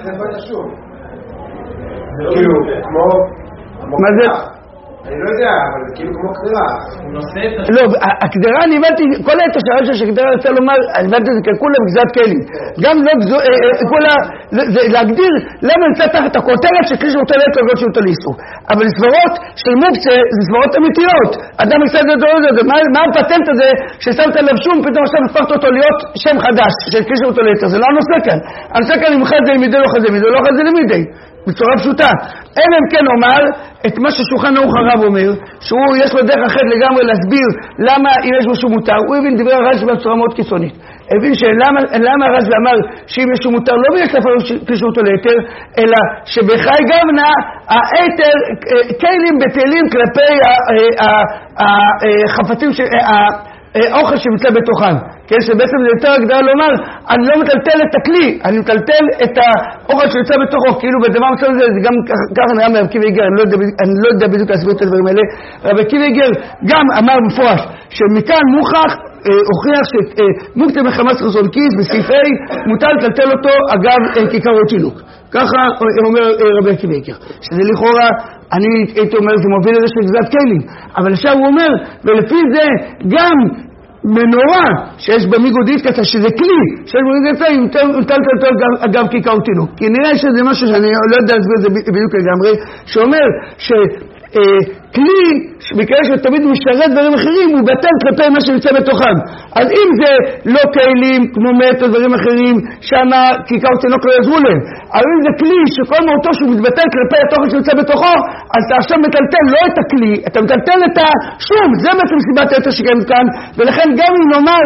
כאילו, כמו... מה זה? אני לא יודע, אבל זה כאילו כמו קדרה. לא, הקדרה, אני הבנתי, כל היתר שהרשע שקדרה רוצה לומר, אני הבנתי את זה ככולה בגזירת כלים. גם לא כולה, זה להגדיר למה נמצא תחת הכותרת שכלי שאותו ליתר לא שאותו לאיסור. אבל סברות של מוקצה, זה סברות אמיתיות. אדם מקצת את זה, מה הפטנט הזה ששמת עליו שום, פתאום עכשיו הפכת אותו להיות שם חדש של כלי שאותו ליתר. זה לא הנושא כאן. הנושא כאן אם חד זה למידי לא חד זה למידי, לא חד זה למידי. בצורה פשוטה. אלא אם כן אומר את מה ששולחן ערוך הרב אומר, שהוא יש לו דרך אחרת לגמרי להסביר למה אם יש משהו מותר. הוא הבין דברי הרשב"א בצורה מאוד קיצונית. הבין שלמה הרשב"א אמר שאם יש משהו מותר לא בגלל קשור אותו ליתר, אלא שבחי גוונה היתר כלים בטלים כלפי החפצים, האוכל שנמצא בתוכם. כן, שבעצם זה יותר הגדרה לומר, אני לא מטלטל את הכלי, אני מטלטל את האוכל שנמצא בתוכו, כאילו בדבר מצב הזה, זה גם ככה נראה מרב קיבי גר, אני לא יודע בדיוק להסביר את הדברים האלה, רב קיבי גר גם אמר מפורש, שמכאן מוכח, הוכיח שמוקצה מחמאס חסון כיס, בסעיפי, מוטל לטלטל אותו אגב כיכר תינוק. ככה אומר רבי קיבי גר, שזה לכאורה, אני הייתי אומר, זה מוביל לזה של גזירת כלים, אבל עכשיו הוא אומר, ולפי זה גם מנורה שיש במיגודית כזה, שזה כלי, שיש במיגודית כזה, יוטל לטלטל אגב כיכר תינוק. כי נראה שזה משהו שאני לא יודע להסביר את זה בדיוק לגמרי, שאומר ש... כלי, בגלל שתמיד משרת דברים אחרים, הוא בטל כלפי מה שנמצא בתוכם. אז אם זה לא כלים, כמו מת או דברים אחרים, שמה כיכר תינוק לא יעזרו להם. אבל אם זה כלי שכל מהותו שהוא מתבטל כלפי התוכן שנמצא בתוכו, אז אתה עכשיו מטלטל לא את הכלי, אתה מטלטל את השום. זה בעצם סיבת היתר שקיימת כאן, ולכן גם אם נאמר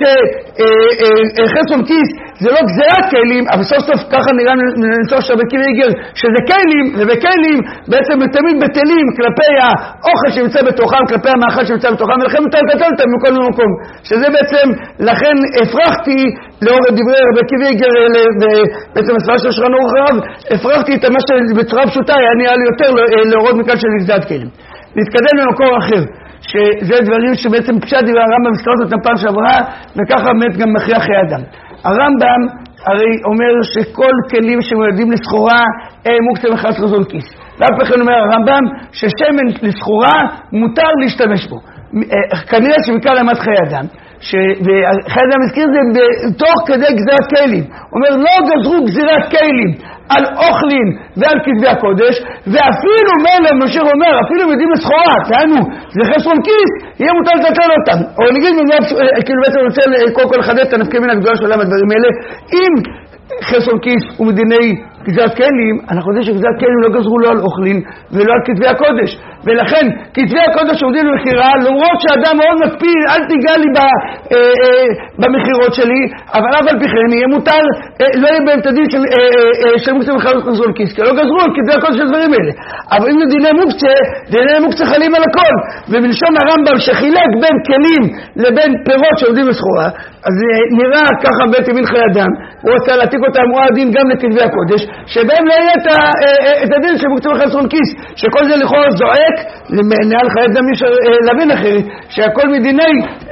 שחסון כיס זה לא גזירת כלים, אבל סוף סוף ככה נראה לנסוע שבקיבי גר, שזה כלים, ובכלים בעצם תמיד בטלים כלפי האוכל שנמצא בתוכם, כלפי המאכל שנמצא בתוכם, ולכן מטלטל אותם מכל מקום. שזה בעצם, לכן הפרחתי לאור דברי רבי גר, ובעצם הסברה של שולחן ערוך הרב, הפרחתי את מה שבצורה פשוטה, היה נראה לי יותר להורות מכאן של גזירת כלים. נתקדם למקור אחר, שזה דברים שבעצם פשט דברי הרמב"ם הזכרת אותם פעם שעברה, וככה באמת גם מכריח חיי אדם. הרמב"ם הרי אומר שכל כלים שמיועדים לסחורה הם מוקצה מחמת חסון כיס. ואף אחד אומר הרמב"ם ששמן לסחורה מותר להשתמש בו. כנראה שבעיקר למד חיי אדם, וחיי אדם הזכיר זה בתוך כדי גזירת כלים. הוא אומר לא גזרו גזירת כלים על אוכלים ועל כתבי הקודש, ואפילו מלא משה אומר, אפילו יודעים לסחורה, תענו, זה חסון כיס, יהיה מותר לטלטל אותם. או נגיד, כאילו בעצם רוצה קודם כל לחדד את הנפקא מינה הגדולה של עולם הדברים האלה, אם חסון כיס ומדיני גזירת כלים, אנחנו יודעים שגזירת כלים לא גזרו לא על אוכלים ולא על כתבי הקודש, ולכן כתבי הקודש עומדים במחירה, למרות שאדם מאוד מקפיד, אל תיגע לי במחירות שלי, אבל אף על פי כן יהיה מותר, לא יהיה בהם תדין של מוקצה מחמת חסון כיס, כי לא גזרו על כתבי הקודש של דברים האלה. אבל אם זה דיני מוקצה, דיני מוקצה חלים על הכל, ובלשון הרמב"ם שחילק בין כלים לבין פירות שעומדים בסחורה, אז נראה ככה בית ימין חיי אדם, הוא רוצה להעתיק אותם, הוא הדין גם לכתבי הקודש, שבהם לא יהיה את הדין של מוקצה בחסרון כיס, שכל זה לכאורה זועק, נעל חיי אדם יש להבין אחרת, שהכל מדיני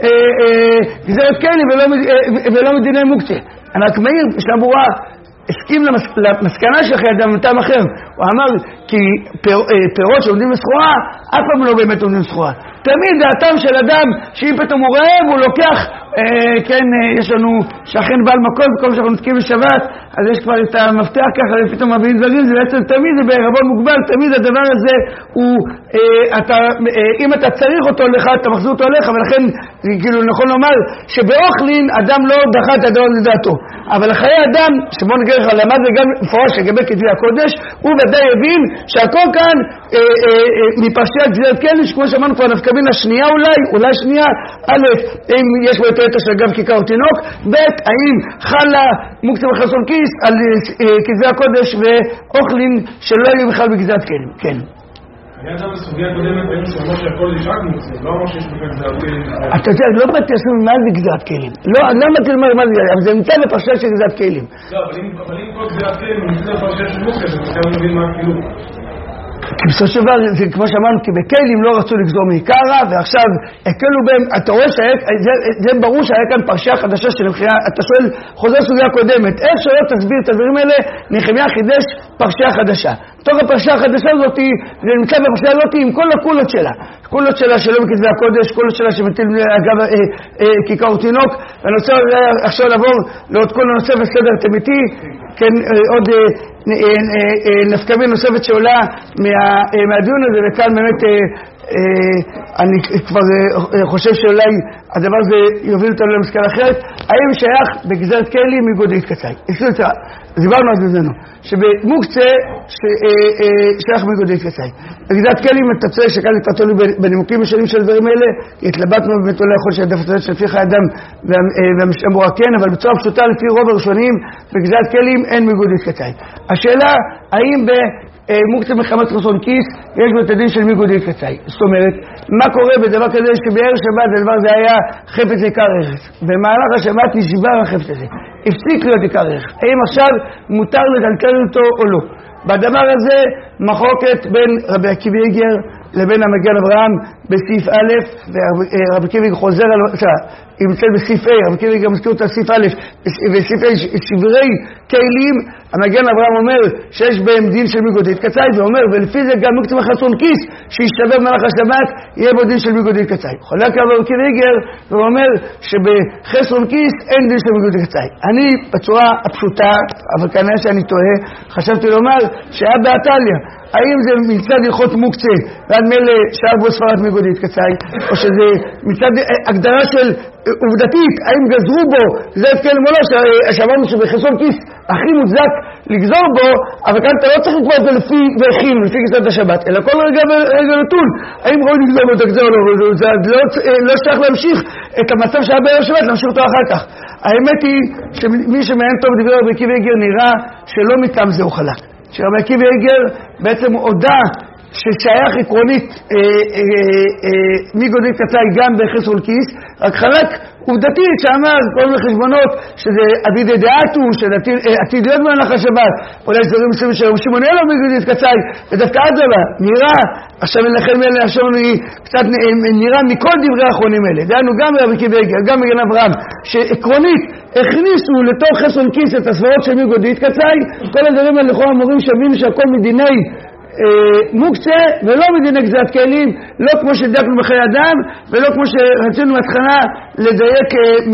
גזרת כלים ולא מדיני מוקצה. אני רק מעיר, ישנה ברורה, הסכים למסקנה של חיי אדם מטעם אחר. הוא אמר כי פירות שעומדים לסחורה, אף פעם לא באמת עומדים לסחורה. תמיד דעתם של אדם שאם פתאום הוא רעב הוא לוקח, אה, כן, אה, יש לנו שכן בעל מקום, בכל שאנחנו נתקים בשבת, אז יש כבר את המפתח ככה, ופתאום מביאים דברים, זה בעצם תמיד זה בערבון מוגבל, תמיד הדבר הזה הוא, אה, אתה, אה, אם אתה צריך אותו לך, אתה מחזיר אותו עליך, ולכן כאילו נכון לומר שבאוכלין אדם לא דחה את הדבר לדעתו. אבל לחיי אדם, שבוא נגיד לך, למד וגם מפורש לגבי כתבי הקודש, הוא ודאי הבין שהכל כאן אה, אה, אה, מפרשיית גזרת כלים, שכמו שאמרנו כבר נפקא מינה שנייה אולי, אולי שנייה, א', אם יש בו את היתר של גם כיכר או תינוק, ב', האם חלה מוקצה בחסרון כיס על אה, כתבי הקודש ואוכלין שלא יהיו בכלל בגזרת כלים, כן. היה גם בסוגיה קודמת באמצע שאומר שהכל יש רק מוקצה, לא אומר שיש בכלל גזרת כלים. אתה יודע, לא באתי לעשות מה זה גזרת כלים. לא, לא באתי לומר מה זה גזרת, אבל זה נמצא בפרשייה של גזרת כלים. לא, אבל אם כל גזרת כלים נמצא בפרשייה של מוקצה, זה בכלל מבין מה כאילו. כי בסופו של דבר, כמו שאמרנו, כי בכלים לא רצו לגזור מעיקרה, ועכשיו הקלו בהם, אתה רואה שזה ברור שהיה כאן פרשייה חדשה של המחייה, אתה שואל, חוזר סוגיה קודמת, איך שלא תסביר את הדברים האלה, נחמיה חידש פרשייה חדשה. תוך הפרשייה החדשה הזאת, זה נמצא בפרשייה הזאת עם כל הקולות שלה. קולות שלה שלא בכתבי הקודש, קולות שלה שמטיל אגב כיכר תינוק, ואני רוצה עכשיו לעבור לעוד כל הנושא בסדר תמיתי, כן, עוד נפקא מינה נוספת שעולה מהדיון הזה, וכאן באמת אני כבר חושב שאולי הדבר הזה יוביל אותנו למסקנה אחרת. האם שייך בגזרת כלים מגודית קצאי? דיברנו על זה, שבמוקצה שייך מגודית קצאי. בגזרת כלים אתה צריך שכאן אתה תלוי בנימוקים השונים של הדברים האלה, כי התלבטנו באמת אולי יכול שהדף התוצאת שלפי חיי אדם והמשאם ברורה כן, אבל בצורה פשוטה לפי רוב הראשונים בגזרת כלים אין מגודית קצאי. השאלה האם ב... מוקצה מחמת חסרון כיס, יש בו את הדין של מגודית קצאי. זאת אומרת, מה קורה בדבר כזה שבערב שבת הדבר זה היה חפץ עיקר ערך, במהלך השבת נשבר החפץ הזה, הפסיק להיות עיקר ערך, האם עכשיו מותר לקלקל אותו או לא? בדבר הזה מחוקת בין רבי עקיבא איגר לבין המגן אברהם בסעיף א', ורבי עקיבא איגר חוזר על... היא מצאת בסעיף A, רבי עקיבא איגר מזכיר אותה סעיף א', בסעיף A שברי כלים, המגן אברהם אומר שיש בהם דין של מגודית קצאי, ואומר, ולפי זה גם מוקצה בחסרון כיס, שישתבב במהלך השבת, יהיה בו דין של מגודית קצאי. חולק רבי עקיבא איגר, והוא אומר שבחסרון כיס אין דין של מגודית קצאי. אני, בצורה הפשוטה, אבל כנראה שאני טועה, חשבתי לומר שהיה באתליה, האם זה מצד הלכות מוקצה ועד מילא שער בו ספרת מגודית קצאי, או שזה מצד הגדרה של עובדתית, האם גזרו בו גזרת כלים או לא, שאמרנו שבחסרון כיס הכי מוצדק לגזור בו, אבל כאן אתה לא צריך לקבוע את זה לפי והכין, לפי גזרת השבת, אלא כל רגע ורגע נתון, האם ראוי לגזור בו את הגזר או לא, זה לא שייך להמשיך את המצב שהיה בערב שבת, להמשיך אותו אחר כך. האמת היא שמי שמעיין טוב דברי רבי עקיבא איגר נראה שלא מטעם זה הוא חלק. שרבי עקיבא איגר בעצם הודע ששייך עקרונית מגודית קצאי גם בחסרון כיס, רק חלק עובדתית שאמר כל מיני חשבונות שזה עתיד דעתו, שעתיד להיות במהלך השבת, אולי דברים מסוימים של רבי שמעון אלו מגודית קצאי, ודווקא עד זבה נראה, עכשיו לכן מאלה עכשיו קצת נראה מכל דברי האחרונים האלה, דהיינו גם רבי עקיבא איגר, גם מגן אברהם, שעקרונית הכניסו לתוך חסרון כיס את הסברות של מגודית קצאי, כל הדברים האלה לכאורה אמורים שווים שהכל מדיני מוקצה ולא מדיני גזרת כלים, לא כמו שדייקנו בחיי אדם ולא כמו שרצינו בהתחלה לדייק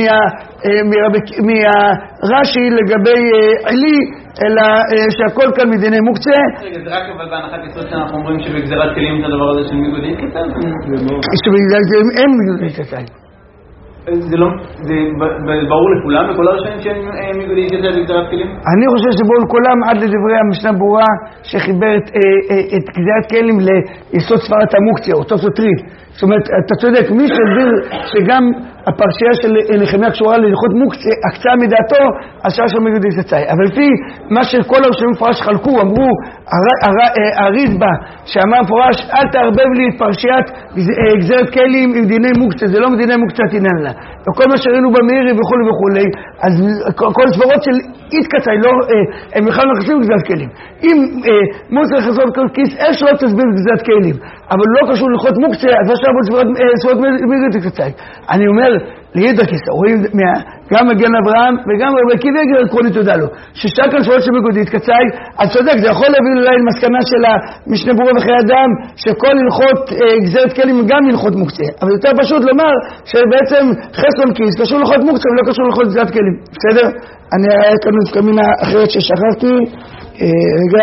מהרש"י לגבי עלי, אלא שהכל כאן מדיני מוקצה. רגע, זה רק אבל בהנחת יסוד שאנחנו אומרים שבגזרת כלים את הדבר הזה של מגודית קצאי? שבגזרת כלים אין מגודית קצאי. זה לא, זה ברור לכולם, וכל הראשונים שהם מגודית קצאי בגזרת כלים? אני חושב שברור לכולם עד לדברי המשנה ברורה שחיבר את גזרת כלים ליסוד ספרת המוקצה, אותו סותרי. זאת אומרת, אתה צודק, מי שהסביר שגם הפרשייה של נחמיה קשורה ללכות מוקצה, הקצה מדעתו, השעה של מגודי קצאי. אבל לפי מה שכל הראשונים מפורש חלקו, אמרו, הרידב"א, שאמר מפורש, אל תערבב לי את פרשיית גזרת כלים עם דיני מוקצה, זה לא מדיני מוקצה תינן לה. וכל מה שראינו במאירי וכו' וכו', אז כל סברות של אית קצאי, לא, הם בכלל לא חסים גזרת כלים. אם מוסר חסות כל כיס, איך שלא תסביר גזרת כלים, אבל לא קשור ללכות מוקצה, אז אפשר בו סברות מגודי קצאי. אני אומר, לידע כיסא, רואים גם מגן אברהם וגם רבי עקיבא עקרונית תודה לו, ששתי כאן סברות שמגודית קצאי, אז צודק, זה יכול להביא אולי למסקנה של המשנה ברורה וחיי אדם, שכל הלכות גזרת כלים גם הלכות מוקצה, אבל יותר פשוט לומר שבעצם חסרון כיס קשור ללכות מוקצה ולא קשור ללכות גזרת כלים, בסדר? אני אראה כאן נפקמינה אחרת ששכחתי, רגע,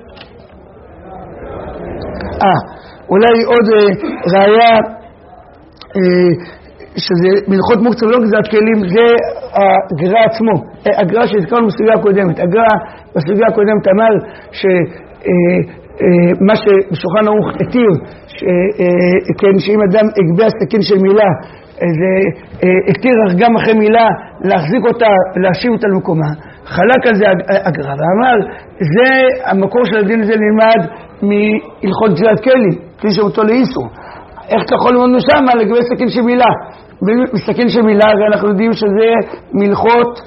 אה, אולי עוד ראיה שזה מלכות מוקצה ולא גזרת כלים, זה הגר"א עצמו, הגר"א שהזכרנו בסוגיה הקודמת. הגר"א בסוגיה הקודמת אמר שמה שבשולחן ערוך התיר, שאם אדם הגביה סכין של מילה, זה התיר גם אחרי מילה להחזיק אותה ולהשיב אותה למקומה. חלק על זה הגר"א ואמר, זה המקור של הדין הזה נלמד מהלכות גזרת כלים, כפי שאותו לאיסור. איך אתה יכול ללמוד שם לגבי סכין של מילה? בסכין של מילה, הרי אנחנו יודעים שזה מלכות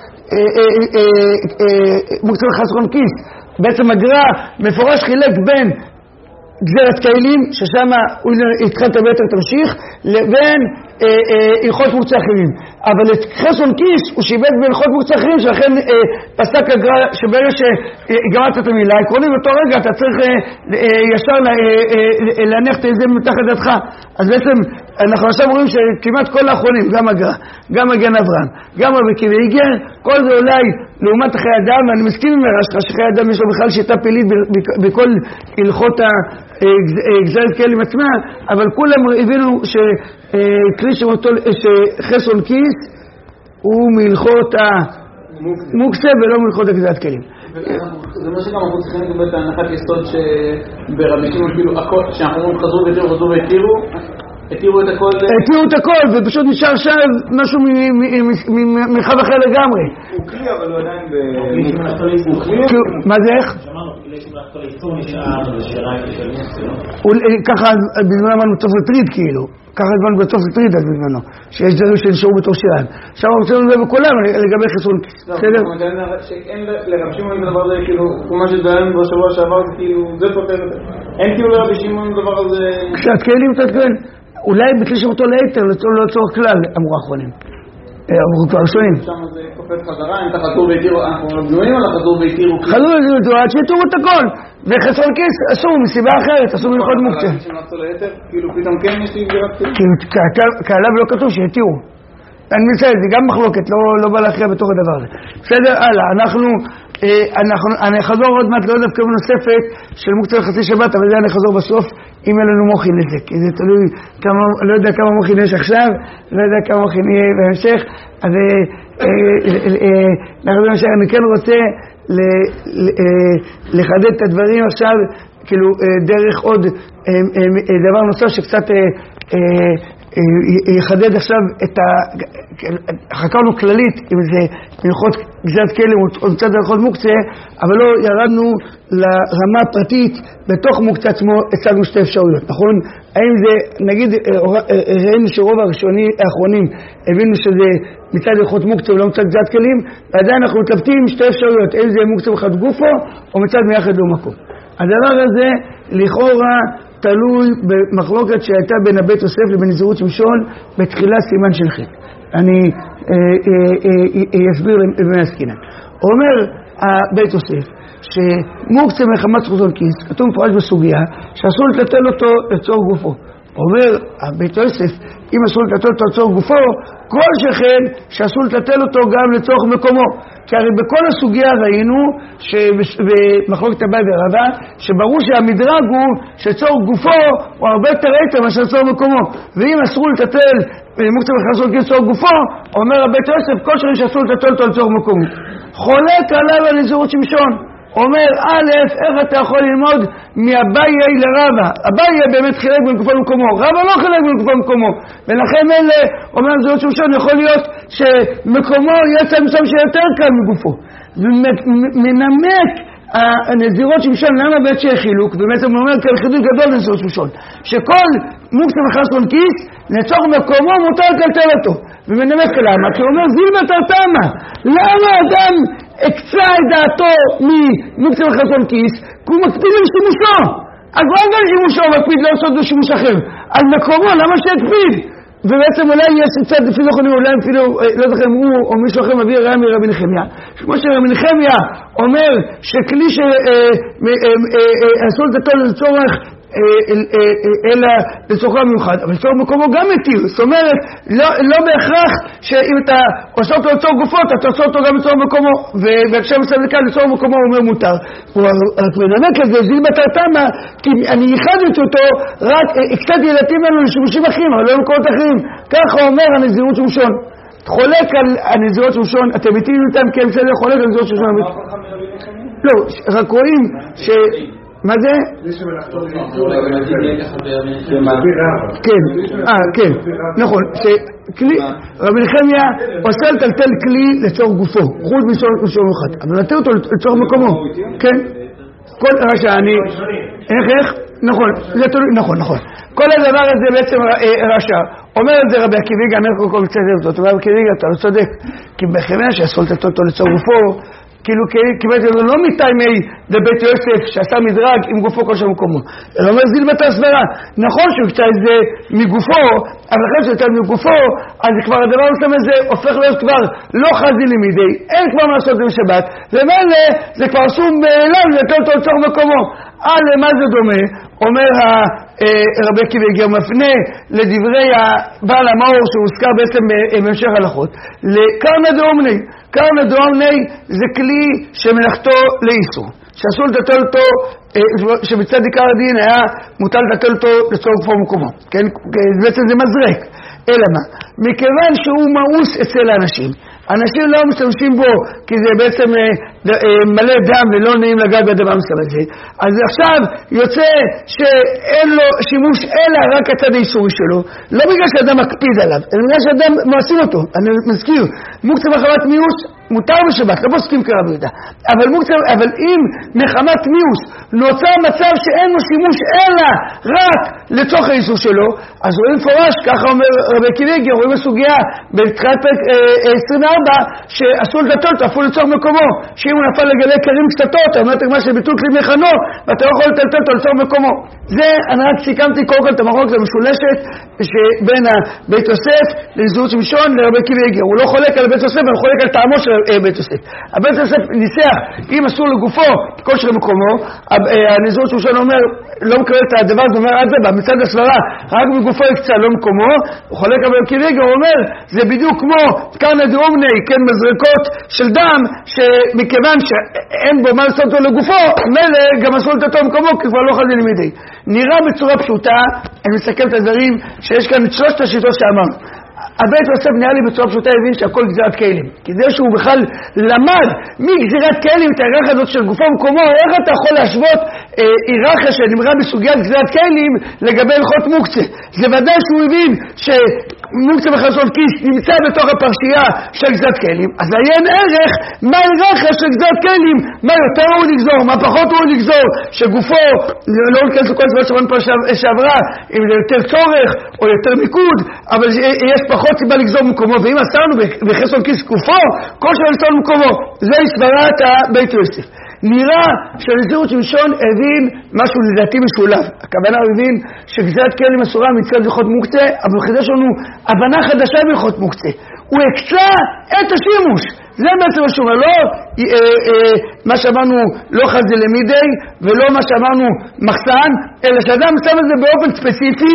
מוקצה וחסרון כיס. בעצם הגר"א מפורש חילק בין גזרת כלים, ששם הוא התחלת ביתר תמשיך, לבין הלכות מוקצה אחרים. אבל את חסרון כיס הוא שיבד בהלכות מוקצה אחרים, שלכן פסק הגר"א שברגע שגמרת את המילה, עקרוני באותו רגע אתה צריך ישר להניח את זה מתחת דעתך. אז בעצם אנחנו עכשיו רואים שכמעט כל האחרונים, גם הגר"א, גם מגן אברהם, גם רבי עקיבא איגר, כל זה אולי לעומת חיי אדם, ואני מסכים עם הרש"ך שחיי אדם יש לו בכלל שיטה פלילית בכל הלכות הגזרת כלים עצמה, אבל כולם הבינו שכלי שחסרון כיס הוא מלכות המוקצה ולא מלכות הגזרת כלים. זה מה שגם אנחנו צריכים לקבל את ההנחת יסוד שברבי שמעון כאילו הכל, שאנחנו אומרים חזרו והתירו, חזרו והתירו, התירו את הכל, התירו את הכל ופשוט נשאר שם משהו ממרחב אחר לגמרי. הוא כלי אבל הוא עדיין הוא כלי? מה זה איך? שמענו, כלי שמלכתו לאיסור נשאר ושיריים של מוקצה, לא? ככה בזמן אמרנו תופס טריד כאילו, ככה הזמן בתופס טריד אז בזמנו, שיש דברים שנשארו בתור שיריים. עכשיו אנחנו רוצים לדבר בכולם לגבי חסרון כיס, בסדר? שאין לרבי שמעון דבר הזה, כאילו, כמו שדענו בשבוע שעבר, כאילו, זה פותר, אין כאילו לרבי שמעון דבר הזה... קצת כלים, קצת כלים. אולי בכלי שמותו ליתר, לא לצורך כלל, אמרו האחרונים. אמרו כבר ראשונים. שם זה קופץ חזרה, אם אתה חזור והתירו, אנחנו בנויים על החזור והתירו. חזור והתירו, עד שיתירו את הכל. וחסרון כיס אסור מסיבה אחרת, אסור מלכות מוקצה. כאילו פתאום כן יש לי גזרת כלים? כעליו לא כתוב שיתירו. אני מסתכל, זה גם מחלוקת, לא בא להכריע בתוך הדבר הזה. בסדר, הלאה, אנחנו... אני אחזור עוד מעט לעוד דווקא נוספת של מוקצה לחצי שבת, אבל זה אני אחזור בסוף אם אין לנו מוכין לזה, כי זה תלוי כמה, לא יודע כמה מוכין יש עכשיו, לא יודע כמה מוכין יהיה בהמשך, אז אני כן רוצה לחדד את הדברים עכשיו, כאילו דרך עוד דבר נוסף שקצת יחדד עכשיו את ה... חקרנו כללית אם זה מלכות גזרת כלים או מצד הלכות מוקצה, אבל לא ירדנו לרמה הפרטית בתוך מוקצה עצמו, הצגנו שתי אפשרויות, נכון? האם זה, נגיד, ראינו שרוב הראשונים האחרונים הבינו שזה מצד הלכות מוקצה ולא מצד גזרת כלים, ועדיין אנחנו מתלבטים שתי אפשרויות, האם זה מוקצה בחד גופו או מצד מיחד לא מקום. הדבר הזה לכאורה תלוי במחלוקת שהייתה בין הבית יוסף לבין נזירות שמשון בתחילה סימן של חטא. אני אסביר למי הסכינה. אומר הבית יוסף שמוקצה מחמת חסרון כיס, כתוב מפורש בסוגיה שאסור לטלטל אותו לצורך גופו. אומר הבית יוסף, אם אסור לטלטל אותו לצורך גופו, כל שכן שאסור לטלטל אותו גם לצורך מקומו. כי הרי בכל הסוגיה ראינו שבמחלוקת אביי ורבא שברור שהמדרג הוא שצורך גופו הוא הרבה יותר יתר מאשר צורך מקומו, ואם אסור לטלטל מוקצה מחסרון כיס לצורך גופו, אומר הבית יוסף כל שכן שאסור לטלטל אותו לצורך מקומו. חולק עליו על נזירות שמשון, אומר, א', איך אתה יכול ללמוד מאביי לרבא? אביי באמת חילק בין גופו למקומו, רבא לא חילק בין גופו למקומו, ולכן אלה, אומר נזירות שמשון, יכול להיות שמקומו יהיה צמצום שיותר קל מגופו. ומנמק הנזירות שמשון, למה בעת שיהיה חילוק? באמת הוא אומר כאן חידוש גדול לנזירות שמשון, שכל מוקצה וחסרון כיס, לצורך מקומו מותר לקלטל אותו. ומנמק למה? כי הוא אומר, זיל בתרתמה, למה אדם הקצה את דעתו ממוקצה וחסרון כיס? כי הוא מקפיד על שימושו. אז לא על שימושו הוא מקפיד לא לעשות בשימוש אחר. על מקומו, למה שיקפיד? ובעצם אולי יש קצת לפי זוכנים, אולי אפילו, לא זוכר אם הוא או מישהו אחר מביא רעי מרבי נחמיה. כמו שרבי נחמיה אומר שכלי שעשו לתתו לצורך אלא לצורכו מיוחד, אבל לצורך מקומו גם מתיר. זאת אומרת, לא בהכרח שאם אתה עושה אותו לצורך גופות, אתה עושה אותו גם לצורך מקומו, ובהקשר מסביב לכאן לצורך מקומו הוא אומר מותר. הוא רק מנמק את זה, זיל בתרתמה, כי אני ייחדתי אותו, רק קצת ילדים לנו לשימושים אחרים, אבל לא למקומות אחרים. ככה אומר הנזירות שמשון. חולק על הנזירות שמשון, אתם איתי איתם כי אני צריך חולק על הנזירות שמשון. לא, רק רואים ש... מה זה? כן, אה, כן, נכון, רבי נחמיה עושה לטלטל כלי לצורך גופו, חוץ משור אחד, אבל נתן אותו לצורך מקומו, כן? כל רשע, אני... איך, איך? נכון, זה תלוי, נכון, נכון. כל הדבר הזה בעצם רשע. אומר את זה רבי עקיבא, אני לא כל מצטער זאת, רבי עקיבא, אתה לא צודק, כי בחמיה שעשו לטלטל אותו לצורך גופו, כאילו כמעט זה לא מתאימי בבית יוסף שעשה מדרג עם גופו כל שם מקומו. אלא אומר זיל בתר סברה. נכון שהוא קצת את זה מגופו, אבל אחרי שהוא קצת מגופו, אז כבר הדבר מסתם הזה הופך להיות כבר לא חזי למידי, אין כבר מה לעשות בשבת, ומאלה זה כבר אסור מאליו לתת אותו לצורך מקומו. אה, למה זה דומה? אומר רבי עקיבא, הוא מפנה לדברי הבעל המאור שהוזכר בעצם בהמשך הלכות, לקרנא דאומני. קרנא דאומני זה כלי שמלאכתו לאיסור, שאסור לטלטל אותו, שבצד עיקר הדין היה מוטל לטלטל אותו לצורך גופו ומקומו, כן? בעצם זה מזרק. אלא מה? מכיוון שהוא מאוס אצל האנשים, אנשים לא משתמשים בו כי זה בעצם אה, אה, מלא דם ולא נעים לגעת בדבר מסוים הזה. אז עכשיו יוצא שאין לו שימוש אלא רק הצד האיסורי שלו, לא בגלל שאדם מקפיד עליו, אלא בגלל שאדם מעשים אותו. אני מזכיר, מוקצה מחמת מיוס מותר בשבת, לא פוסקים קרב יהודה. אבל מוקצה, אבל אם מחמת מיוס נוצר מצב שאין לו שימוש אלא רק לצורך האיסור שלו, אז רואים פורש, ככה אומר רבי עקיבא, רואים בסוגיה בתחילת פרק עשרים וארבע, שאסור לטלטל אותו אפילו לצורך מקומו, שאם הוא נפל לגלי קרים קצתות, אתה אומר מה שביטול כלי מחנו, ואתה לא יכול לטלטל אותו לצורך מקומו. זה, אני רק סיכמתי קודם כל את המחלוקת המשולשת שבין בית יוסף לנזירות שמשון לרבי עקיבא. הוא לא חולק על בית יוסף, הוא חולק על טעמו של בית יוסף. הבית יוסף ניסח, אם אסור לגופו כל של מקומו, הנזירות שמשון אומר, לא מקבל את הדבר, זה אומר עד זה, מצד הסברה, רק בגופו יקצה, לא מקומו. הוא חולק על רבי עקיבא, הוא אומר, זה בדיוק כמו קרנא דאומני, כן, מזרקות של דם, שמכיוון שאין בו מה לעשות אותו לגופו, מלא גם אסור לתת אותו מקומו, כי כבר לא חזי למידי. נראה בצורה פשוטה, אני מסתכל את הדברים, שיש כאן את שלושת השיטות שאמרנו. הבית יוסף נראה לי בצורה פשוטה הבין שהכל גזירת כלים. כי זה שהוא בכלל למד מגזירת כלים את ההיררכיה הזאת של גופו ומקומו, איך אתה יכול להשוות אה, היררכיה שנמרה בסוגיית גזירת כלים לגבי הלכות מוקצה? זה ודאי שהוא הבין שמוקצה וחסון כיס נמצא בתוך הפרשייה של גזירת כלים, אז אין ערך מה ההיררכיה של גזירת כלים, מה יותר הוא לגזור, מה פחות הוא לגזור, שגופו לא נכנס לכל סביבה שבן פה שעברה, אם זה יותר צורך או יותר מיקוד, אבל יש פחות סיבה לגזור מקומו, ואם אסרנו בחסון כיס גופו, כל שלא לגזור מקומו. זה סברת הבית יוסף. נראה שהנזירות שמשון הבין משהו לדעתי משולב. הכוונה הוא הבין שגזירת כלים אסורה מצד הלכות מוקצה, אבל חידש לנו הבנה חדשה בהלכות מוקצה. הוא הקצה את השימוש. זה בעצם משהו, לא אה, אה, מה שאמרנו לא חזי למידי, ולא מה שאמרנו מחסן, אלא שאדם שם את זה באופן ספציפי,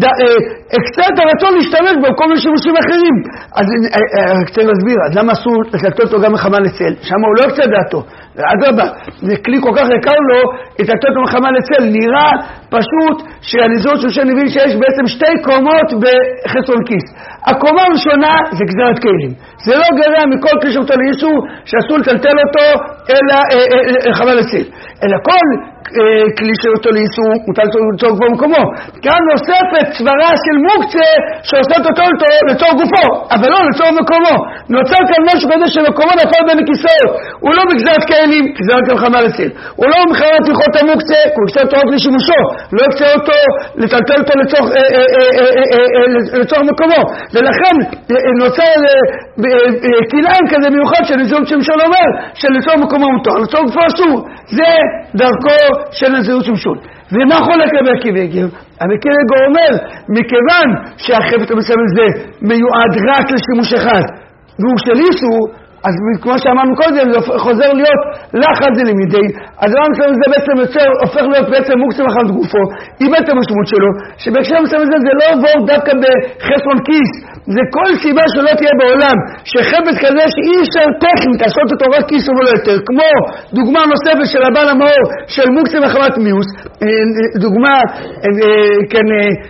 הקצה את הרצון להשתמש בו כל מיני שימושים אחרים. אז אה, הקצה להסביר, אז למה אסור לקצה אותו גם מחמה לצל? שם הוא לא הקצה דעתו. אדרבה, זה כלי כל כך יקר לו, התקצה אותו מחמה לצל. נראה פשוט שהנזירות שמשון הבין שיש בעצם שתי קומות בחסרון כיס. הקומה הראשונה זה גזרת כלים. זה לא גרע מכל כלי שאותו לאיסור שאסור לטלטל אותו אלא חבל לציל. אלא כל כלי שאותו לאיסור מוטל לצור גופו במקומו. כאן נוספת סברה של מוקצה שעושה אותו לצור גופו, אבל לא לצור מקומו. נוצר כאן משהו כזה שמקומו נפל בין הכיסאות. הוא לא בגזרת כלים, גזרת כאן חבל לציל. הוא לא מבחינת הלכות המוקצה, הוא יקצה אותו רק לשימושו. לא יקצה אותו לטלטל אותו לצור מקומו. ולכן נוצר כלאיים כזה מיוחד של נזירות שמשול אומר שלצור מקומו מותר, לצור גופו אסור. זה דרכו של נזירות שמשול. ומה חולק על עקיבא איגר? עקיבא איגר אומר, מכיוון שהחפץ המסוים הזה מיועד רק לשימוש אחד והוא של איסור, אז כמו שאמרנו קודם, זה חוזר להיות לחץ זה למידי, אז הדבר מסוים הזה בעצם יוצר, הופך להיות בעצם מוקצה מחמת גופו, איבד את המשמעות שלו, שבהקשר המסוים הזה זה לא עבור דווקא בחסרון כיס, זה כל סיבה שלא תהיה בעולם, שחפץ כזה שאי אפשר טכנית לעשות אותו רק כיס ולא יותר, כמו דוגמה נוספת של הבעל המאור, של מוקצה מחמת מיוס, דוגמה, כן,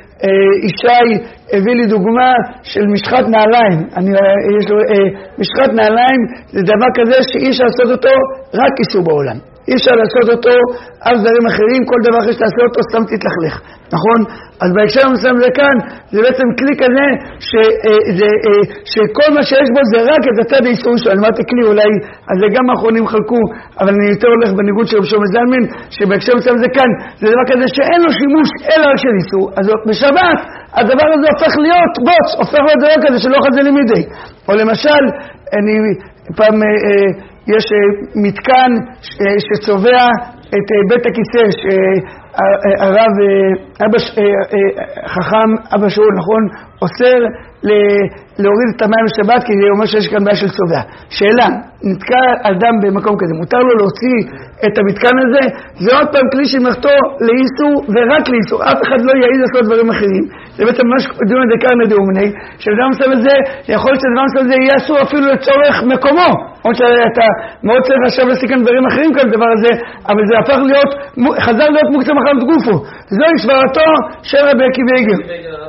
ישי הביא לי דוגמה של משחת נעליים. אני, יש לו, משחת נעליים זה דבר כזה שאי אפשר לעשות אותו רק איסור בעולם. אי אפשר לעשות אותו על דברים אחרים, כל דבר אחרי שתעשה אותו סתם תתלכלך, נכון? אז בהקשר המסוים זה כאן, זה בעצם כלי כזה שזה, שכל מה שיש בו זה רק את הצד האיסור שלו. אני אמרתי כלי אולי, אז זה גם האחרונים חלקו, אבל אני יותר הולך בניגוד של רב שלמה זלמן, שבהקשר המסוים זה כאן, זה דבר כזה שאין לו שימוש אלא רק של איסור. אז בשבת הדבר הזה הופך להיות בוץ, הופך להיות דבר כזה שלא חד זה לימידי. או למשל, אני פעם יש מתקן שצובע את בית הכיסא שהרב אבא חכם אבא שאול, נכון, אוסר להוריד את המים לשבת כי זה אומר שיש כאן בעיה של צובע. שאלה, נתקע אדם במקום כזה, מותר לו להוציא את המתקן הזה? זה עוד פעם כלי שמחתו לאיסור ורק לאיסור, אף אחד לא יעיד לעשות דברים אחרים. זה בעצם ממש דיון דקר נדאומני, שדבר מסוים הזה, יכול להיות שדבר מסוים הזה יהיה אסור אפילו לצורך מקומו, עוד שאתה מאוד צריך עכשיו לסיכן דברים אחרים כאן דבר הזה, אבל זה הפך להיות, חזר להיות מוקצה מחמת גופו. זוהי סברתו של רבי עקיבא איגר.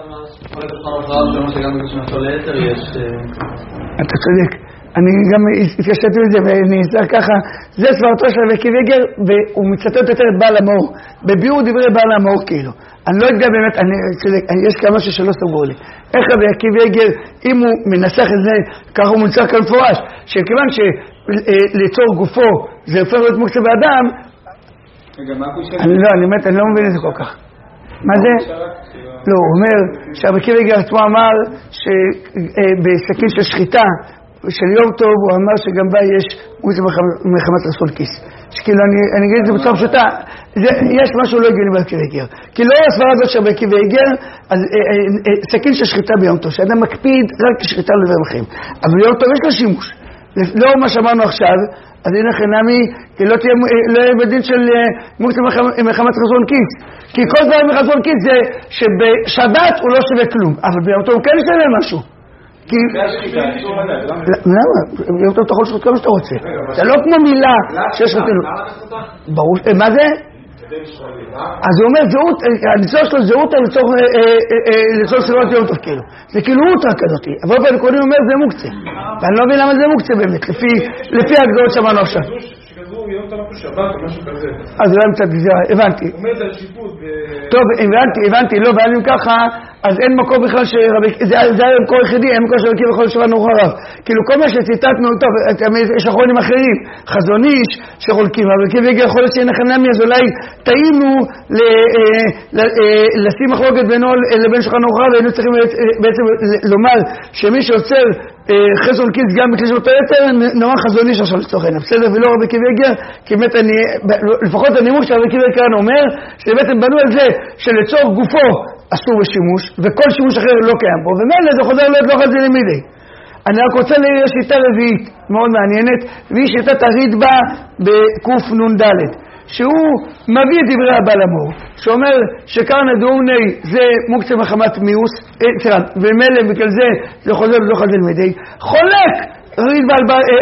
אתה צודק, אני גם התקשרתי לזה ואני אצלח ככה, זה סברתו של רבי עקיבא איגר והוא מצטט יותר את בעל המאור, בביאור דברי בעל המאור כאילו. אני לא יודע באמת, אני צודק, יש כמה ששלא סגור לי. איך רבי עקיבא איגר, אם הוא מנסח את זה, ככה הוא מוצר כאן פורש, שכיוון שליצור גופו זה הופך להיות מוקצה באדם, אני לא, אני באמת, אני לא מבין את זה כל כך. מה זה? לא, הוא אומר שרבי עקיבא איגר עצמו אמר שבסכין של שחיטה של יום טוב, הוא אמר שגם בה יש מוקצה מחמת רסול כיס. שכאילו, אני אגיד את זה בצורה פשוטה, יש משהו לא הגיוני ברבי עקיבא איגר. כי לא הסברה הזאת של רבי עקיבא איגר, אז סכין של שחיטה ביום טוב, שאדם מקפיד רק שחיטה לדברים אחרים. אבל ביום טוב יש לו שימוש. לא מה שאמרנו עכשיו, אז הנה חינמי, לא יהיה בדין של מוקצה מחמת רסול כיס. כי כל דבר מחמת רסול כיס זה שבשבת הוא לא שווה כלום, אבל ביום טוב הוא כן ישווה משהו. למה? ביום טוב אתה יכול לשחוט כמה שאתה רוצה. זה לא כמו מילה שיש חתנו. ברור, מה זה? אז הוא אומר, הניצור שלו זהות לצורך סביבות יום טוב כאילו. זה כאילו אוטרה כזאת. אבל אופן קודם אומר זה מוקצה. ואני לא מבין למה זה מוקצה באמת, לפי ההגדרות שמענו עכשיו. יום טוב שבת או משהו כזה. אז זה לא קצת גזירה, הבנתי. עומד על שיפוט. טוב, הבנתי, הבנתי, לא, ואני ככה, אז אין מקום בכלל שרבי, זה היה מקום יחידי, אין מקום שרבי עקיבא יכול לשבת נורא רב. כאילו כל מה שציטטנו, טוב, יש אחרונים אחרים, חזון איש שחולקים, אבל עקיבא איגר יכול להיות שאין לכם נמי, אז אולי טעינו לשים מחלוקת בינו לבין שולחן ערוך, והיינו צריכים בעצם לומר שמי שעוצר חסרון כיס גם בכלי של אותו יתר, נורא חזון איש עכשיו לצורך העניין, בסדר? ולא רבי עקיבא איגר, כי באמת אני, לפחות הנימוק שרבי עקיבא איגר אומר, שבעצם בנו על זה שלצורך גופו אסור בשימוש, וכל שימוש אחר לא קיים פה, ומילא זה חוזר להיות לא חזי למידי. אני רק רוצה להראה שיטה רביעית מאוד מעניינת, והיא שיטת הרידב"א בקוף נון ד', שהוא מביא את דברי הבעל המאור, שאומר שקרנא דאורני זה מוקצה מחמת מיאוס, ומילא בגלל זה זה חוזר ולא חזי למידי, חולק רידב"א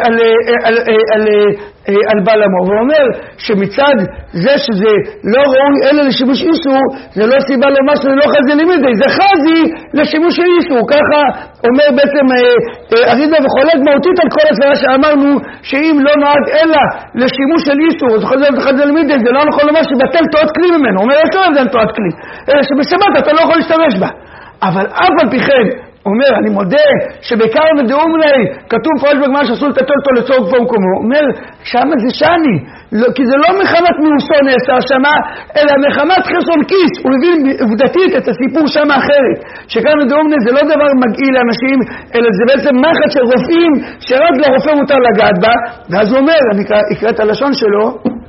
על בעל המור, ואומר שמצד זה שזה לא ראוי אלא לשימוש איסור, זה לא סיבה לומר שזה לא חזי למידי, זה חזי לשימוש איסור. ככה אומר בעצם רידב"א וחולק מהותית על כל הסברה שאמרנו שאם לא נועד אלא לשימוש של איסור, אז חזי למידי, זה לא נכון לומר שבטל תורת כלי ממנו. הוא אומר, יש לו הבדל תורת כלי, אלא שבשבת אתה לא יכול להשתמש בה. אבל אף על פי כן, הוא אומר, אני מודה שבקרב ודאומני כתוב פרש בגמרא שאסור לטלטל אותו לצורך כפור מקומו. הוא אומר, שמה זה שאני, לא, כי זה לא מחמת מיאוסו נעשה שמה, אלא מחמת חסרון כיס. הוא הבין עובדתית את הסיפור שמה אחרת, שקרב ודאומני זה לא דבר מגעיל לאנשים, אלא זה בעצם מחט של רופאים שרק לרופא מותר לגעת בה. ואז הוא אומר, אני אקרא את הלשון שלו,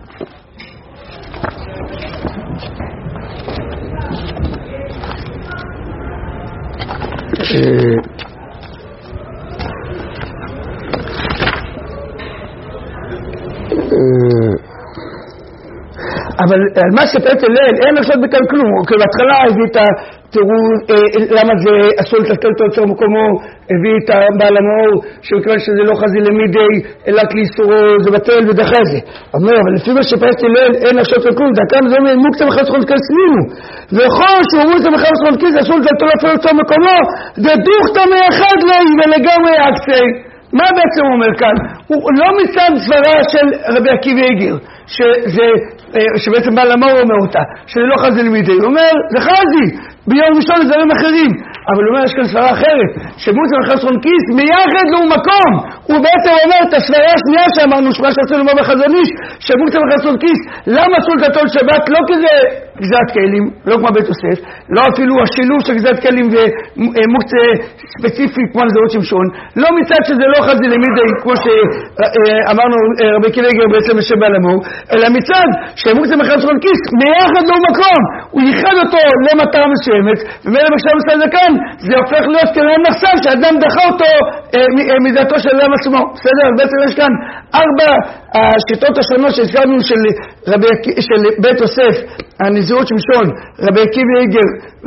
אבל על מה שפרט אליהם אין עכשיו בכאן כלום. כי בהתחלה הביא את תראו למה זה אסור לטלטל אותו יוצר מקומו, הביא את בעל המאור שמכיוון שזה לא חזי למידי אלא לאיסורו זה בטל ודחה זה. אומר, אבל לפי מה שפרט אליהם אין עכשיו כלום, דקם זה אומר מוקצה מחר סכון כסלינו, וכל שהוא מוקצה מחר סכון כסלינו אסור לטלטל אותו יוצר מקומו, דדוכתא מייחד לי ולגמרי אקצי. מה בעצם הוא אומר כאן? הוא לא מצד סברה של רבי עקיבא איגר שזה, שבעצם בעל המאור אומר אותה, שזה לא חזי למידי. הוא אומר, זה חזי ביום ראשון לדברים אחרים, אבל הוא אומר, יש כאן סברה אחרת, שמוצא מחסרון כיס מייחד לו מקום. הוא בעצם אומר את הסברה השנייה שאמרנו, שמה שרצינו לומר בחזון איש, שמוצא מחסרון כיס, למה אסור לטלטל שבת? לא כזה גזירת כלים, לא כמו בית יוסף, לא אפילו השילוב של גזירת כלים ומוקצה ספציפי כמו נזירות שמשון, לא מצד שזה לא חזי למידי, כמו שאמרנו רבי עקיבא איגר בעצם שבעל המאור, אלא מצד שמוקצה מחסרון כיס מייחד לו מקום, הוא ייחד אותו למטרה מסוימת, ומאלה בשלב מסוים זה כאן, זה הופך להיות כלהם נחסם שאדם דחה אותו מידתו של אדם עצמו. בסדר? בעצם יש כאן ארבע השיטות השונות שהזכרנו של, של בית יוסף, הנזירות שמשון, רבי עקיבא איגר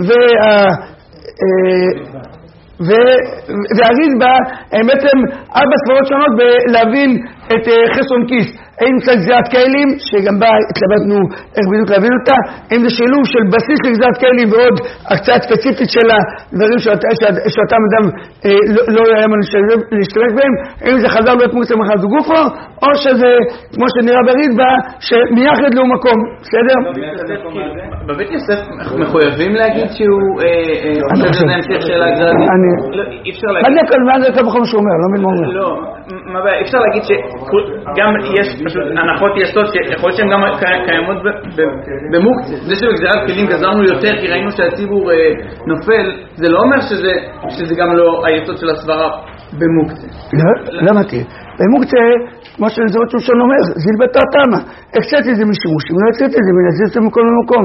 והרידב"א, הם בעצם ארבע סברות שונות בלהבין את חסרון כיס. האם קצת גזירת כלים, שגם בה התלבטנו איך בדיוק להבין אותה, האם זה שילוב של בסיס לגזירת כלים ועוד הקצאה ספציפית של הדברים שאותם אדם לא היה להשתמש בהם, האם זה חזר להיות מוקצה מחד גופו, או שזה, כמו שנראה ברידב"א, שמייחד לו מקום. בסדר? בבית יוסף מחויבים להגיד שהוא חושב שזה המשך של הגזירת כלים? אי אפשר להגיד. מה זה הכל בחום שהוא אומר? לא מבין מה אומר. לא, מה בעיה? אי אפשר להגיד שגם יש פשוט הנחות יסוד שיכול להיות שהן גם קיימות במוקצה. זה שבגזירת כלים גזרנו יותר כי ראינו שהציבור נופל, זה לא אומר שזה גם לא היסוד של הסברה במוקצה. לא, למה תהיה? במוקצה, כמו שנזירות שמשון אומר, זיל בתור תמה. הקצת את זה משימוש, אם לא הקצת את זה, מנזיר את זה מקום למקום.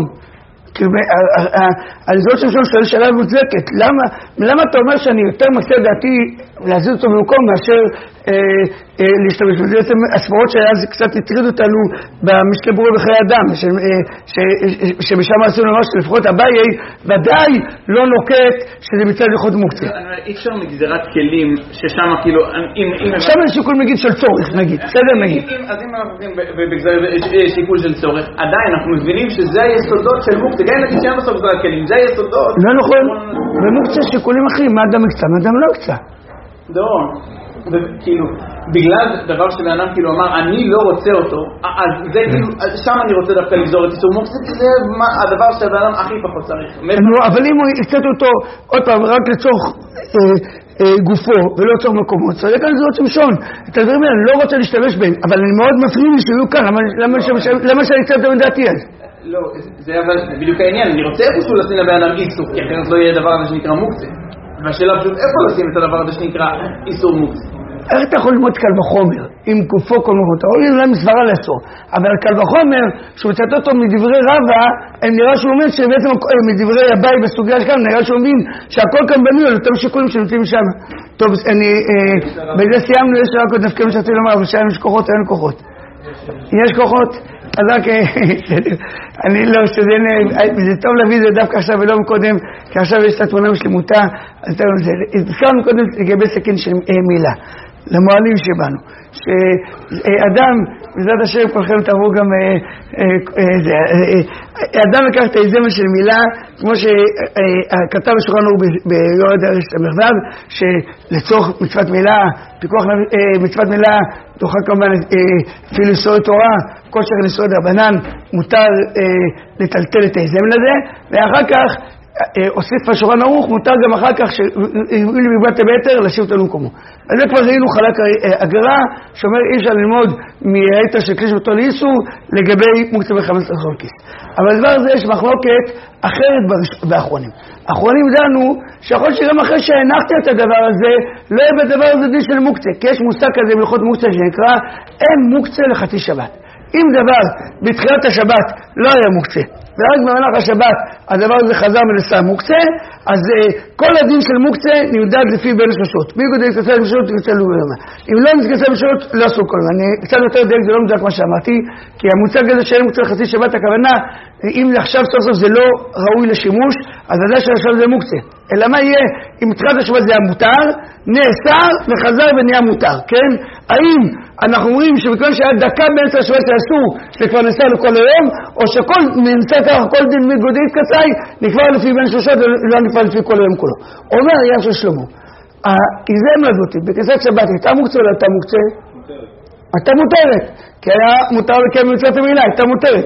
הנזירות שמשון שואל שאלה מוצדקת, למה אתה אומר שאני יותר מקצה דעתי להזיז אותו במקום מאשר להשתמש בזה? בעצם הסברות שאז קצת הטריד אותנו במשקי ברור בחיי אדם, שמשם עשינו לומר שלפחות אביי ודאי לא נוקט שזה מצד ייחוד מוקצה. אי אפשר מגזירת כלים ששם כאילו, שם יש שיקול נגיד של צורך נגיד, בסדר נגיד. אז אם אנחנו מבינים בשיקול של צורך, עדיין אנחנו מבינים שזה היסודות של מוקצה, גם נגיד שם בסוף גזירת כלים, זה היסודות. לא נכון, במוקצה שיקולים אחרים, מה אדם מקצה, מה אדם לא הקצה. לא, כאילו, בגלל דבר שבאדם כאילו אמר, אני לא רוצה אותו, אז זה כאילו, שם אני רוצה דווקא לגזור את איסור מוקצה, כי זה הדבר שהבאדם הכי פחות צריך. אבל אם הוא יצאת אותו, עוד פעם, רק לצורך גופו ולא לצורך מקומות, צריך כאן לזרות שמשון. את הדברים האלה, אני לא רוצה להשתמש בהם, אבל אני מאוד מפריע לי שיהיו כאן, למה שאני יצאת את דעתי אז? לא, זה אבל בדיוק העניין, אני רוצה איפשהו לשים לבאדם איסור, כי אחרת לא יהיה דבר הזה שנקרא מוקצה. והשאלה פשוט איפה לשים את הדבר הזה שנקרא איסור מוקצה. איך אתה יכול ללמוד קל וחומר, עם גופו כל מות? או אין להם סברה לאסור. אבל קל וחומר, שהוא מצטט אותו מדברי רבא, הם נראה שהוא אומר שבעצם מדברי אביי בסוגיה שלנו, נראה שהוא מבין שהכל כאן בנוי על אותם שיקולים שנמצאים שם. טוב, אני, בזה סיימנו, יש רק עוד נפקרים שרציתי לומר, אבל שם יש כוחות, אין כוחות. יש כוחות, אז רק, אני לא, זה טוב להביא זה דווקא עכשיו ולא מקודם, כי עכשיו יש את התמונה משלמותה, אז הזכרנו קודם לגבי סכין של מילה. למועלים שבנו. שאדם, בעזרת השם כולכם תראו גם אדם לקח את האיזמל של מילה, כמו שכתב בשולחן ערוך ביורא דרך המחו"ב, שלצורך מצוות מילה, פיקוח מצוות מילה, תוכל כמובן אפילו איסורי תורה, כל שכן איסורי דרבנן, מותר לטלטל את האיזמל הזה, ואחר כך הוסיף בשולחן ערוך, מותר גם אחר כך שאילו מבט הבטר להשאיר אותו למקומו. אז זה כבר ראינו חלק הגרה שאומר אי אפשר ללמוד מהיתר של כלי שבתו לאיסור לגבי מוקצה וחמש עשרה חול כיס. אבל דבר הזה יש מחלוקת אחרת באחרונים. האחרונים דנו שיכול שגם אחרי שהנחתי את הדבר הזה לא יהיה בדבר הזה דין של מוקצה, כי יש מושג כזה בהלכות מוקצה שנקרא אין מוקצה לחצי שבת. אם דבר בתחילת השבת לא היה מוקצה ורק במהלך השבת הדבר הזה חזר מנסה מוקצה, אז uh, כל הדין של מוקצה נמדד לפי בין שלושות. מי גודל להתקצה בשעות, תקצה לו ביומה. אם לא מתקצה בשעות, לא עשו כל מה. אני קצת יותר דייק, זה לא מדויק מה שאמרתי, כי המוצג הזה שאין מוקצה לחצי שבת, הכוונה, אם עכשיו סוף סוף זה לא ראוי לשימוש, אז הדעה של השבת זה מוקצה. אלא מה יהיה, אם מתחילת השבת זה היה מותר, נאסר וחזר ונהיה מותר, כן? האם אנחנו אומרים שבכלל שהיה דקה באמצע השבת שאסור, שכבר נאסר לכל היום, או שכל נמצא ככה, כל דין מגודל התקצאי, נקבע לפי בין שלושות, ולא נקבע לפי כל היום כולו. אומר ים של שלמה, האיזמל הזאת, בכניסת שבת, הייתה מוקצה או לא הייתה מוקצה? הייתה מותרת, כי היה מותר לקיים מצוות המילה, הייתה מותרת.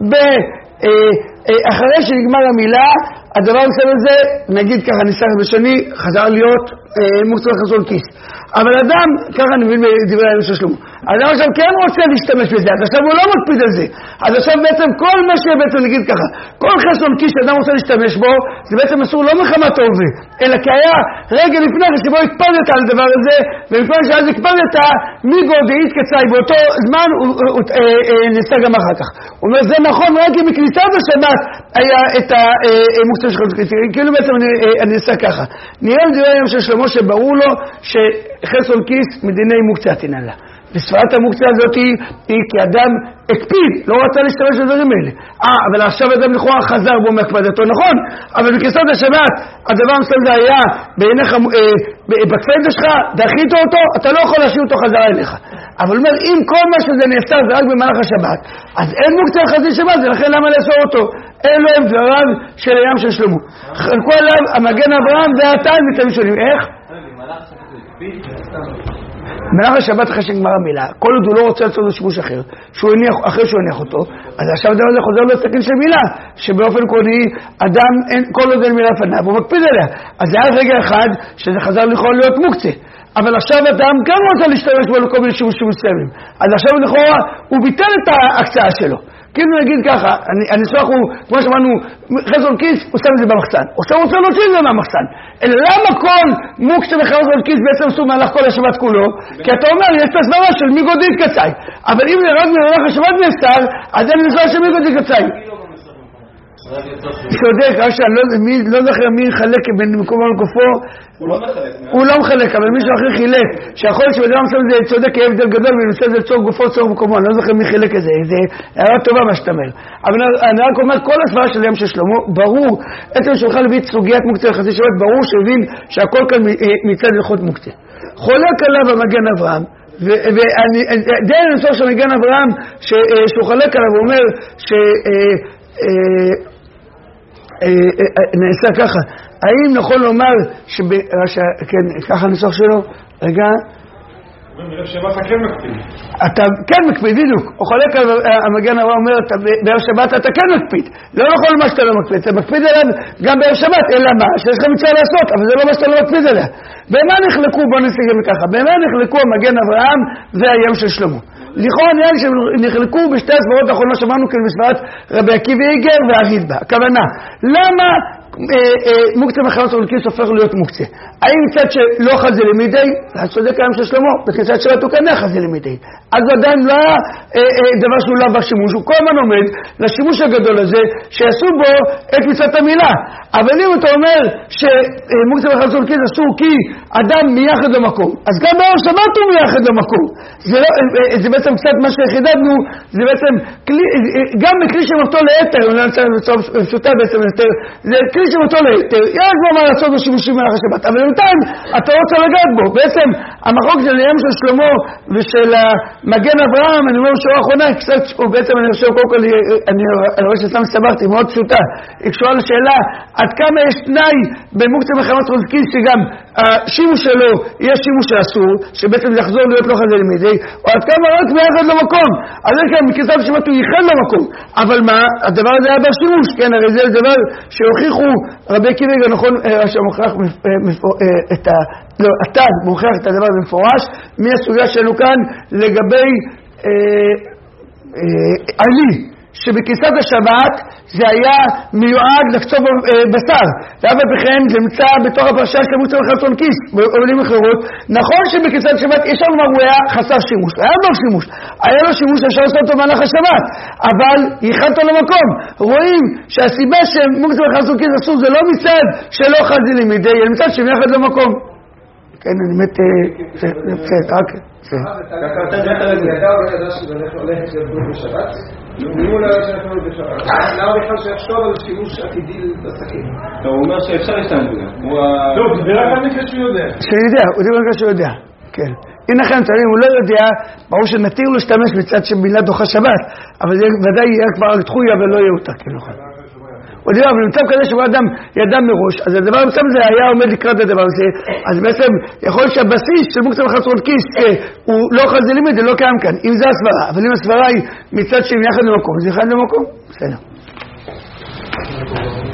אחרי שנגמר המילה, הדבר מסוים הזה, נגיד ככה ניסח בשני, חזר להיות מוקצה וחסון כיס. אבל אדם, ככה אני מבין בדברי הימים של שלמה, אדם עכשיו כן רוצה להשתמש בזה, אז עכשיו הוא לא מקפיד על זה. אז עכשיו בעצם כל מה שבעצם נגיד ככה, כל חסון כיס שאדם רוצה להשתמש בו, זה בעצם אסור לא מחמת ההווה, אלא כי היה רגע לפני שבו הקפדת על הדבר הזה, ולפני שאז הקפדת מגודל התקצאי, באותו זמן הוא נסתה גם אחר כך. הוא אומר, זה נכון, רק אם מכניסת השבת היה את המוקצה של חסון כיס, כאילו בעצם אני נסתה ככה. נראה בדברי הימים של שלמה שברור לו שחסון כיס מדיני מוקצה תינן לה. וספרת המוקצה הזאת היא, היא כי אדם הקפיד, לא רצה להשתמש בדברים האלה. אה, אבל עכשיו אדם לכאורה חזר בו מהקפדתו, נכון? אבל בכניסת השבת, הדבר מסוים זה היה בעיניך, אה, בקפדה שלך, דחית אותו, אתה לא יכול להשאיר אותו חזרה אליך. אבל אומר, אם כל מה שזה נאסר זה רק במהלך השבת, אז אין מוקצה לחצי שבת, זה לכן למה לאסור אותו? אלו הם דבריו של הים של שלמה. חלקו עליו המגן אברהם והתיים מתאים שונים. איך? במהלך השבת אחרי שנגמר המילה, כל עוד הוא לא רוצה לעשות לו שימוש אחר, שהוא הניח, אחרי שהוא הניח אותו, אז עכשיו הדבר הזה חוזר לו לסכין של מילה, שבאופן קודי אדם, אין, כל עוד אין מילה לפניו, הוא מקפיד עליה. אז זה היה רגע אחד שזה חזר לכאורה להיות מוקצה. אבל עכשיו אדם גם רוצה להשתמש בו לכל מיני שימושים מסוימים. אז עכשיו לכאורה הוא ביטל את ההקצאה שלו. כאילו נגיד ככה, הניסוח הוא, כמו שאמרנו, חסון כיס, הוא שם את זה במחסן. עכשיו הוא רוצה להוציא את זה מהמחסן. אלא למה כל מוקצה וחסון כיס בעצם עשו מהלך כל השבת כולו? כי אתה אומר, יש את הסברה של מי גודל התקצאי. אבל אם זה רק מהלך השבת נאסר, אז אין ניסוח של מי גודל התקצאי. צודק, לא זוכר מי חלק בין מקום לגופו, הוא לא מחלק, אבל מישהו אחר חילק, שיכול להיות שבאדם מסוים זה צודק יהיה הבדל גדול ונושא זה צור גופו צור מקומו, אני לא זוכר מי חילק את זה, זה הערה טובה מה שאתה אומר. אבל אני רק אומר, כל הסברה של ים של שלמה, ברור, עצם שולחן לביא את סוגיית מוקצה לחצי שבת, ברור שהבין שהכל כאן מצד הלכות מוקצה. חולק עליו המגן אברהם, ודי הניסוח של מגן אברהם שהוא חולק עליו, הוא אומר ש... נעשה ככה, האם נכון לומר ככה הניסוח שלו? רגע, בערב שבת אתה כן מקפיד. אתה כן מקפיד, בדיוק. הוא חולק על המגן אברהם אומר, בערב שבת אתה כן מקפיד. לא נכון מה שאתה לא מקפיד, אתה מקפיד עליו גם בערב שבת, אלא מה? שיש לך מצווה לעשות, אבל זה לא מה שאתה לא מקפיד עליה. במה נחלקו, בוא נציג את ככה, במה נחלקו המגן אברהם והים של שלמה? לכאורה נראה לי שהם נחלקו בשתי הסברות האחרונות שמענו כאן בסברת רבי עקיבא איגר והרידב"א. הכוונה, למה מוקצה וחסון כיס הופך להיות מוקצה? האם מצד שלא חזה למידי? אז צודק הים של שלמה, בכניסת שבת הוא כנראה חזה למידי. אז עדיין לא היה דבר שהוא לא בשימוש, הוא כל הזמן עומד לשימוש הגדול הזה שיעשו בו את מצוות המילה. אבל אם אתה אומר שמוקצה בחצון כיס אסור כי אדם מייחד למקום, אז גם בערב שבת הוא מייחד למקום. זה, לא, זה בעצם קצת מה שחידדנו, זה בעצם כלי, גם בכלי שמותו ליתר, אני לא נצא בפשוטה בעצם ליתר, זה כלי שמותו ליתר, יש בו מה לעשות בשימושים במהלך השבת, אבל בינתיים אתה רוצה לגעת בו. בעצם המחוק של ים של שלמה ושל מגן אברהם, אני אומר בשורה האחרונה, קצת, בעצם אני חושב קודם כל, אני, אני רואה שסתם סברתי, מאוד פשוטה, היא קשורה לשאלה, עד כמה יש תנאי במוקצה מחמת חוזקין שגם השימוש שלו יהיה שימוש שאסור, שבעצם יחזור להיות לא חזר למידי, או עד כמה רק ביחד למקום, אז זה כאן מכיסם שמת הוא ייחד למקום, אבל מה? הדבר הזה היה בשימוש, כן, הרי זה דבר שהוכיחו רבי קיריגה, נכון, שמוכרח את ה... לא, אתה מוכרח את הדבר הזה מפורש, מהסוגיה שלנו כאן לגבי עלי, שבכיסת השבת זה היה מיועד לחצוב בשר, ואף בכן זה נמצא בתוך הפרשה של מוקצה בחצון כיס, בעולים אחרות. נכון שבכיסת השבת יש לנו מה הוא היה חסר שימוש, היה לו שימוש, היה לו שימוש אפשר לעשות אותו במהלך השבת, אבל ייחד אותו למקום. רואים שהסיבה שמוקצה בחצון כיס אסור זה לא מצד שלא חזי לימידי, אלא מצד שמייחד למקום. כן, אני מת... בסדר, רק... אתה יודע ידע שזה הולך לבדוק בשבת? אם הוא לא יודע שאנחנו לא בשבת, למה בכלל שיחשוב על שימוש עתידי בסכין? הוא אומר שאפשר להשתמש בזה. לא, זה רק המקרה שהוא יודע. שהוא יודע, הוא דיבר רק שהוא יודע, כן. הנה לכם, אם הוא לא יודע, ברור שנתיר לו להשתמש מצד שמילה דוחה שבת, אבל זה ודאי יהיה כבר על תחויה ולא יהיה אותה, כן, נכון. הוא דיבר, אבל במצב כזה שהוא אדם ידע מראש, אז הדבר במצב הזה היה עומד לקראת הדבר הזה, אז בעצם יכול להיות שהבסיס של מוקצה בחצון כיס הוא לא חזי לימד, זה לא קיים כאן, אם זה הסברה, אבל אם הסברה היא מצד שהם יחד למקום, זה יחד למקום, בסדר.